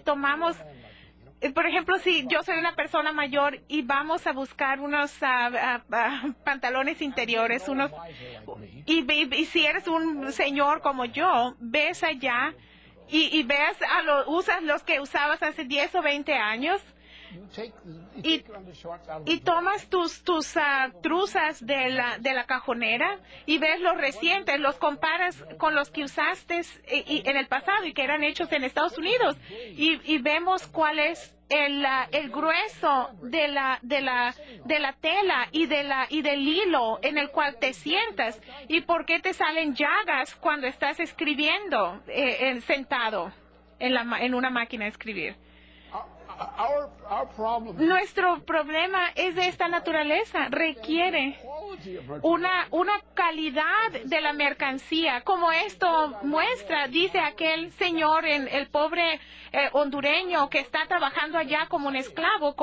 yo soy una persona mayor y vamos a buscar unos pantalones interiores, y si eres un señor como yo, ves allá y ves usas los que usabas hace 10 o 20 años, y tomas tus truzas de la cajonera y ves los recientes, los comparas con los que usaste en el pasado y que eran hechos en Estados Unidos, y vemos cuál es el grueso de la tela y del hilo en el cual te sientas, y por qué te salen llagas cuando estás escribiendo sentado en una máquina de escribir. Nuestro problema es de esta naturaleza. Requiere una calidad de la mercancía, como esto muestra, dice aquel señor, el pobre hondureño que está trabajando allá como un esclavo,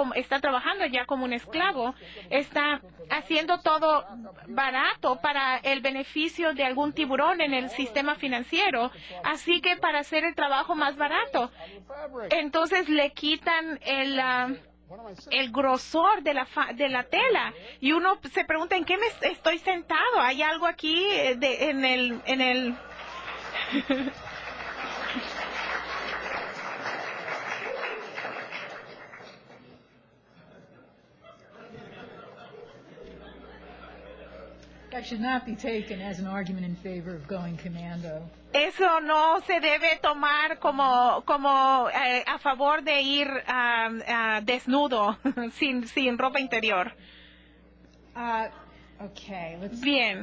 está haciendo todo barato para el beneficio de algún tiburón en el sistema financiero, así que para hacer el trabajo más barato, entonces le quitan el grosor de la tela, y uno se pregunta, ¿en qué estoy sentado? ¿Hay algo aquí en el That should not be taken as an argument in favor of going commando. Eso no se debe tomar como a favor de ir desnudo, sin ropa interior. Bien.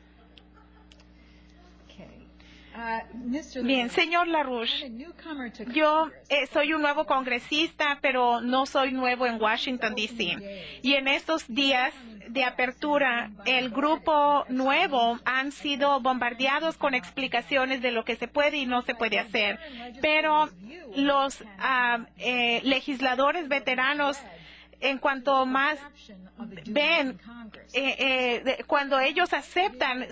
Bien, señor LaRouche, yo soy un nuevo congresista, pero no soy nuevo en Washington, D.C. Y en estos días de apertura, el grupo nuevo han sido bombardeados con explicaciones de lo que se puede y no se puede hacer. Pero los legisladores veteranos, en cuanto más ven, cuando ellos aceptan,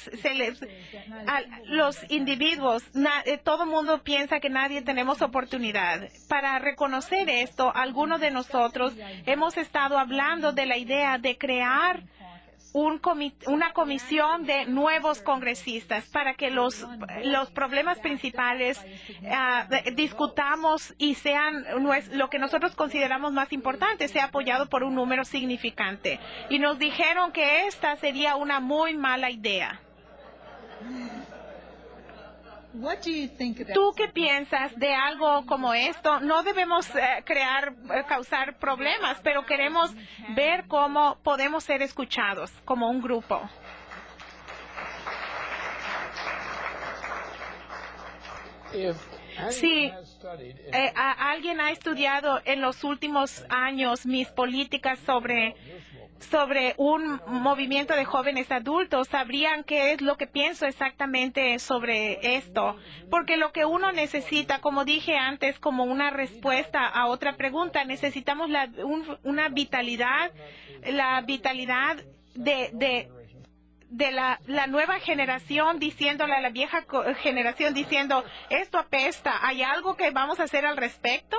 los individuos, todo el mundo piensa que nadie tenemos oportunidad. Para reconocer esto, algunos de nosotros hemos estado hablando de la idea de crear una comisión de nuevos congresistas para que los problemas principales discutamos y sean lo que nosotros consideramos más importante, sea apoyado por un número significante. Y nos dijeron que esta sería una muy mala idea. ¿Tú qué piensas de algo como esto? No debemos causar problemas, pero queremos ver cómo podemos ser escuchados como un grupo. Si alguien ha estudiado en los últimos años mis políticas sobre un movimiento de jóvenes adultos, sabrían qué es lo que pienso exactamente sobre esto. Porque lo que uno necesita, como dije antes, como una respuesta a otra pregunta, necesitamos una vitalidad, la vitalidad de la nueva generación diciéndole a la vieja generación, diciendo, esto apesta, ¿hay algo que vamos a hacer al respecto?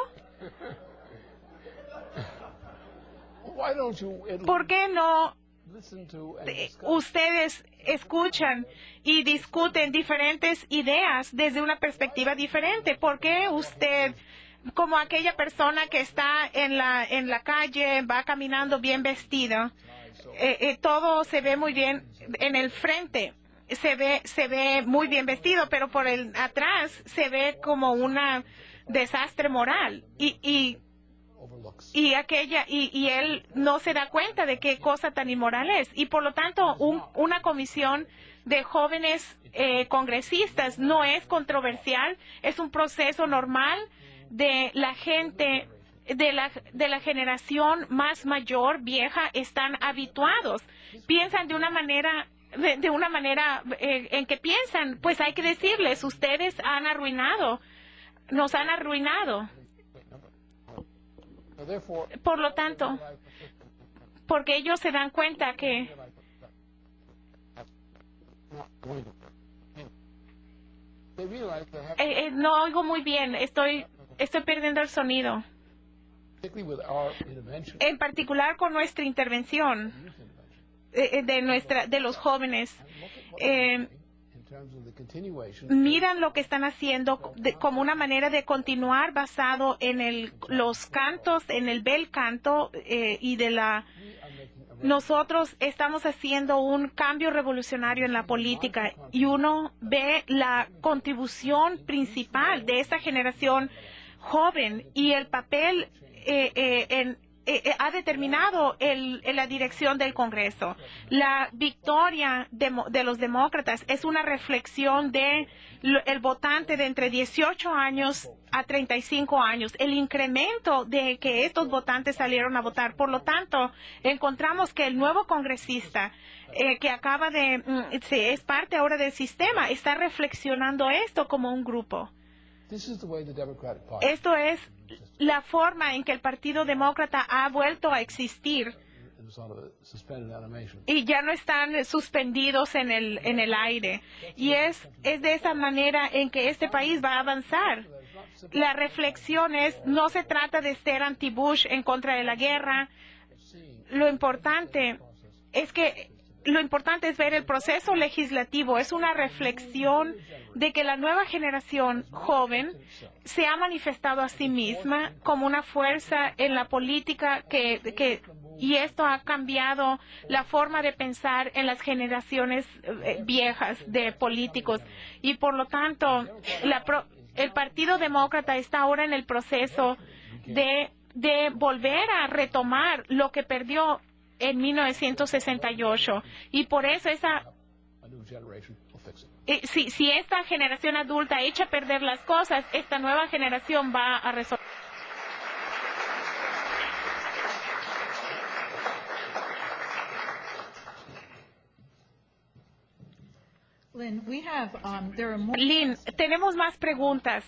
¿Por qué no ustedes escuchan y discuten diferentes ideas desde una perspectiva diferente? ¿Por qué usted, como aquella persona que está en la calle, va caminando bien vestido, todo se ve muy bien en el frente, se ve muy bien vestido, pero por atrás se ve como un desastre moral, y él no se da cuenta de qué cosa tan inmoral es? Y por lo tanto, una comisión de jóvenes congresistas no es controversial, es un proceso normal de la gente de la generación más mayor, vieja, están habituados, piensan de una manera en que piensan, pues hay que decirles, ustedes nos han arruinado. Por lo tanto, porque ellos se dan cuenta que no oigo muy bien, estoy perdiendo el sonido. En particular con nuestra intervención de los jóvenes, miran lo que están haciendo como una manera de continuar basado en los cantos, en el bel canto y de la... Nosotros estamos haciendo un cambio revolucionario en la política y uno ve la contribución principal de esta generación joven y el papel ha determinado la dirección del Congreso. La victoria de los demócratas es una reflexión de el votante de entre 18 años a 35 años, el incremento de que estos votantes salieron a votar. Por lo tanto, encontramos que el nuevo congresista que es parte ahora del sistema, está reflexionando esto como un grupo. Esto es la forma en que el Partido Demócrata ha vuelto a existir y ya no están suspendidos en el aire. Y es de esa manera en que este país va a avanzar. La reflexión no se trata de ser anti-Bush en contra de la guerra. Lo importante es ver el proceso legislativo. Es una reflexión de que la nueva generación joven se ha manifestado a sí misma como una fuerza en la política y esto ha cambiado la forma de pensar en las generaciones viejas de políticos. Y por lo tanto, el Partido Demócrata está ahora en el proceso de volver a retomar lo que perdió en 1968. Y por eso si esta generación adulta echa a perder las cosas, esta nueva generación va a resolver. Lynn, tenemos más preguntas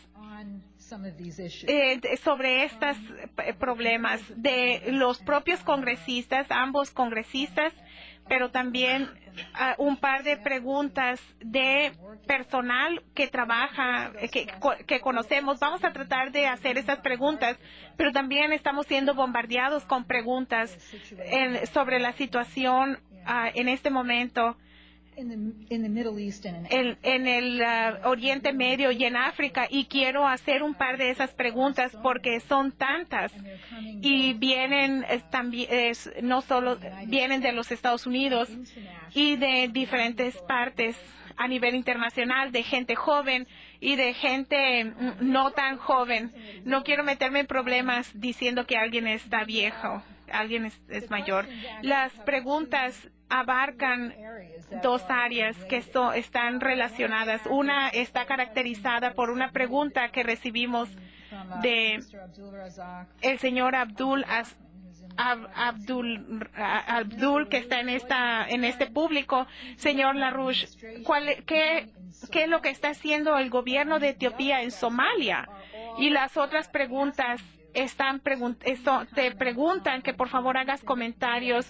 sobre estos problemas de los propios congresistas, ambos congresistas, pero también un par de preguntas de personal que trabaja, que conocemos. Vamos a tratar de hacer esas preguntas, pero también estamos siendo bombardeados con preguntas sobre la situación en este momento en el Oriente Medio y en África, y quiero hacer un par de esas preguntas porque son tantas y vienen también no solo vienen de los Estados Unidos y de diferentes partes a nivel internacional, de gente joven y de gente no tan joven. No quiero meterme en problemas diciendo que alguien está viejo, alguien es mayor. Las preguntas abarcan dos áreas que están relacionadas. Una está caracterizada por una pregunta que recibimos de el señor Abdul, que está en este público. Señor LaRouche, ¿qué es lo que está haciendo el gobierno de Etiopía en Somalia? Y las otras preguntas te preguntan que por favor hagas comentarios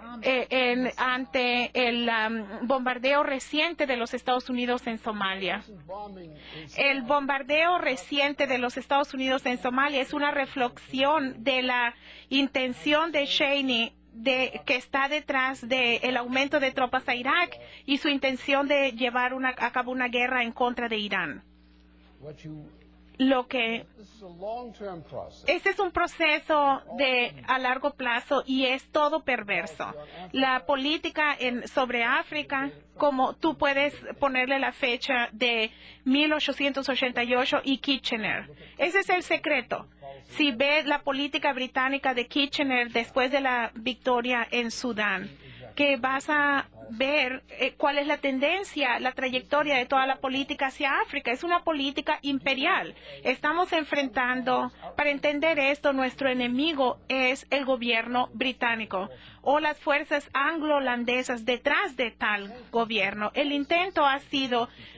ante el bombardeo reciente de los Estados Unidos en Somalia. El bombardeo reciente de los Estados Unidos en Somalia es una reflexión de la intención de Cheney que está detrás del aumento de tropas a Irak y su intención de llevar a cabo una guerra en contra de Irán. Este es un proceso a largo plazo y es todo perverso. La política sobre África, como tú puedes ponerle la fecha de 1888 y Kitchener. Ese es el secreto. Si ves la política británica de Kitchener después de la victoria en Sudán, que vas a ver cuál es la tendencia, la trayectoria de toda la política hacia África. Es una política imperial. Estamos enfrentando, para entender esto, nuestro enemigo es el gobierno británico o las fuerzas anglo-holandesas detrás de tal gobierno. El intento ha sido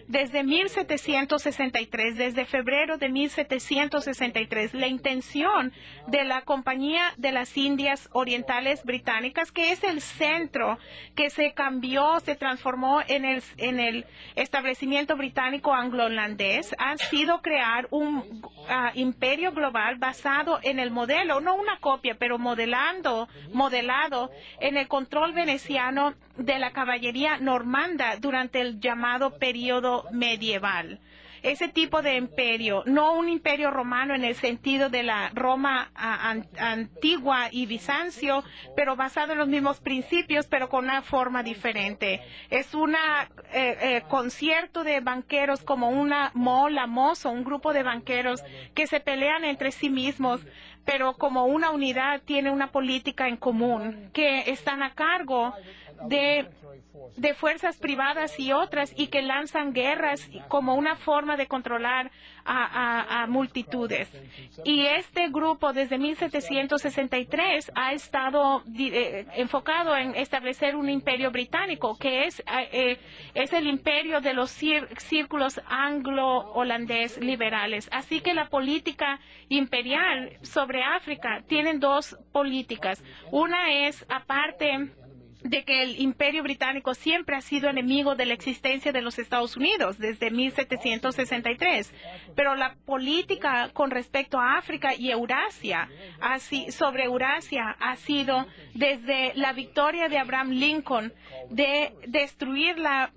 Desde 1763, desde febrero de 1763, la intención de la Compañía de las Indias Orientales Británicas, que es el centro que se cambió, se transformó en el establecimiento británico anglo-holandés, ha sido crear un imperio global basado en el modelo, no una copia, pero modelado en el control veneciano de la caballería normanda durante el llamado período medieval. Ese tipo de imperio, no un imperio romano en el sentido de la Roma antigua y Bizancio, pero basado en los mismos principios, pero con una forma diferente. Es un concierto de banqueros como una mola, mozo, un grupo de banqueros que se pelean entre sí mismos, pero como una unidad tiene una política en común, que están a cargo de fuerzas privadas y otras, y que lanzan guerras como una forma de controlar a multitudes. Y este grupo desde 1763 ha estado enfocado en establecer un imperio británico, que es el imperio de los círculos anglo-holandés liberales. Así que la política imperial sobre África tienen dos políticas. Una es, aparte de que el imperio británico siempre ha sido enemigo de la existencia de los Estados Unidos desde 1763, pero la política con respecto a África y Eurasia, sobre Eurasia, ha sido desde la victoria de Abraham Lincoln de destruir la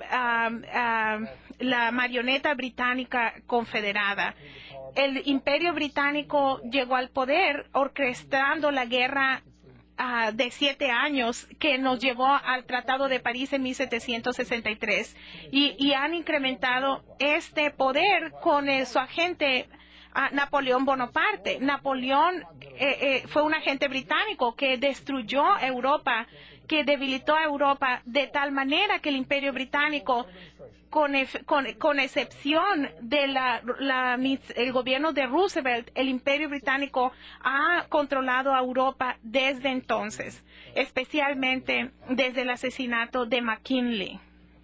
marioneta británica confederada. El imperio británico llegó al poder orquestando la guerra de 7 años que nos llevó al Tratado de París en 1763 y han incrementado este poder con su agente Napoleón Bonaparte. Napoleón fue un agente británico que destruyó Europa, que debilitó a Europa de tal manera que el imperio británico, con excepción de el gobierno de Roosevelt, el imperio británico ha controlado a Europa desde entonces, especialmente desde el asesinato de McKinley.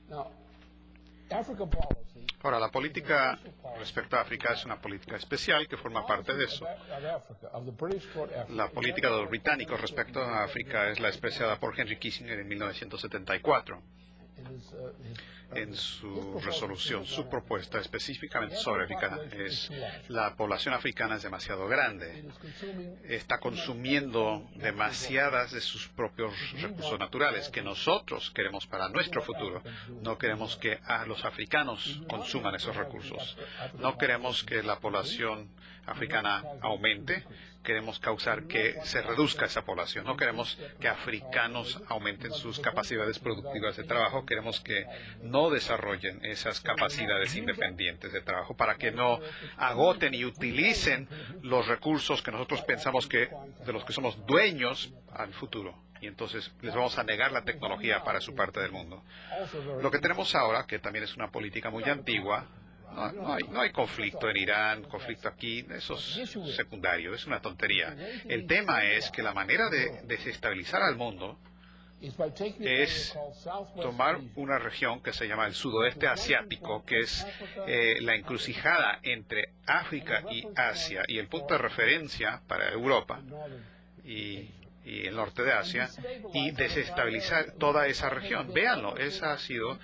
Ahora, la política respecto a África es una política especial que forma parte de eso. La política de los británicos respecto a África es la expresada por Henry Kissinger en 1974. En su resolución, su propuesta específicamente sobre África es: la población africana es demasiado grande, está consumiendo demasiadas de sus propios recursos naturales que nosotros queremos para nuestro futuro. No queremos que los africanos consuman esos recursos. No queremos que la población africana aumente. Queremos causar que se reduzca esa población. No queremos que africanos aumenten sus capacidades productivas de trabajo. Queremos que no desarrollen esas capacidades independientes de trabajo para que no agoten y utilicen los recursos que nosotros pensamos que de los que somos dueños al futuro. Y entonces les vamos a negar la tecnología para su parte del mundo. Lo que tenemos ahora, que también es una política muy antigua, no hay conflicto en Irán, conflicto aquí, eso es secundario, es una tontería. El tema es que la manera de desestabilizar al mundo es tomar una región que se llama el sudoeste asiático, que es la encrucijada entre África y Asia, y el punto de referencia para Europa y el norte de Asia, y desestabilizar toda esa región. Véanlo, esa ha sido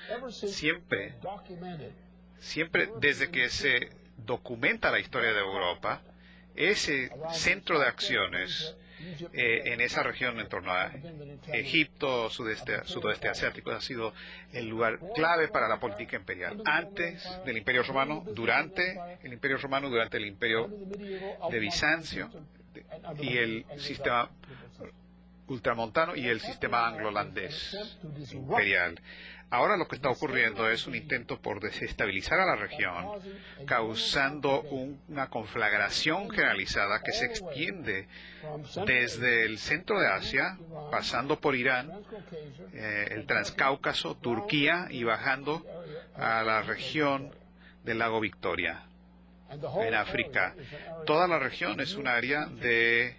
siempre desde que se documenta la historia de Europa, ese centro de acciones en esa región en torno a Egipto, sudoeste asiático, ha sido el lugar clave para la política imperial. Antes del Imperio Romano, durante el Imperio Romano, durante el Imperio de Bizancio y el sistema ultramontano y el sistema anglo-holandés imperial. Ahora lo que está ocurriendo es un intento por desestabilizar a la región, causando una conflagración generalizada que se extiende desde el centro de Asia, pasando por Irán, el Transcáucaso, Turquía y bajando a la región del lago Victoria, en África. Toda la región es un área de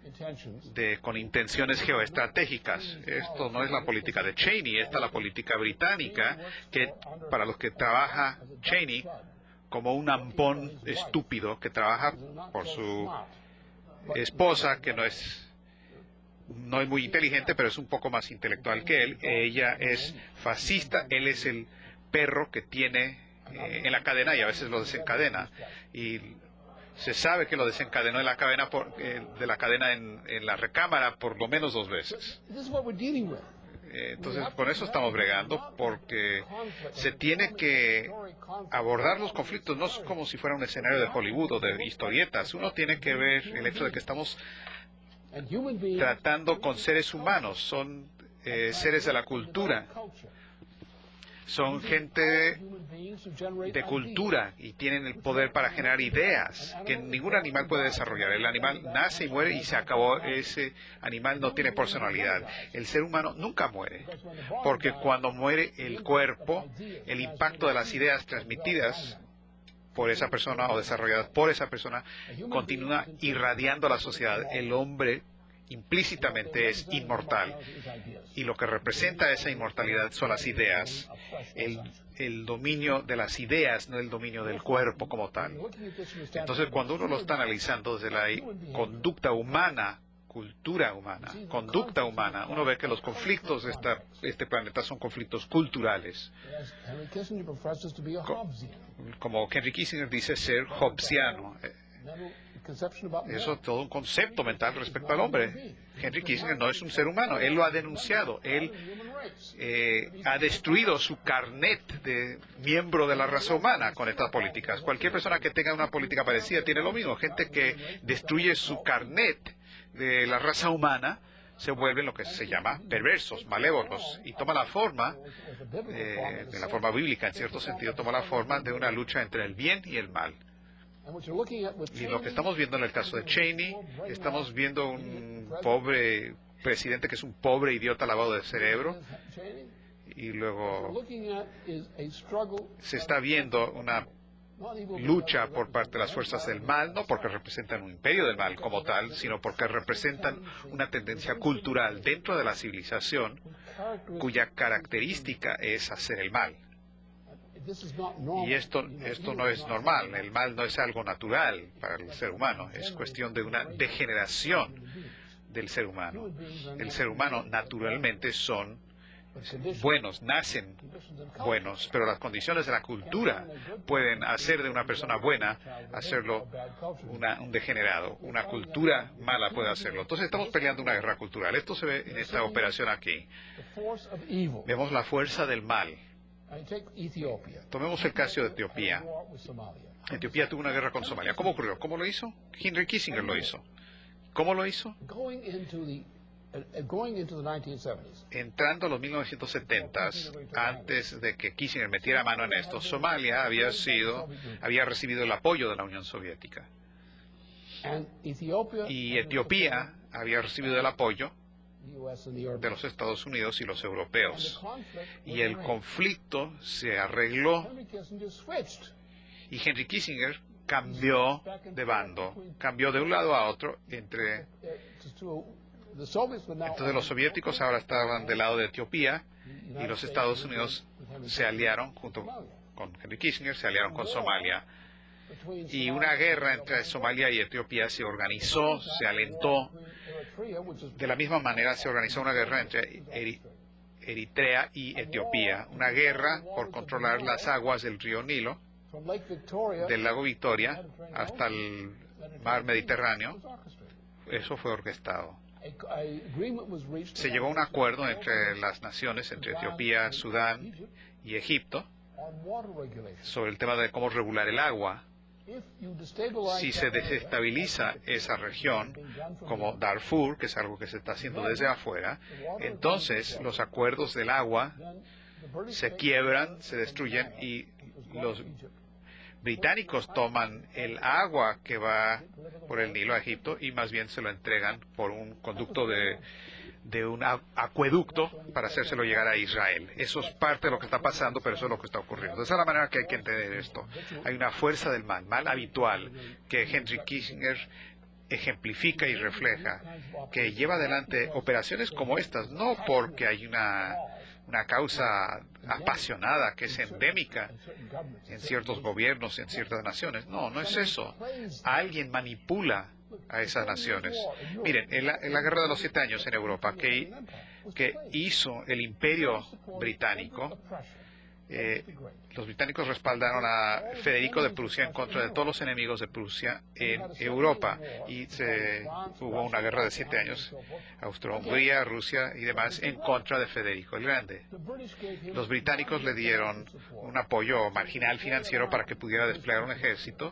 con intenciones geoestratégicas. Esto no es la política de Cheney, esta es la política británica, que para los que trabaja Cheney como un ampón estúpido que trabaja por su esposa, que no es muy inteligente, pero es un poco más intelectual que él. Ella es fascista, él es el perro que tiene en la cadena y a veces lo desencadena. Y se sabe que lo desencadenó de la cadena en la recámara por lo menos 2 veces. Entonces, con eso estamos bregando, porque se tiene que abordar los conflictos, no es como si fuera un escenario de Hollywood o de historietas. Uno tiene que ver el hecho de que estamos tratando con seres humanos, son seres de la cultura, son gente de cultura y tienen el poder para generar ideas que ningún animal puede desarrollar. El animal nace y muere y se acabó. Ese animal no tiene personalidad. El ser humano nunca muere, porque cuando muere el cuerpo, el impacto de las ideas transmitidas por esa persona o desarrolladas por esa persona continúa irradiando a la sociedad. El hombre implícitamente es inmortal y lo que representa esa inmortalidad son las ideas, el dominio de las ideas, no el dominio del cuerpo como tal. Entonces, cuando uno lo está analizando desde la conducta humana, cultura humana, conducta humana, uno ve que los conflictos de este planeta son conflictos culturales. Como Henry Kissinger dice, ser hobbesiano. Eso es todo un concepto mental respecto al hombre. Henry Kissinger no es un ser humano, él lo ha denunciado, él ha destruido su carnet de miembro de la raza humana con estas políticas. Cualquier persona que tenga una política parecida tiene lo mismo. Gente que destruye su carnet de la raza humana se vuelven lo que se llama perversos, malévolos, y toma la forma, de la forma bíblica en cierto sentido, toma la forma de una lucha entre el bien y el mal. Y lo que estamos viendo en el caso de Cheney, estamos viendo un pobre presidente que es un pobre idiota lavado de cerebro, y luego se está viendo una lucha por parte de las fuerzas del mal, no porque representan un imperio del mal como tal, sino porque representan una tendencia cultural dentro de la civilización cuya característica es hacer el mal. Y esto no es normal, el mal no es algo natural para el ser humano, es cuestión de una degeneración del ser humano. El ser humano naturalmente son buenos, nacen buenos, pero las condiciones de la cultura pueden hacer de una persona buena, hacerlo un degenerado. Una cultura mala puede hacerlo. Entonces estamos peleando una guerra cultural. Esto se ve en esta operación aquí. Vemos la fuerza del mal. Tomemos el caso de Etiopía. Etiopía tuvo una guerra con Somalia. ¿Cómo ocurrió? ¿Cómo lo hizo? Henry Kissinger lo hizo. ¿Cómo lo hizo? Entrando a los 1970s, antes de que Kissinger metiera mano en esto, Somalia había recibido el apoyo de la Unión Soviética. Y Etiopía había recibido el apoyo de los Estados Unidos y los europeos. Y el conflicto se arregló y Henry Kissinger cambió de bando, cambió de un lado a otro. Entonces los soviéticos ahora estaban del lado de Etiopía y los Estados Unidos se aliaron junto con Henry Kissinger, se aliaron con Somalia. Y una guerra entre Somalia y Etiopía se organizó, se alentó. De la misma manera se organizó una guerra entre Eritrea y Etiopía, una guerra por controlar las aguas del río Nilo, del lago Victoria hasta el mar Mediterráneo. Eso fue orquestado. Se llegó a un acuerdo entre las naciones, entre Etiopía, Sudán y Egipto, sobre el tema de cómo regular el agua. Si se desestabiliza esa región, como Darfur, que es algo que se está haciendo desde afuera, entonces los acuerdos del agua se quiebran, se destruyen y los británicos toman el agua que va por el Nilo a Egipto y más bien se lo entregan por un conducto de un acueducto para hacérselo llegar a Israel. Eso es parte de lo que está pasando, pero eso es lo que está ocurriendo. Esa es la manera que hay que entender esto. Hay una fuerza del mal, mal habitual, que Henry Kissinger ejemplifica y refleja que lleva adelante operaciones como estas, no porque hay una causa apasionada que es endémica en ciertos gobiernos, en ciertas naciones. No, no es eso. Alguien manipula a esas naciones. Miren, en la Guerra de los 7 Años en Europa, que hizo el Imperio Británico, los británicos respaldaron a Federico de Prusia en contra de todos los enemigos de Prusia en Europa, y hubo una guerra de 7 años, Austria-Hungría, Rusia y demás, en contra de Federico el Grande. Los británicos le dieron un apoyo marginal financiero para que pudiera desplegar un ejército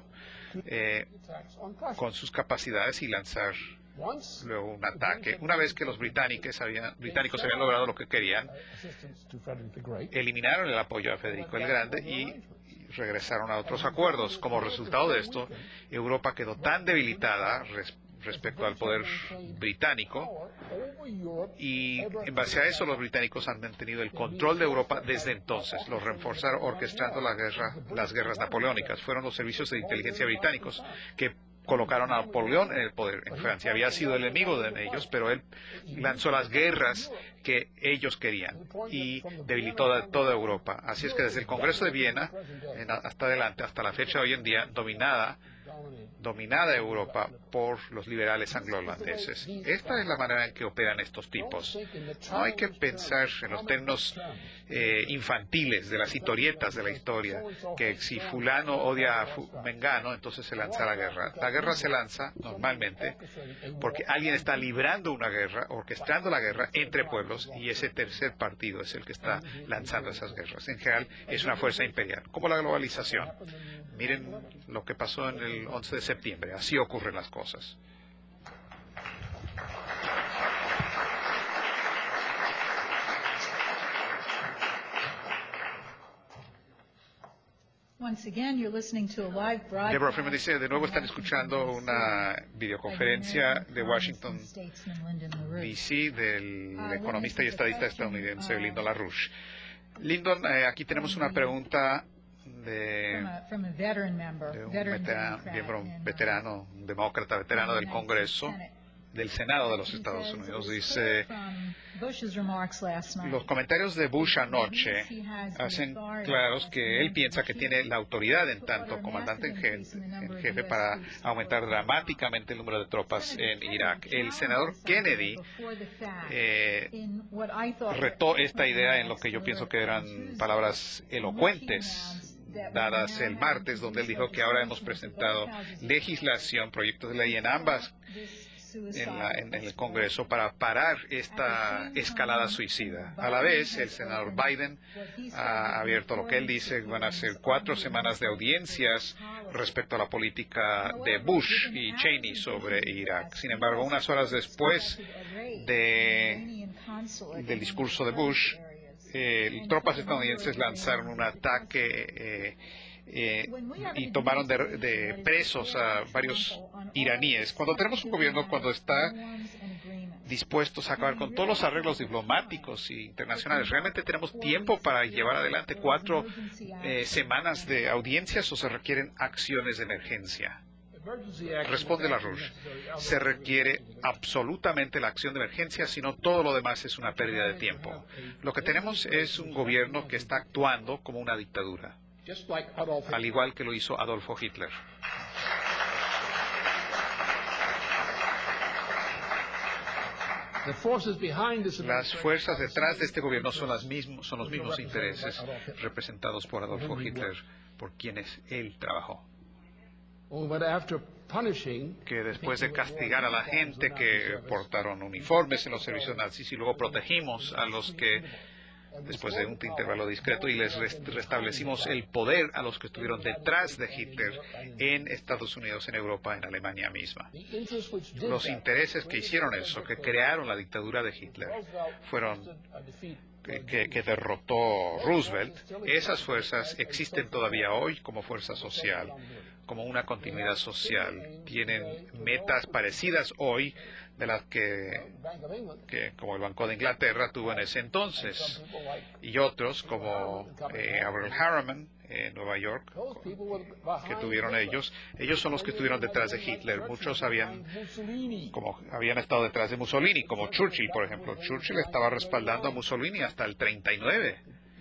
con sus capacidades y lanzar luego un ataque. Una vez que los británicos habían logrado lo que querían, eliminaron el apoyo a Federico el Grande y regresaron a otros acuerdos. Como resultado de esto, Europa quedó tan debilitada respecto al poder británico, y en base a eso los británicos han mantenido el control de Europa desde entonces. Los reforzaron orquestando las guerras napoleónicas. Fueron los servicios de inteligencia británicos que colocaron a Napoleón en el poder en Francia. Había sido el enemigo de ellos, pero él lanzó las guerras que ellos querían y debilitó toda Europa. Así es que desde el Congreso de Viena hasta adelante, hasta la fecha de hoy en día, dominada Europa por los liberales anglo-holandeses. Esta es la manera en que operan estos tipos. No hay que pensar en los términos infantiles de las historietas de la historia, que si fulano odia a mengano, entonces se lanza la guerra. La guerra se lanza normalmente porque alguien está librando una guerra, orquestando la guerra entre pueblos, y ese tercer partido es el que está lanzando esas guerras. En general es una fuerza imperial, como la globalización. Miren lo que pasó en el 11 de septiembre. Así ocurren las cosas. Deborah Freeman dice, de nuevo están escuchando una videoconferencia de Washington, D.C., del economista y estadista estadounidense Lyndon LaRouche. Lyndon, aquí tenemos una pregunta de un miembro veterano, un demócrata veterano del Congreso, del Senado de los Estados Unidos. Dice, los comentarios de Bush anoche hacen claros que él piensa que tiene la autoridad en tanto comandante en jefe para aumentar dramáticamente el número de tropas en Irak. El senador Kennedy retó esta idea en lo que yo pienso que eran palabras elocuentes dadas el martes, donde él dijo que ahora hemos presentado legislación, proyectos de ley en ambas en el Congreso para parar esta escalada suicida. A la vez, el senador Biden ha abierto lo que él dice van a ser 4 semanas de audiencias respecto a la política de Bush y Cheney sobre Irak. Sin embargo, unas horas después del discurso de Bush, tropas estadounidenses lanzaron un ataque y tomaron de presos a varios iraníes. Cuando tenemos un gobierno cuando está dispuesto a acabar con todos los arreglos diplomáticos e internacionales, ¿realmente tenemos tiempo para llevar adelante 4 semanas de audiencias o se requieren acciones de emergencia? Responde LaRouche, se requiere absolutamente la acción de emergencia, sino todo lo demás es una pérdida de tiempo. Lo que tenemos es un gobierno que está actuando como una dictadura, al igual que lo hizo Adolfo Hitler. Las fuerzas detrás de este gobierno son los mismos intereses representados por Adolfo Hitler, por quienes él trabajó. Que después de castigar a la gente que portaron uniformes en los servicios nazis y luego protegimos a los que, después de un intervalo discreto, y les restablecimos el poder a los que estuvieron detrás de Hitler en Estados Unidos, en Europa, en Alemania misma. Los intereses que hicieron eso, que crearon la dictadura de Hitler, fueron que derrotó Roosevelt. Esas fuerzas existen todavía hoy como fuerza social, como una continuidad social. Tienen metas parecidas hoy de las que como el Banco de Inglaterra tuvo en ese entonces, y otros como Abraham Harriman en Nueva York que tuvieron ellos. Ellos son los que estuvieron detrás de Hitler. Muchos habían estado detrás de Mussolini, como Churchill, por ejemplo. Churchill estaba respaldando a Mussolini hasta el 39.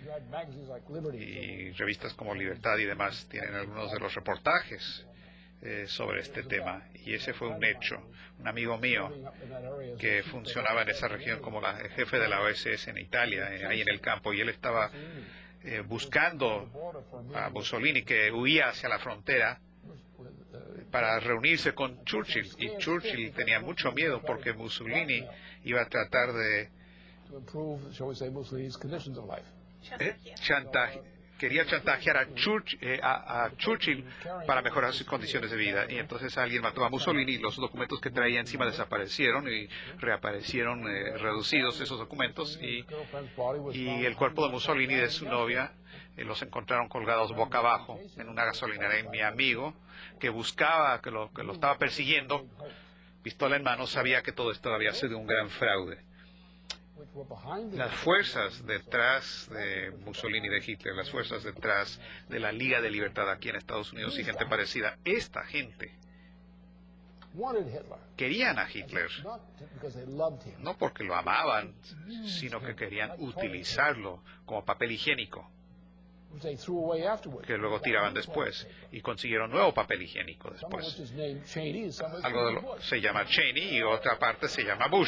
Y revistas como Libertad y demás tienen algunos de los reportajes sobre este tema. Y ese fue un hecho. Un amigo mío que funcionaba en esa región como el jefe de la OSS en Italia, ahí en el campo, y él estaba buscando a Mussolini, que huía hacia la frontera para reunirse con Churchill. Y Churchill tenía mucho miedo porque Mussolini iba a tratar de quería chantajear a Churchill para mejorar sus condiciones de vida. Y entonces alguien mató a Mussolini y los documentos que traía encima desaparecieron y reaparecieron reducidos esos documentos. Y el cuerpo de Mussolini y de su novia los encontraron colgados boca abajo en una gasolinera. Y mi amigo, que buscaba, que lo estaba persiguiendo, pistola en mano, sabía que todo esto había sido un gran fraude. Las fuerzas detrás de Mussolini y de Hitler, las fuerzas detrás de la Liga de Libertad aquí en Estados Unidos y gente parecida, esta gente querían a Hitler, no porque lo amaban, sino que querían utilizarlo como papel higiénico, que luego tiraban después, y consiguieron nuevo papel higiénico después. Algo se llama Cheney y otra parte se llama Bush.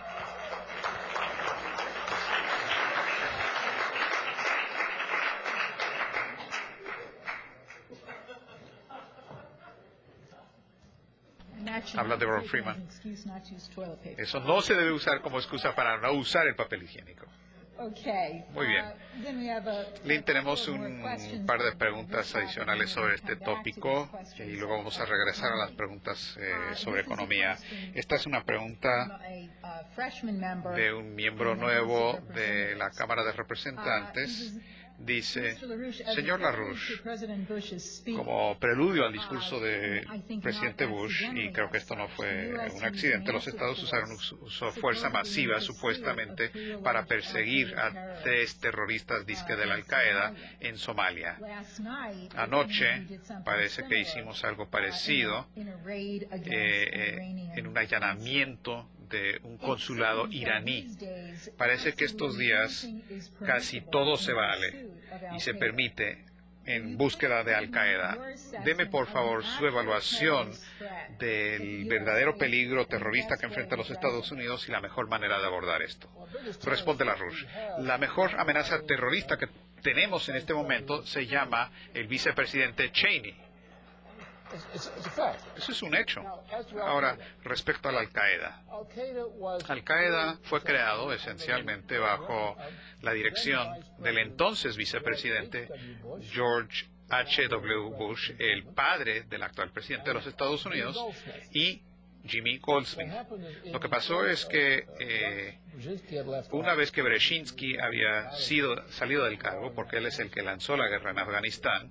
Habla de Ron Freeman. Eso no se debe usar como excusa para no usar el papel higiénico. Muy bien. Lynn, tenemos un par de preguntas adicionales sobre este tópico y luego vamos a regresar a las preguntas sobre economía. Esta es una pregunta de un miembro nuevo de la Cámara de Representantes. Dice, señor LaRouche, como preludio al discurso del presidente Bush, y creo que esto no fue un accidente, los Estados usó fuerza masiva supuestamente para perseguir a 3 terroristas disque de la Al-Qaeda en Somalia. Anoche parece que hicimos algo parecido en un allanamiento de un consulado iraní. Parece que estos días casi todo se vale y se permite en búsqueda de Al-Qaeda. Deme, por favor, su evaluación del verdadero peligro terrorista que enfrenta los Estados Unidos y la mejor manera de abordar esto. Responde LaRouche. La mejor amenaza terrorista que tenemos en este momento se llama el vicepresidente Cheney. Eso es un hecho. Ahora, respecto a la Al-Qaeda. Al-Qaeda fue creado esencialmente bajo la dirección del entonces vicepresidente George H.W. Bush, el padre del actual presidente de los Estados Unidos, y Jimmy Goldsmith. Lo que pasó es que una vez que Brzezinski había salido del cargo, porque él es el que lanzó la guerra en Afganistán,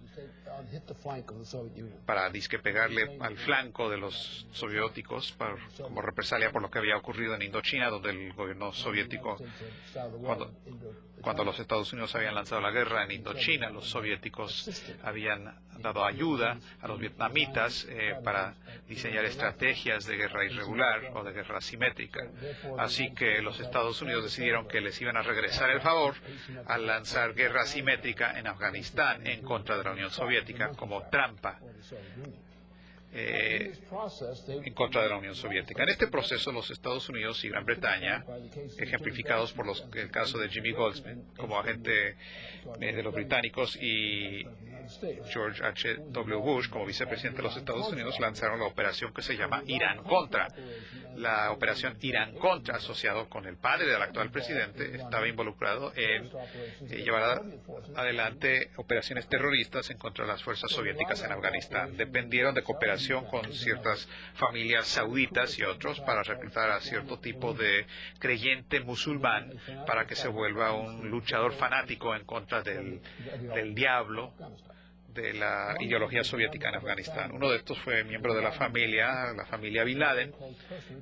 para disque pegarle al flanco de los soviéticos como represalia por lo que había ocurrido en Indochina, donde el gobierno soviético, cuando los Estados Unidos habían lanzado la guerra en Indochina, los soviéticos habían dado ayuda a los vietnamitas para diseñar estrategias de guerra irregular o de guerra asimétrica. Así que los Estados Unidos decidieron que les iban a regresar el favor al lanzar guerra asimétrica en Afganistán en contra de la Unión Soviética como trampa en contra de la Unión Soviética. En este proceso, los Estados Unidos y Gran Bretaña, ejemplificados por el caso de Jimmy Goldsmith como agente de los británicos y George H.W. Bush como vicepresidente de los Estados Unidos, lanzaron la operación que se llama Irán Contra. La operación Irán Contra, asociado con el padre del actual presidente, estaba involucrado en llevar adelante operaciones terroristas en contra de las fuerzas soviéticas en Afganistán. Dependieron de cooperación con ciertas familias sauditas y otros para reclutar a cierto tipo de creyente musulmán para que se vuelva un luchador fanático en contra del diablo de la ideología soviética en Afganistán. Uno de estos fue miembro de la familia Bin Laden,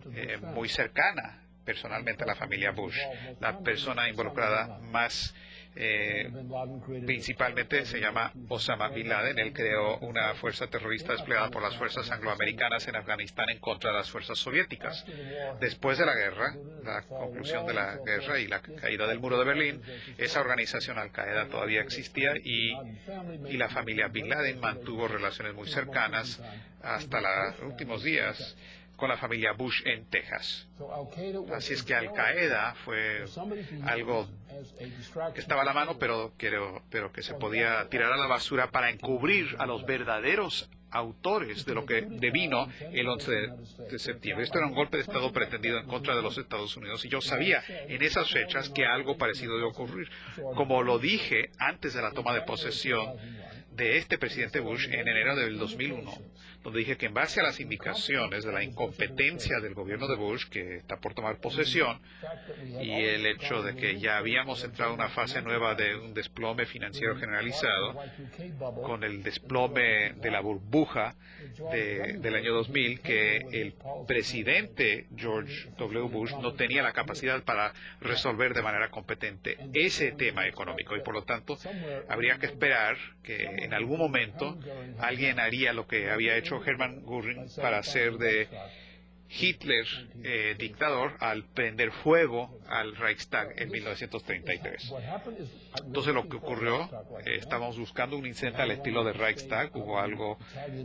muy cercana personalmente a la familia Bush. La persona involucrada más Principalmente se llama Osama Bin Laden. Él creó una fuerza terrorista desplegada por las fuerzas angloamericanas en Afganistán en contra de las fuerzas soviéticas. Después de la guerra, la conclusión de la guerra y la caída del muro de Berlín, esa organización Al-Qaeda todavía existía y la familia Bin Laden mantuvo relaciones muy cercanas hasta los últimos días con la familia Bush en Texas. Así es que Al-Qaeda fue algo que estaba a la mano, pero que se podía tirar a la basura para encubrir a los verdaderos autores de lo que devino el 11 de septiembre. Esto era un golpe de Estado pretendido en contra de los Estados Unidos y yo sabía en esas fechas que algo parecido iba a ocurrir. Como lo dije antes de la toma de posesión de este presidente Bush en enero del 2001, donde dije que en base a las indicaciones de la incompetencia del gobierno de Bush, que está por tomar posesión, y el hecho de que ya habíamos entrado en una fase nueva de un desplome financiero generalizado, con el desplome de la burbuja del año 2000, que el presidente George W. Bush no tenía la capacidad para resolver de manera competente ese tema económico, y por lo tanto habría que esperar que en algún momento alguien haría lo que había hecho Hermann Göring para hacer de Hitler dictador al prender fuego al Reichstag en 1933. Entonces lo que ocurrió, estábamos buscando un incidente al estilo del Reichstag, hubo algo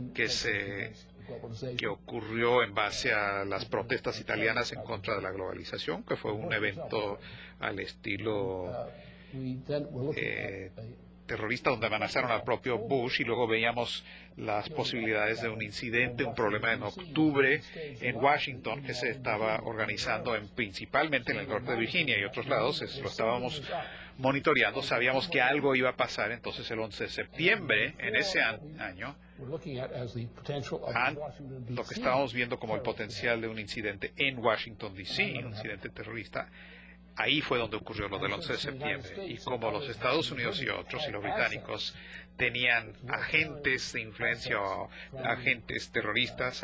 que ocurrió en base a las protestas italianas en contra de la globalización, que fue un evento al estilo terrorista donde amenazaron al propio Bush, y luego veíamos las posibilidades de un incidente, un problema en octubre en Washington que se estaba organizando principalmente en el norte de Virginia y otros lados. Lo estábamos monitoreando, sabíamos que algo iba a pasar. Entonces el 11 de septiembre en ese año, lo que estábamos viendo como el potencial de un incidente en Washington D.C., un incidente terrorista. Ahí fue donde ocurrió lo del 11 de septiembre. Y como los Estados Unidos y otros, y los británicos, tenían agentes de influencia o agentes terroristas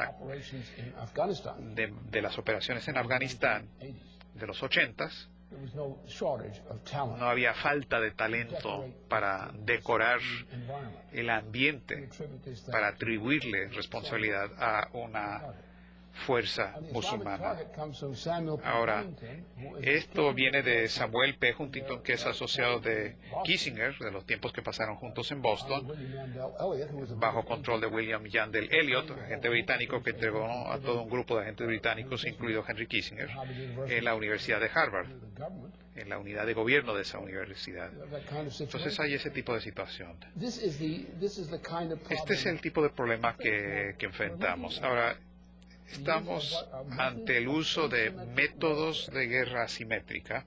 de las operaciones en Afganistán de los 80s, no había falta de talento para decorar el ambiente, para atribuirle responsabilidad a una fuerza musulmana. Ahora, esto viene de Samuel P. Huntington, que es asociado de Kissinger, de los tiempos que pasaron juntos en Boston, bajo control de William Yandell Elliott, agente británico que entregó a todo un grupo de agentes británicos, incluido Henry Kissinger, en la Universidad de Harvard, en la unidad de gobierno de esa universidad. Entonces hay ese tipo de situación. Este es el tipo de problema que enfrentamos. Ahora, estamos ante el uso de métodos de guerra asimétrica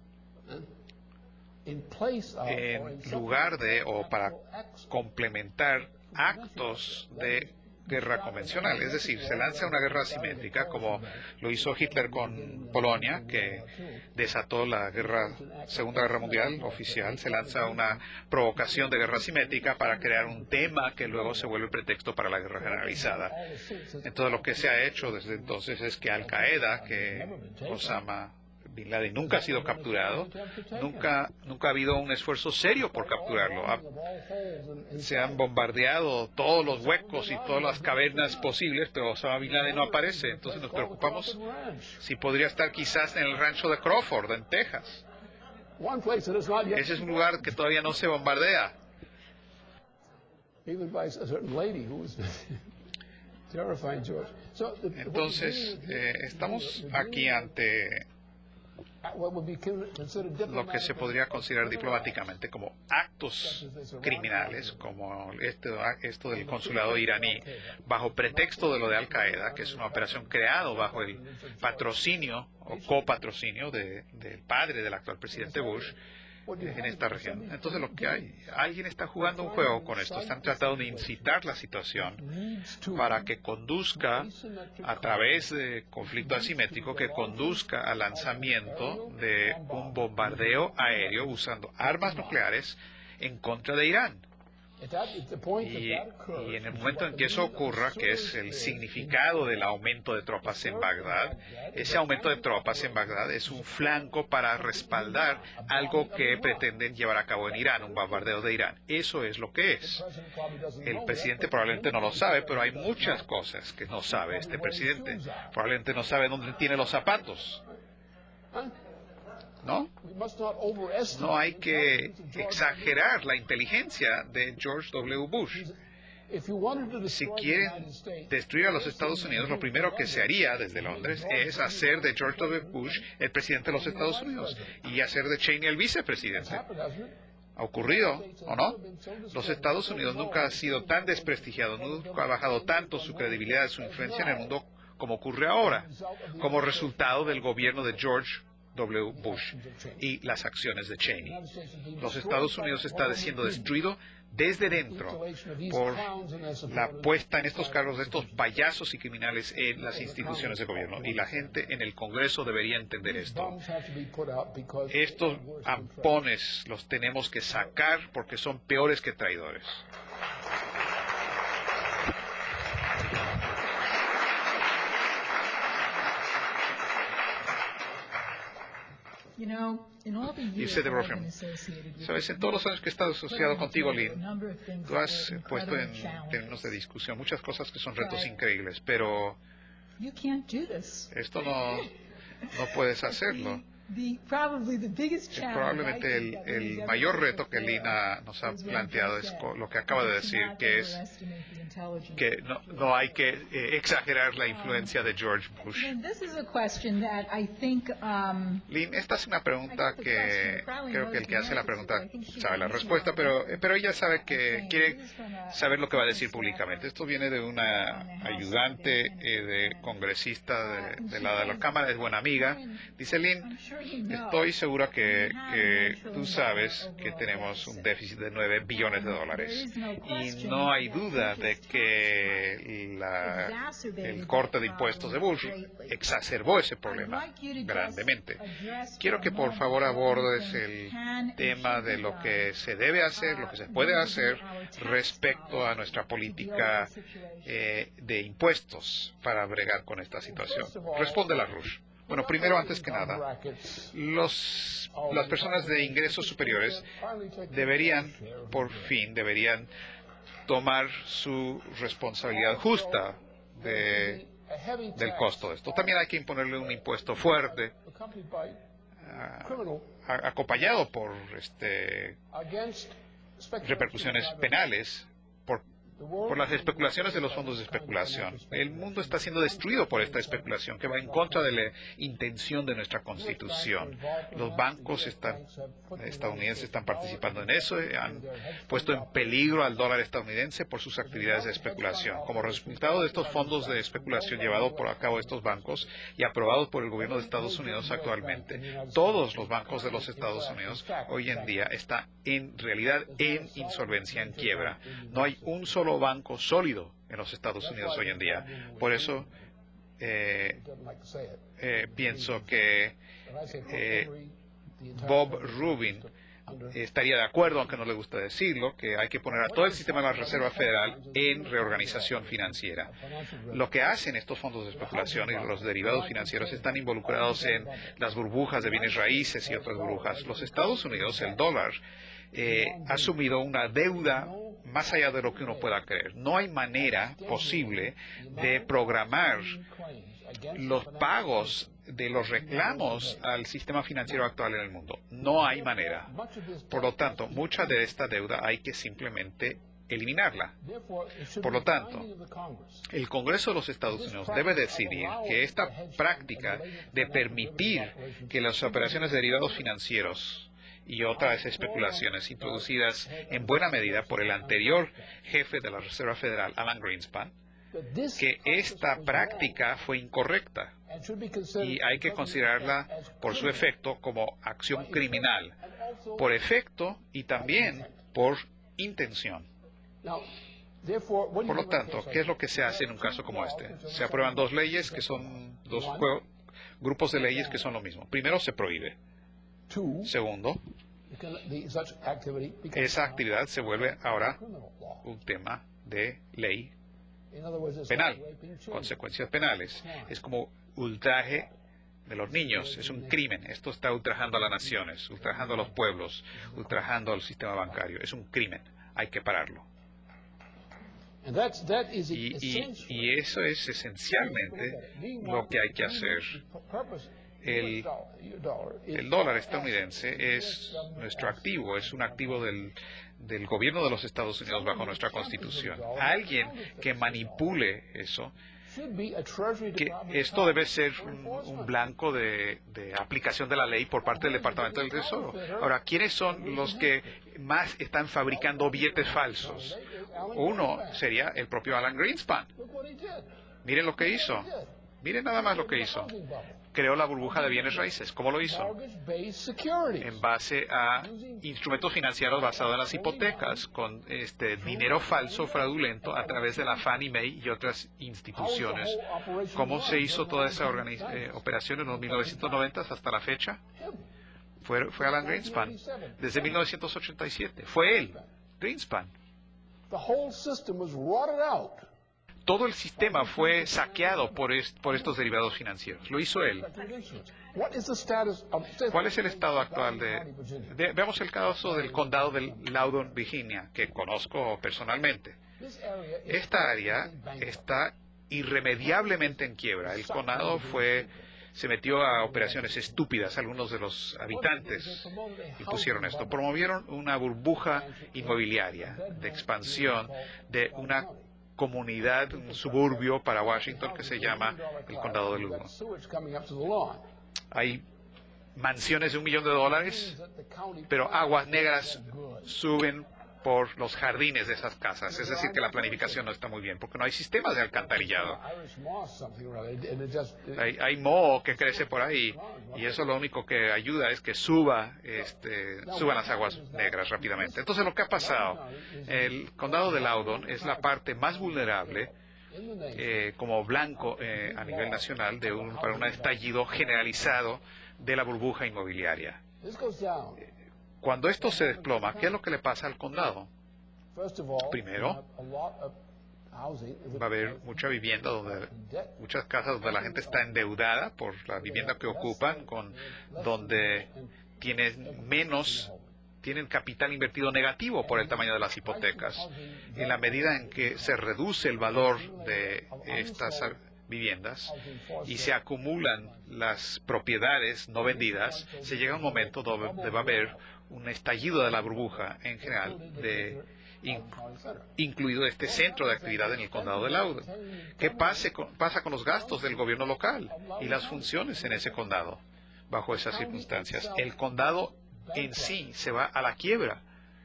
en lugar de o para complementar actos de guerra convencional. Es decir, se lanza una guerra asimétrica como lo hizo Hitler con Polonia, que desató la Segunda Guerra Mundial oficial. Se lanza una provocación de guerra asimétrica para crear un tema que luego se vuelve pretexto para la guerra generalizada. Entonces lo que se ha hecho desde entonces es que Al-Qaeda, que Osama Bin Laden nunca ha sido capturado, nunca ha habido un esfuerzo serio por capturarlo. Se han bombardeado todos los huecos y todas las cavernas posibles, pero Osama Bin Laden no aparece. Entonces nos preocupamos si podría estar quizás en el rancho de Crawford, en Texas. Ese es un lugar que todavía no se bombardea. Entonces, estamos aquí ante lo que se podría considerar diplomáticamente como actos criminales, como esto del consulado iraní, bajo pretexto de lo de Al-Qaeda, que es una operación creada bajo el patrocinio o copatrocinio del padre del actual presidente Bush en esta región. Entonces lo que alguien está jugando un juego con esto, están tratando de incitar la situación para que conduzca a través de conflicto asimétrico, que conduzca al lanzamiento de un bombardeo aéreo usando armas nucleares en contra de Irán. Y en el momento en que eso ocurra, que es el significado del aumento de tropas en Bagdad, ese aumento de tropas en Bagdad es un flanco para respaldar algo que pretenden llevar a cabo en Irán, un bombardeo de Irán. Eso es lo que es. El presidente probablemente no lo sabe, pero hay muchas cosas que no sabe este presidente. Probablemente no sabe dónde tiene los zapatos. ¿No? No hay que exagerar la inteligencia de George W. Bush. Si quieren destruir a los Estados Unidos, lo primero que se haría desde Londres es hacer de George W. Bush el presidente de los Estados Unidos y hacer de Cheney el vicepresidente. ¿Ha ocurrido o no? Los Estados Unidos nunca ha sido tan desprestigiado, nunca ha bajado tanto su credibilidad, su influencia en el mundo como ocurre ahora, como resultado del gobierno de George W. Bush y las acciones de Cheney. Los Estados Unidos está siendo destruido desde dentro por la puesta en estos cargos de estos payasos y criminales en las instituciones de gobierno. Y la gente en el Congreso debería entender esto. Estos ampones los tenemos que sacar porque son peores que traidores. Y usted, Rothschild, sabes, en todos los años que he estado asociado contigo, Lynn, tú has puesto en términos de discusión muchas cosas que son retos increíbles, pero esto no puedes hacerlo. Probablemente el mayor reto que Lina nos ha planteado es lo que acaba de decir, que es que no hay que exagerar la influencia de George Bush. Lynn, esta es una pregunta que creo que el que hace la pregunta sabe la respuesta, pero ella sabe que quiere saber lo que va a decir públicamente. Esto viene de una ayudante de congresista de la Cámara, es buena amiga. Dice, Lynn, estoy segura que tú sabes que tenemos un déficit de $9 billones y no hay duda de que el corte de impuestos de Bush exacerbó ese problema grandemente. Quiero que por favor abordes el tema de lo que se debe hacer, lo que se puede hacer respecto a nuestra política de impuestos para bregar con esta situación. Respóndela, Rush. Bueno, primero, antes que nada, las personas de ingresos superiores deberían tomar su responsabilidad justa del costo de esto. También hay que imponerle un impuesto fuerte, acompañado por repercusiones penales, por las especulaciones de los fondos de especulación. El mundo está siendo destruido por esta especulación que va en contra de la intención de nuestra Constitución. Los bancos estadounidenses están participando en eso, han puesto en peligro al dólar estadounidense por sus actividades de especulación. Como resultado de estos fondos de especulación llevados por a cabo estos bancos y aprobados por el gobierno de Estados Unidos actualmente, todos los bancos de los Estados Unidos hoy en día están en realidad en insolvencia, en quiebra. No hay un solo banco sólido en los Estados Unidos hoy en día. Por eso pienso que Bob Rubin estaría de acuerdo, aunque no le gusta decirlo, que hay que poner a todo el sistema de la Reserva Federal en reorganización financiera. Lo que hacen estos fondos de especulación y los derivados financieros están involucrados en las burbujas de bienes raíces y otras burbujas. Los Estados Unidos, el dólar, ha asumido una deuda más allá de lo que uno pueda creer. No hay manera posible de programar los pagos de los reclamos al sistema financiero actual en el mundo. No hay manera. Por lo tanto, mucha de esta deuda hay que simplemente eliminarla. Por lo tanto, el Congreso de los Estados Unidos debe decidir que esta práctica de permitir que las operaciones de derivados financieros y otras especulaciones introducidas en buena medida por el anterior jefe de la Reserva Federal, Alan Greenspan, que esta práctica fue incorrecta y hay que considerarla por su efecto como acción criminal, por efecto y también por intención. Por lo tanto, ¿qué es lo que se hace en un caso como este? Se aprueban dos leyes que son grupos de leyes que son lo mismo. Primero, se prohíbe. Segundo, esa actividad se vuelve ahora un tema de ley penal, consecuencias penales. Es como ultraje de los niños, es un crimen. Esto está ultrajando a las naciones, ultrajando a los pueblos, ultrajando al sistema bancario. Es un crimen, hay que pararlo. Y eso es esencialmente lo que hay que hacer. El dólar estadounidense es nuestro activo, es un activo del gobierno de los Estados Unidos bajo nuestra Constitución. Alguien que manipule eso, que esto debe ser un blanco de aplicación de la ley por parte del Departamento del Tesoro. Ahora, ¿quiénes son los que más están fabricando billetes falsos? Uno sería el propio Alan Greenspan. Miren lo que hizo. Miren nada más lo que hizo. Creó la burbuja de bienes raíces. ¿Cómo lo hizo? En base a instrumentos financieros basados en las hipotecas, con dinero falso, fraudulento, a través de la Fannie Mae y otras instituciones. ¿Cómo se hizo toda esa operación en los 1990 hasta la fecha? Fue Alan Greenspan. Desde 1987. Fue él, Greenspan. Todo el sistema fue saqueado por estos derivados financieros. Lo hizo él. ¿Cuál es el estado actual veamos el caso del condado de Loudoun, Virginia, que conozco personalmente. Esta área está irremediablemente en quiebra. El condado se metió a operaciones estúpidas. Algunos de los habitantes impusieron esto. Promovieron una burbuja inmobiliaria de expansión de una comunidad, un suburbio para Washington que se llama el condado de Loudoun. Hay mansiones de $1 millón, pero aguas negras suben por los jardines de esas casas. Es decir, que la planificación no está muy bien, porque no hay sistemas de alcantarillado. Hay moho que crece por ahí, y eso lo único que ayuda es que suban las aguas negras rápidamente. Entonces, lo que ha pasado, el condado de Loudoun es la parte más vulnerable como blanco a nivel nacional para un estallido generalizado de la burbuja inmobiliaria. Cuando esto se desploma, ¿qué es lo que le pasa al condado? Primero, va a haber mucha vivienda, muchas casas donde la gente está endeudada por la vivienda que ocupan, donde tienen capital invertido negativo por el tamaño de las hipotecas. En la medida en que se reduce el valor de estas viviendas y se acumulan las propiedades no vendidas, se llega a un momento donde va a haber un estallido de la burbuja en general, incluido este centro de actividad en el condado de Loudoun. ¿Qué pasa con los gastos del gobierno local y las funciones en ese condado bajo esas circunstancias? El condado en sí se va a la quiebra.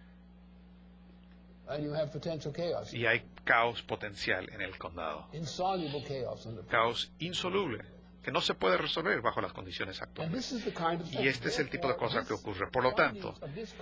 Y hay caos potencial en el condado. Caos insoluble, que no se puede resolver bajo las condiciones actuales. Y este es el tipo de cosa que ocurre. Por lo tanto,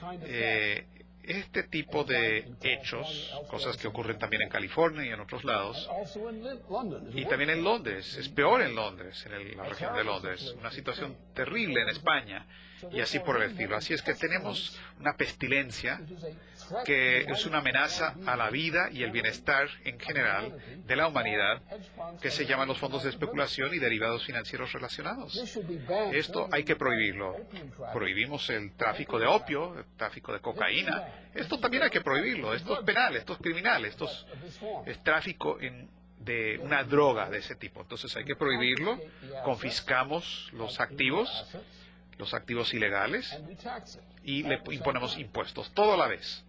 este tipo de hechos, cosas que ocurren también en California y en otros lados, y también en Londres, es peor en Londres, en la región de Londres, una situación terrible en España, y así por el estilo. Así es que tenemos una pestilencia que es una amenaza a la vida y el bienestar en general de la humanidad, que se llaman los fondos de especulación y derivados financieros relacionados. Esto hay que prohibirlo. Prohibimos el tráfico de opio, el tráfico de cocaína. Esto también hay que prohibirlo. Esto es penal, esto es criminal, esto es tráfico de una droga de ese tipo. Entonces hay que prohibirlo. Confiscamos los activos ilegales, y le imponemos impuestos, todo a la vez.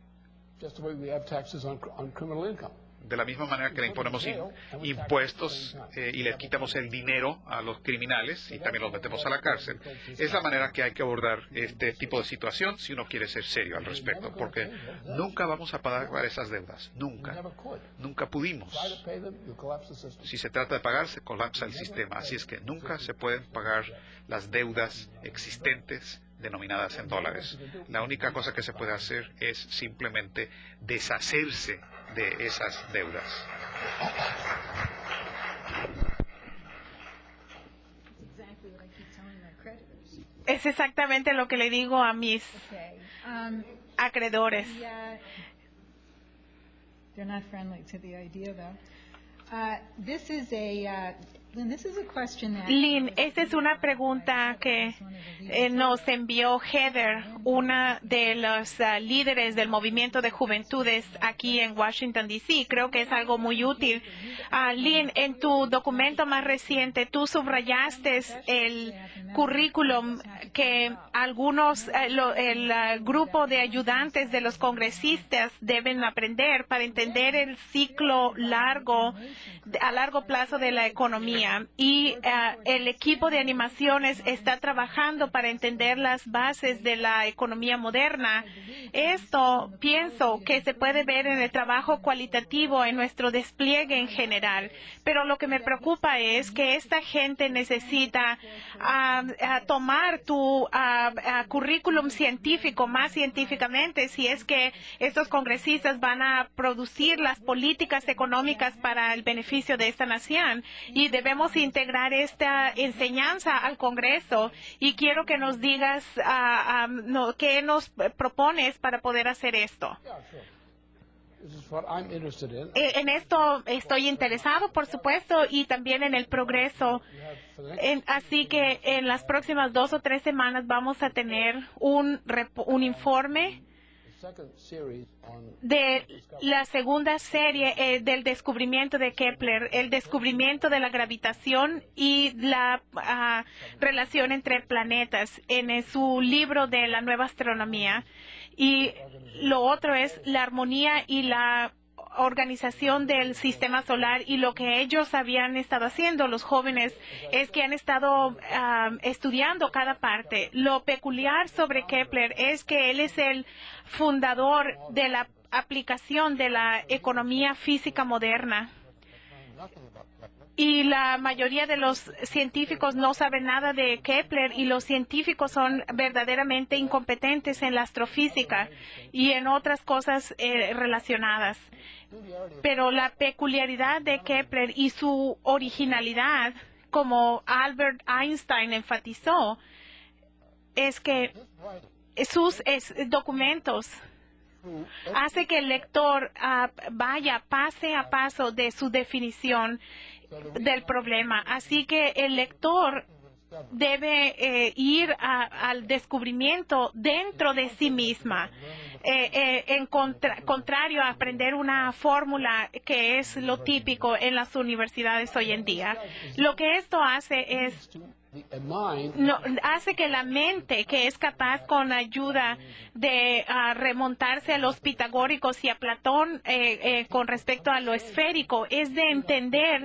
De la misma manera que le imponemos impuestos y le quitamos el dinero a los criminales y también los metemos a la cárcel. Es la manera que hay que abordar este tipo de situación si uno quiere ser serio al respecto, porque nunca vamos a pagar esas deudas, nunca pudimos. Si se trata de pagar, se colapsa el sistema, así es que nunca se pueden pagar las deudas existentes denominadas en dólares. La única cosa que se puede hacer es simplemente deshacerse de esas deudas. Es exactamente lo que le digo a mis acreedores. They're not friendly to the idea, though. This is a Lynn, this is a question that Lynn, esta es una pregunta que nos envió Heather, una de los líderes del movimiento de juventudes aquí en Washington, D.C. Creo que es algo muy útil. Lynn, en tu documento más reciente, tú subrayaste el currículum que algunos, el grupo de ayudantes de los congresistas deben aprender para entender el ciclo largo, a largo plazo de la economía. Y el equipo de animaciones está trabajando para entender las bases de la economía moderna. Esto pienso que se puede ver en el trabajo cualitativo en nuestro despliegue en general. Pero lo que me preocupa es que esta gente necesita tomar tu currículum científico más científicamente si es que estos congresistas van a producir las políticas económicas para el beneficio de esta nación. Y debemos integrar esta enseñanza al Congreso y quiero que nos digas qué nos propones para poder hacer esto. En esto estoy interesado, por supuesto, y también en el progreso. Así que en las próximas 2 o 3 semanas vamos a tener un informe de la segunda serie del descubrimiento de Kepler, el descubrimiento de la gravitación y la relación entre planetas en su libro de la nueva astronomía. Y lo otro es la armonía y la organización del sistema solar, y lo que ellos habían estado haciendo, los jóvenes, es que han estado estudiando cada parte. Lo peculiar sobre Kepler es que él es el fundador de la aplicación de la economía física moderna. Y la mayoría de los científicos no saben nada de Kepler y los científicos son verdaderamente incompetentes en la astrofísica y en otras cosas relacionadas. Pero la peculiaridad de Kepler y su originalidad, como Albert Einstein enfatizó, es que sus documentos hace que el lector vaya paso a paso de su definición del problema. Así que el lector debe ir al descubrimiento dentro de sí misma, contrario a aprender una fórmula que es lo típico en las universidades hoy en día. Lo que esto hace es hace que la mente, que es capaz con ayuda de remontarse a los pitagóricos y a Platón con respecto a lo esférico, es de entender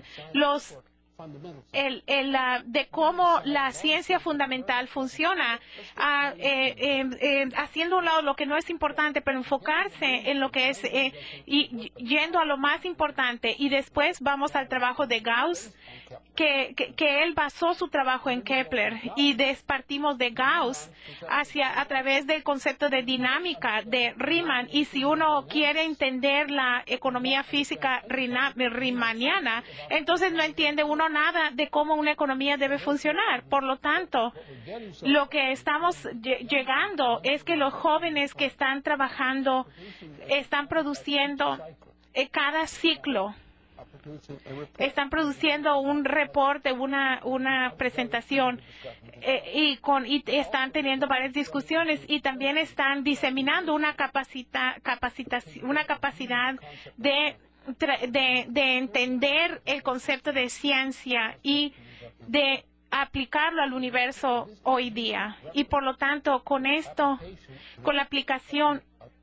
de cómo la ciencia fundamental funciona, haciendo a un lado lo que no es importante, pero enfocarse en lo que es y yendo a lo más importante. Y después vamos al trabajo de Gauss, que él basó su trabajo en Kepler, y partimos de Gauss a través del concepto de dinámica de Riemann. Y si uno quiere entender la economía física riemanniana, entonces no entiende uno nada de cómo una economía debe funcionar. Por lo tanto, lo que estamos llegando es que los jóvenes que están trabajando están produciendo cada ciclo. Están produciendo un reporte, una presentación y están teniendo varias discusiones, y también están diseminando una capacidad de entender el concepto de ciencia y de aplicarlo al universo hoy día. Y por lo tanto, con la aplicación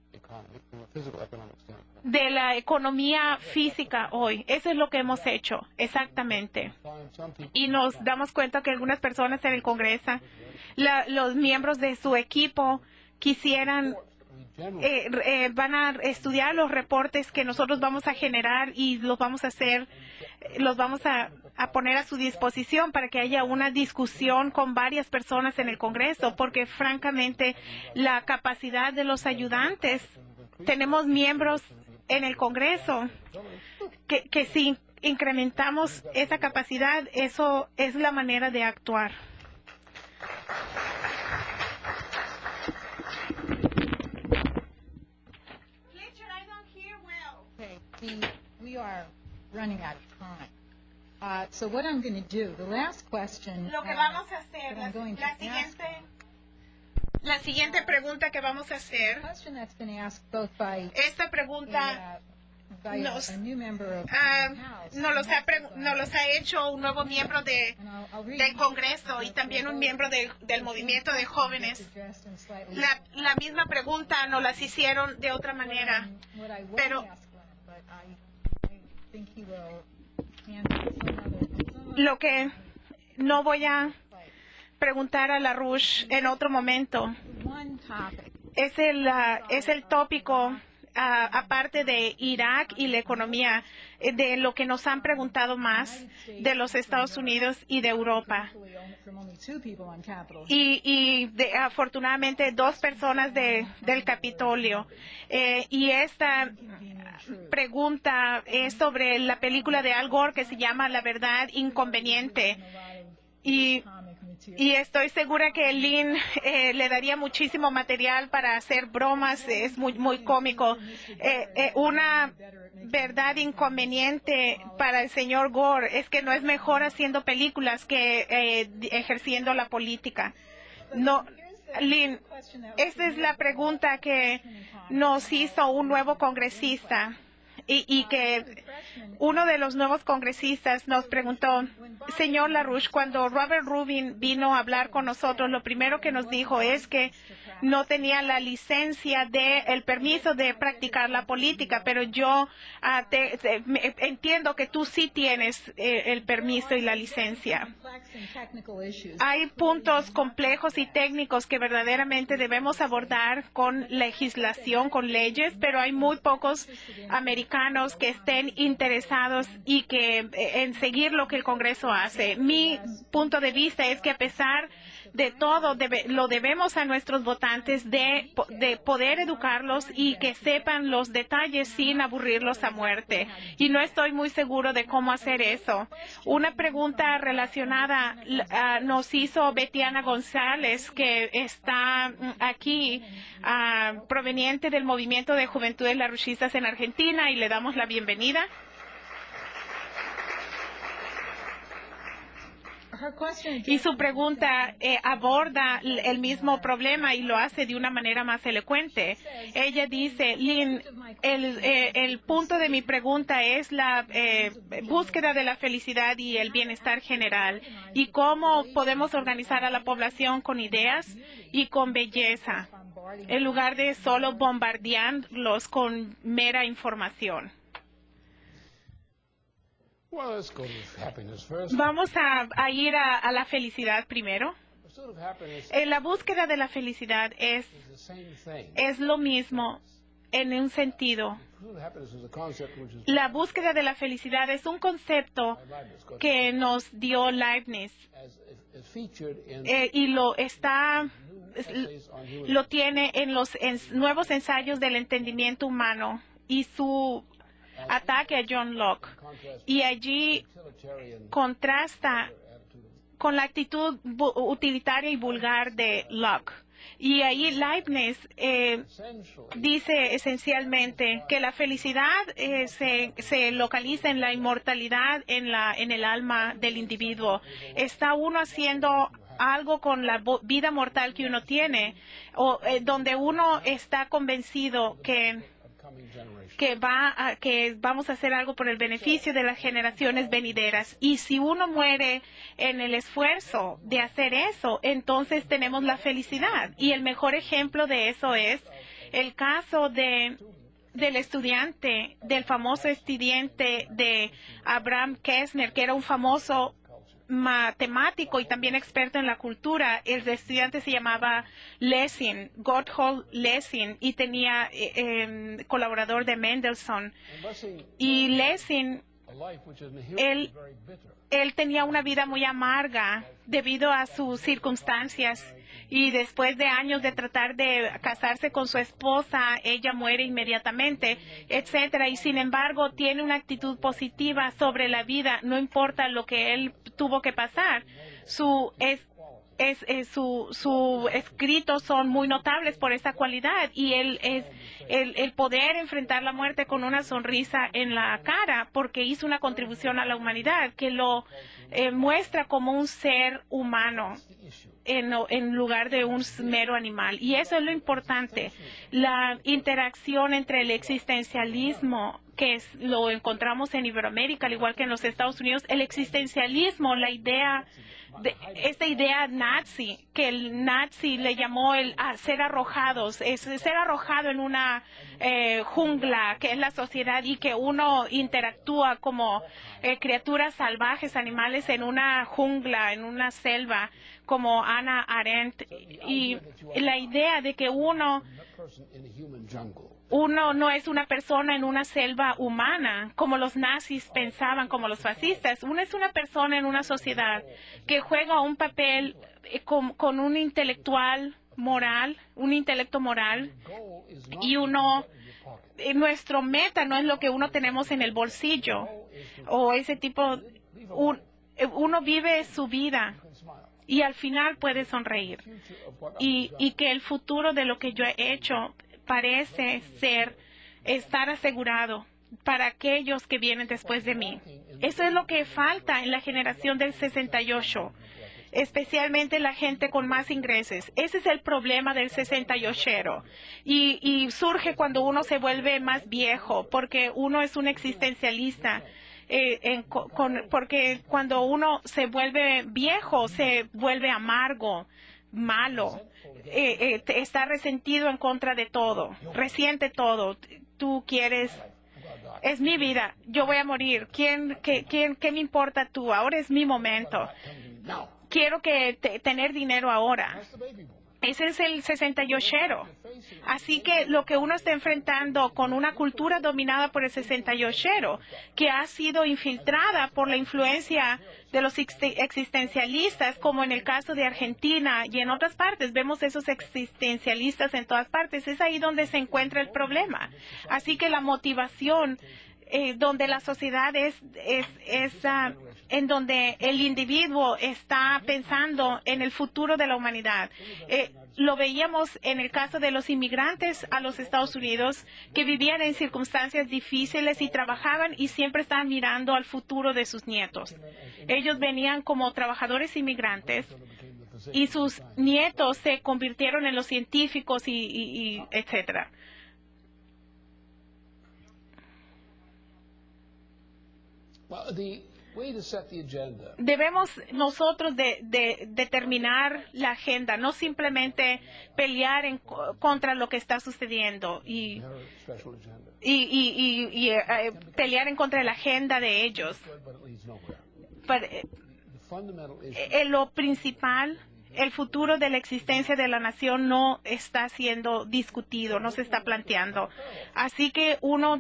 de la economía física hoy, eso es lo que hemos hecho, exactamente. Y nos damos cuenta que algunas personas en el Congreso, los miembros de su equipo, van a estudiar los reportes que nosotros vamos a generar y los vamos a poner a su disposición para que haya una discusión con varias personas en el Congreso, porque francamente la capacidad de los ayudantes, tenemos miembros en el Congreso que si incrementamos esa capacidad, eso es la manera de actuar. we are running out of time. So what I'm going to do, the last question Lo que vamos a hacer, that I'm going to ask, la siguiente pregunta que vamos a hacer, question that's been asked both by esta pregunta by a new member of the House. nos los ha hecho un nuevo miembro And I'll read del Congreso y también un miembro del movimiento de jóvenes. addressed in slightly La misma pregunta nos las hicieron de otra manera. what I won't pero- ask Glenn, but I think he will handle some other Lo que no voy a preguntar a LaRouche en otro momento one topic. es el tópico aparte de Irak y la economía, de lo que nos han preguntado más de los Estados Unidos y de Europa. From only two people on Capitol. Afortunadamente 2 personas del Capitolio. Y esta pregunta es sobre la película de Al Gore que se llama La verdad inconveniente. Y estoy segura que Lynn le daría muchísimo material para hacer bromas, es muy cómico. Una verdad inconveniente para el señor Gore es que no es mejor haciendo películas que ejerciendo la política. No, Lynn, esta es la pregunta que nos hizo un nuevo congresista. Y que uno de los nuevos congresistas nos preguntó, señor LaRouche, cuando Robert Rubin vino a hablar con nosotros, lo primero que nos dijo es que no tenía la licencia el permiso de practicar la política, pero yo entiendo que tú sí tienes el permiso y la licencia. Hay puntos complejos y técnicos que verdaderamente debemos abordar con legislación, con leyes, pero hay muy pocos americanos que estén interesados y en seguir lo que el Congreso hace. Mi punto de vista es que a pesar de todo, lo debemos a nuestros votantes de poder educarlos y que sepan los detalles sin aburrirlos a muerte. Y no estoy muy seguro de cómo hacer eso. Una pregunta relacionada nos hizo Betiana González, que está aquí, proveniente del Movimiento de Juventudes Larouchistas en Argentina, y le damos la bienvenida. Y su pregunta aborda el mismo problema y lo hace de una manera más elocuente. Ella dice, Lynn, el punto de mi pregunta es la búsqueda de la felicidad y el bienestar general y cómo podemos organizar a la población con ideas y con belleza, en lugar de solo bombardearlos con mera información. Vamos a ir a la felicidad primero. La búsqueda de la felicidad es lo mismo en un sentido. La búsqueda de la felicidad es un concepto que nos dio Leibniz y lo tiene en los nuevos ensayos del entendimiento humano y su ataque a John Locke, y allí contrasta con la actitud utilitaria y vulgar de Locke. Y ahí Leibniz dice esencialmente que la felicidad se localiza en la inmortalidad en el alma del individuo. Está uno haciendo algo con la vida mortal que uno tiene, donde uno está convencido que vamos a hacer algo por el beneficio de las generaciones venideras. Y si uno muere en el esfuerzo de hacer eso, entonces tenemos la felicidad. Y el mejor ejemplo de eso es el caso del famoso estudiante de Abraham Kessner, que era un famoso matemático y también experto en la cultura. El estudiante se llamaba Lessing, Gotthold Lessing, y tenía colaborador de Mendelssohn. Y Lessing, él tenía una vida muy amarga debido a sus circunstancias, y después de años de tratar de casarse con su esposa, ella muere inmediatamente, etcétera. Y sin embargo tiene una actitud positiva sobre la vida, no importa lo que él tuvo que pasar. su escritos son muy notables por esa cualidad, y él es el poder enfrentar la muerte con una sonrisa en la cara porque hizo una contribución a la humanidad que lo muestra como un ser humano en lugar de un mero animal. Y eso es lo importante, la interacción entre el existencialismo, que lo encontramos en Iberoamérica, al igual que en los Estados Unidos, el existencialismo, la idea esta idea nazi, que el nazi le llamó el ser arrojados, es ser arrojado en una jungla que es la sociedad, y que uno interactúa como criaturas salvajes, animales en una jungla, en una selva, como Hannah Arendt, y la idea de que uno no es una persona en una selva humana, como los nazis pensaban, como los fascistas. Uno es una persona en una sociedad que juega un papel con un intelectual moral, un intelecto moral, y nuestro meta no es lo que uno tenemos en el bolsillo, o ese tipo, uno vive su vida y al final puede sonreír. Y que el futuro de lo que yo he hecho parece estar asegurado para aquellos que vienen después de mí. Eso es lo que falta en la generación del 68, especialmente la gente con más ingresos. Ese es el problema del 68. Y surge cuando uno se vuelve más viejo, porque uno es un existencialista. Porque cuando uno se vuelve viejo, se vuelve amargo, malo, está resentido en contra de todo, resiente todo. Tú quieres, es mi vida, yo voy a morir, ¿qué me importa tú? Ahora es mi momento, quiero tener dinero ahora. Ese es el 68. Así que lo que uno está enfrentando con una cultura dominada por el 68, que ha sido infiltrada por la influencia de los existencialistas, como en el caso de Argentina y en otras partes, vemos esos existencialistas en todas partes, es ahí donde se encuentra el problema. Así que la motivación, donde la sociedad en donde el individuo está pensando en el futuro de la humanidad. Lo veíamos en el caso de los inmigrantes a los Estados Unidos, que vivían en circunstancias difíciles y trabajaban y siempre estaban mirando al futuro de sus nietos. Ellos venían como trabajadores inmigrantes y sus nietos se convirtieron en los científicos y etcétera. Debemos nosotros determinar la agenda, no simplemente pelear contra lo que está sucediendo y pelear en contra de la agenda de ellos. Lo principal, el futuro de la existencia de la nación no está siendo discutido, no se está planteando. Así que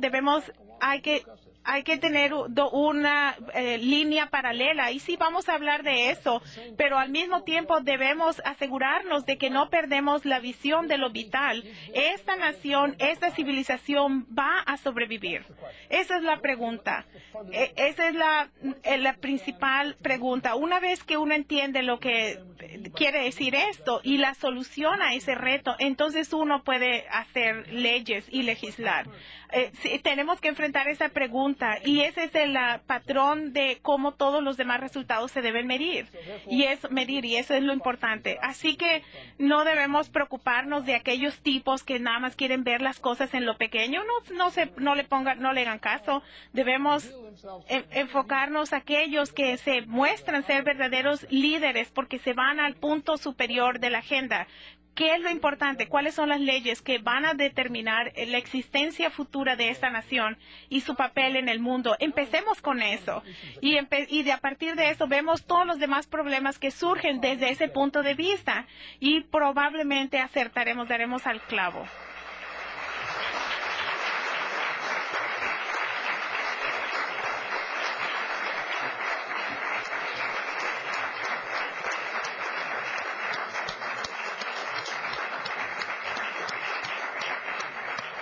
hay que tener una línea paralela, y sí vamos a hablar de eso, pero al mismo tiempo debemos asegurarnos de que no perdemos la visión de lo vital. Esta nación, esta civilización va a sobrevivir. Esa es la pregunta. Esa es la principal pregunta. Una vez que uno entiende lo que quiere decir esto y la solución a ese reto, entonces uno puede hacer leyes y legislar. Tenemos que enfrentar esa pregunta, y ese es el patrón de cómo todos los demás resultados se deben medir. Y eso es lo importante. Así que no debemos preocuparnos de aquellos tipos que nada más quieren ver las cosas en lo pequeño. No le hagan caso. Debemos enfocarnos a aquellos que se muestran ser verdaderos líderes porque se van al punto superior de la agenda. ¿Qué es lo importante? ¿Cuáles son las leyes que van a determinar la existencia futura de esta nación y su papel en el mundo? Empecemos con eso. Y a partir de eso vemos todos los demás problemas que surgen desde ese punto de vista. Y probablemente daremos al clavo.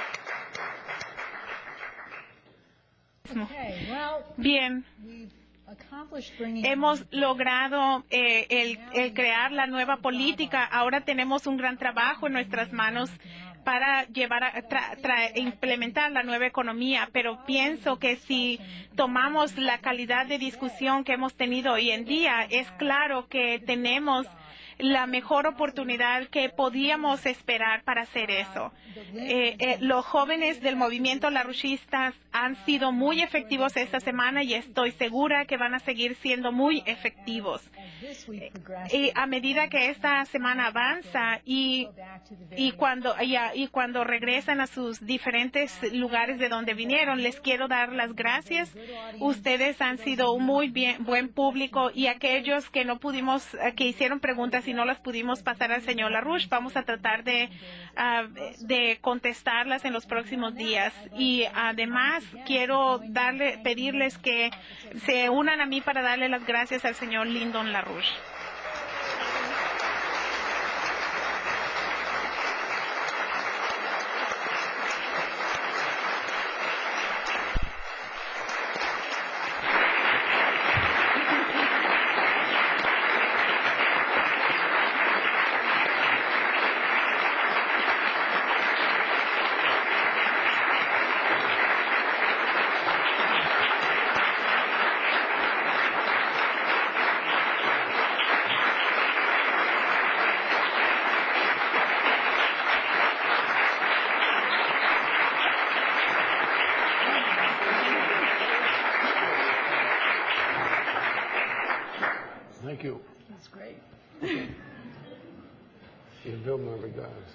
Bien, Hemos logrado el crear la nueva política. Ahora tenemos un gran trabajo en nuestras manos para implementar la nueva economía, pero pienso que si tomamos la calidad de discusión que hemos tenido hoy en día, es claro que tenemos la mejor oportunidad que podíamos esperar para hacer eso. Los jóvenes del movimiento larouchistas han sido muy efectivos esta semana y estoy segura que van a seguir siendo muy efectivos. Y a medida que esta semana avanza y cuando regresan a sus diferentes lugares de donde vinieron, les quiero dar las gracias. Ustedes han sido un muy buen público, y aquellos que no pudimos, que hicieron preguntas y no las pudimos pasar al señor LaRouche, vamos a tratar de contestarlas en los próximos días. Y además quiero pedirles que se unan a mí para darle las gracias al señor Lyndon LaRouche. Thank you. That's great. You do my regards.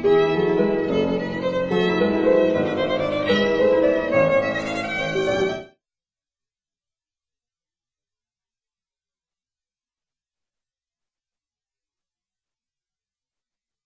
Lynn.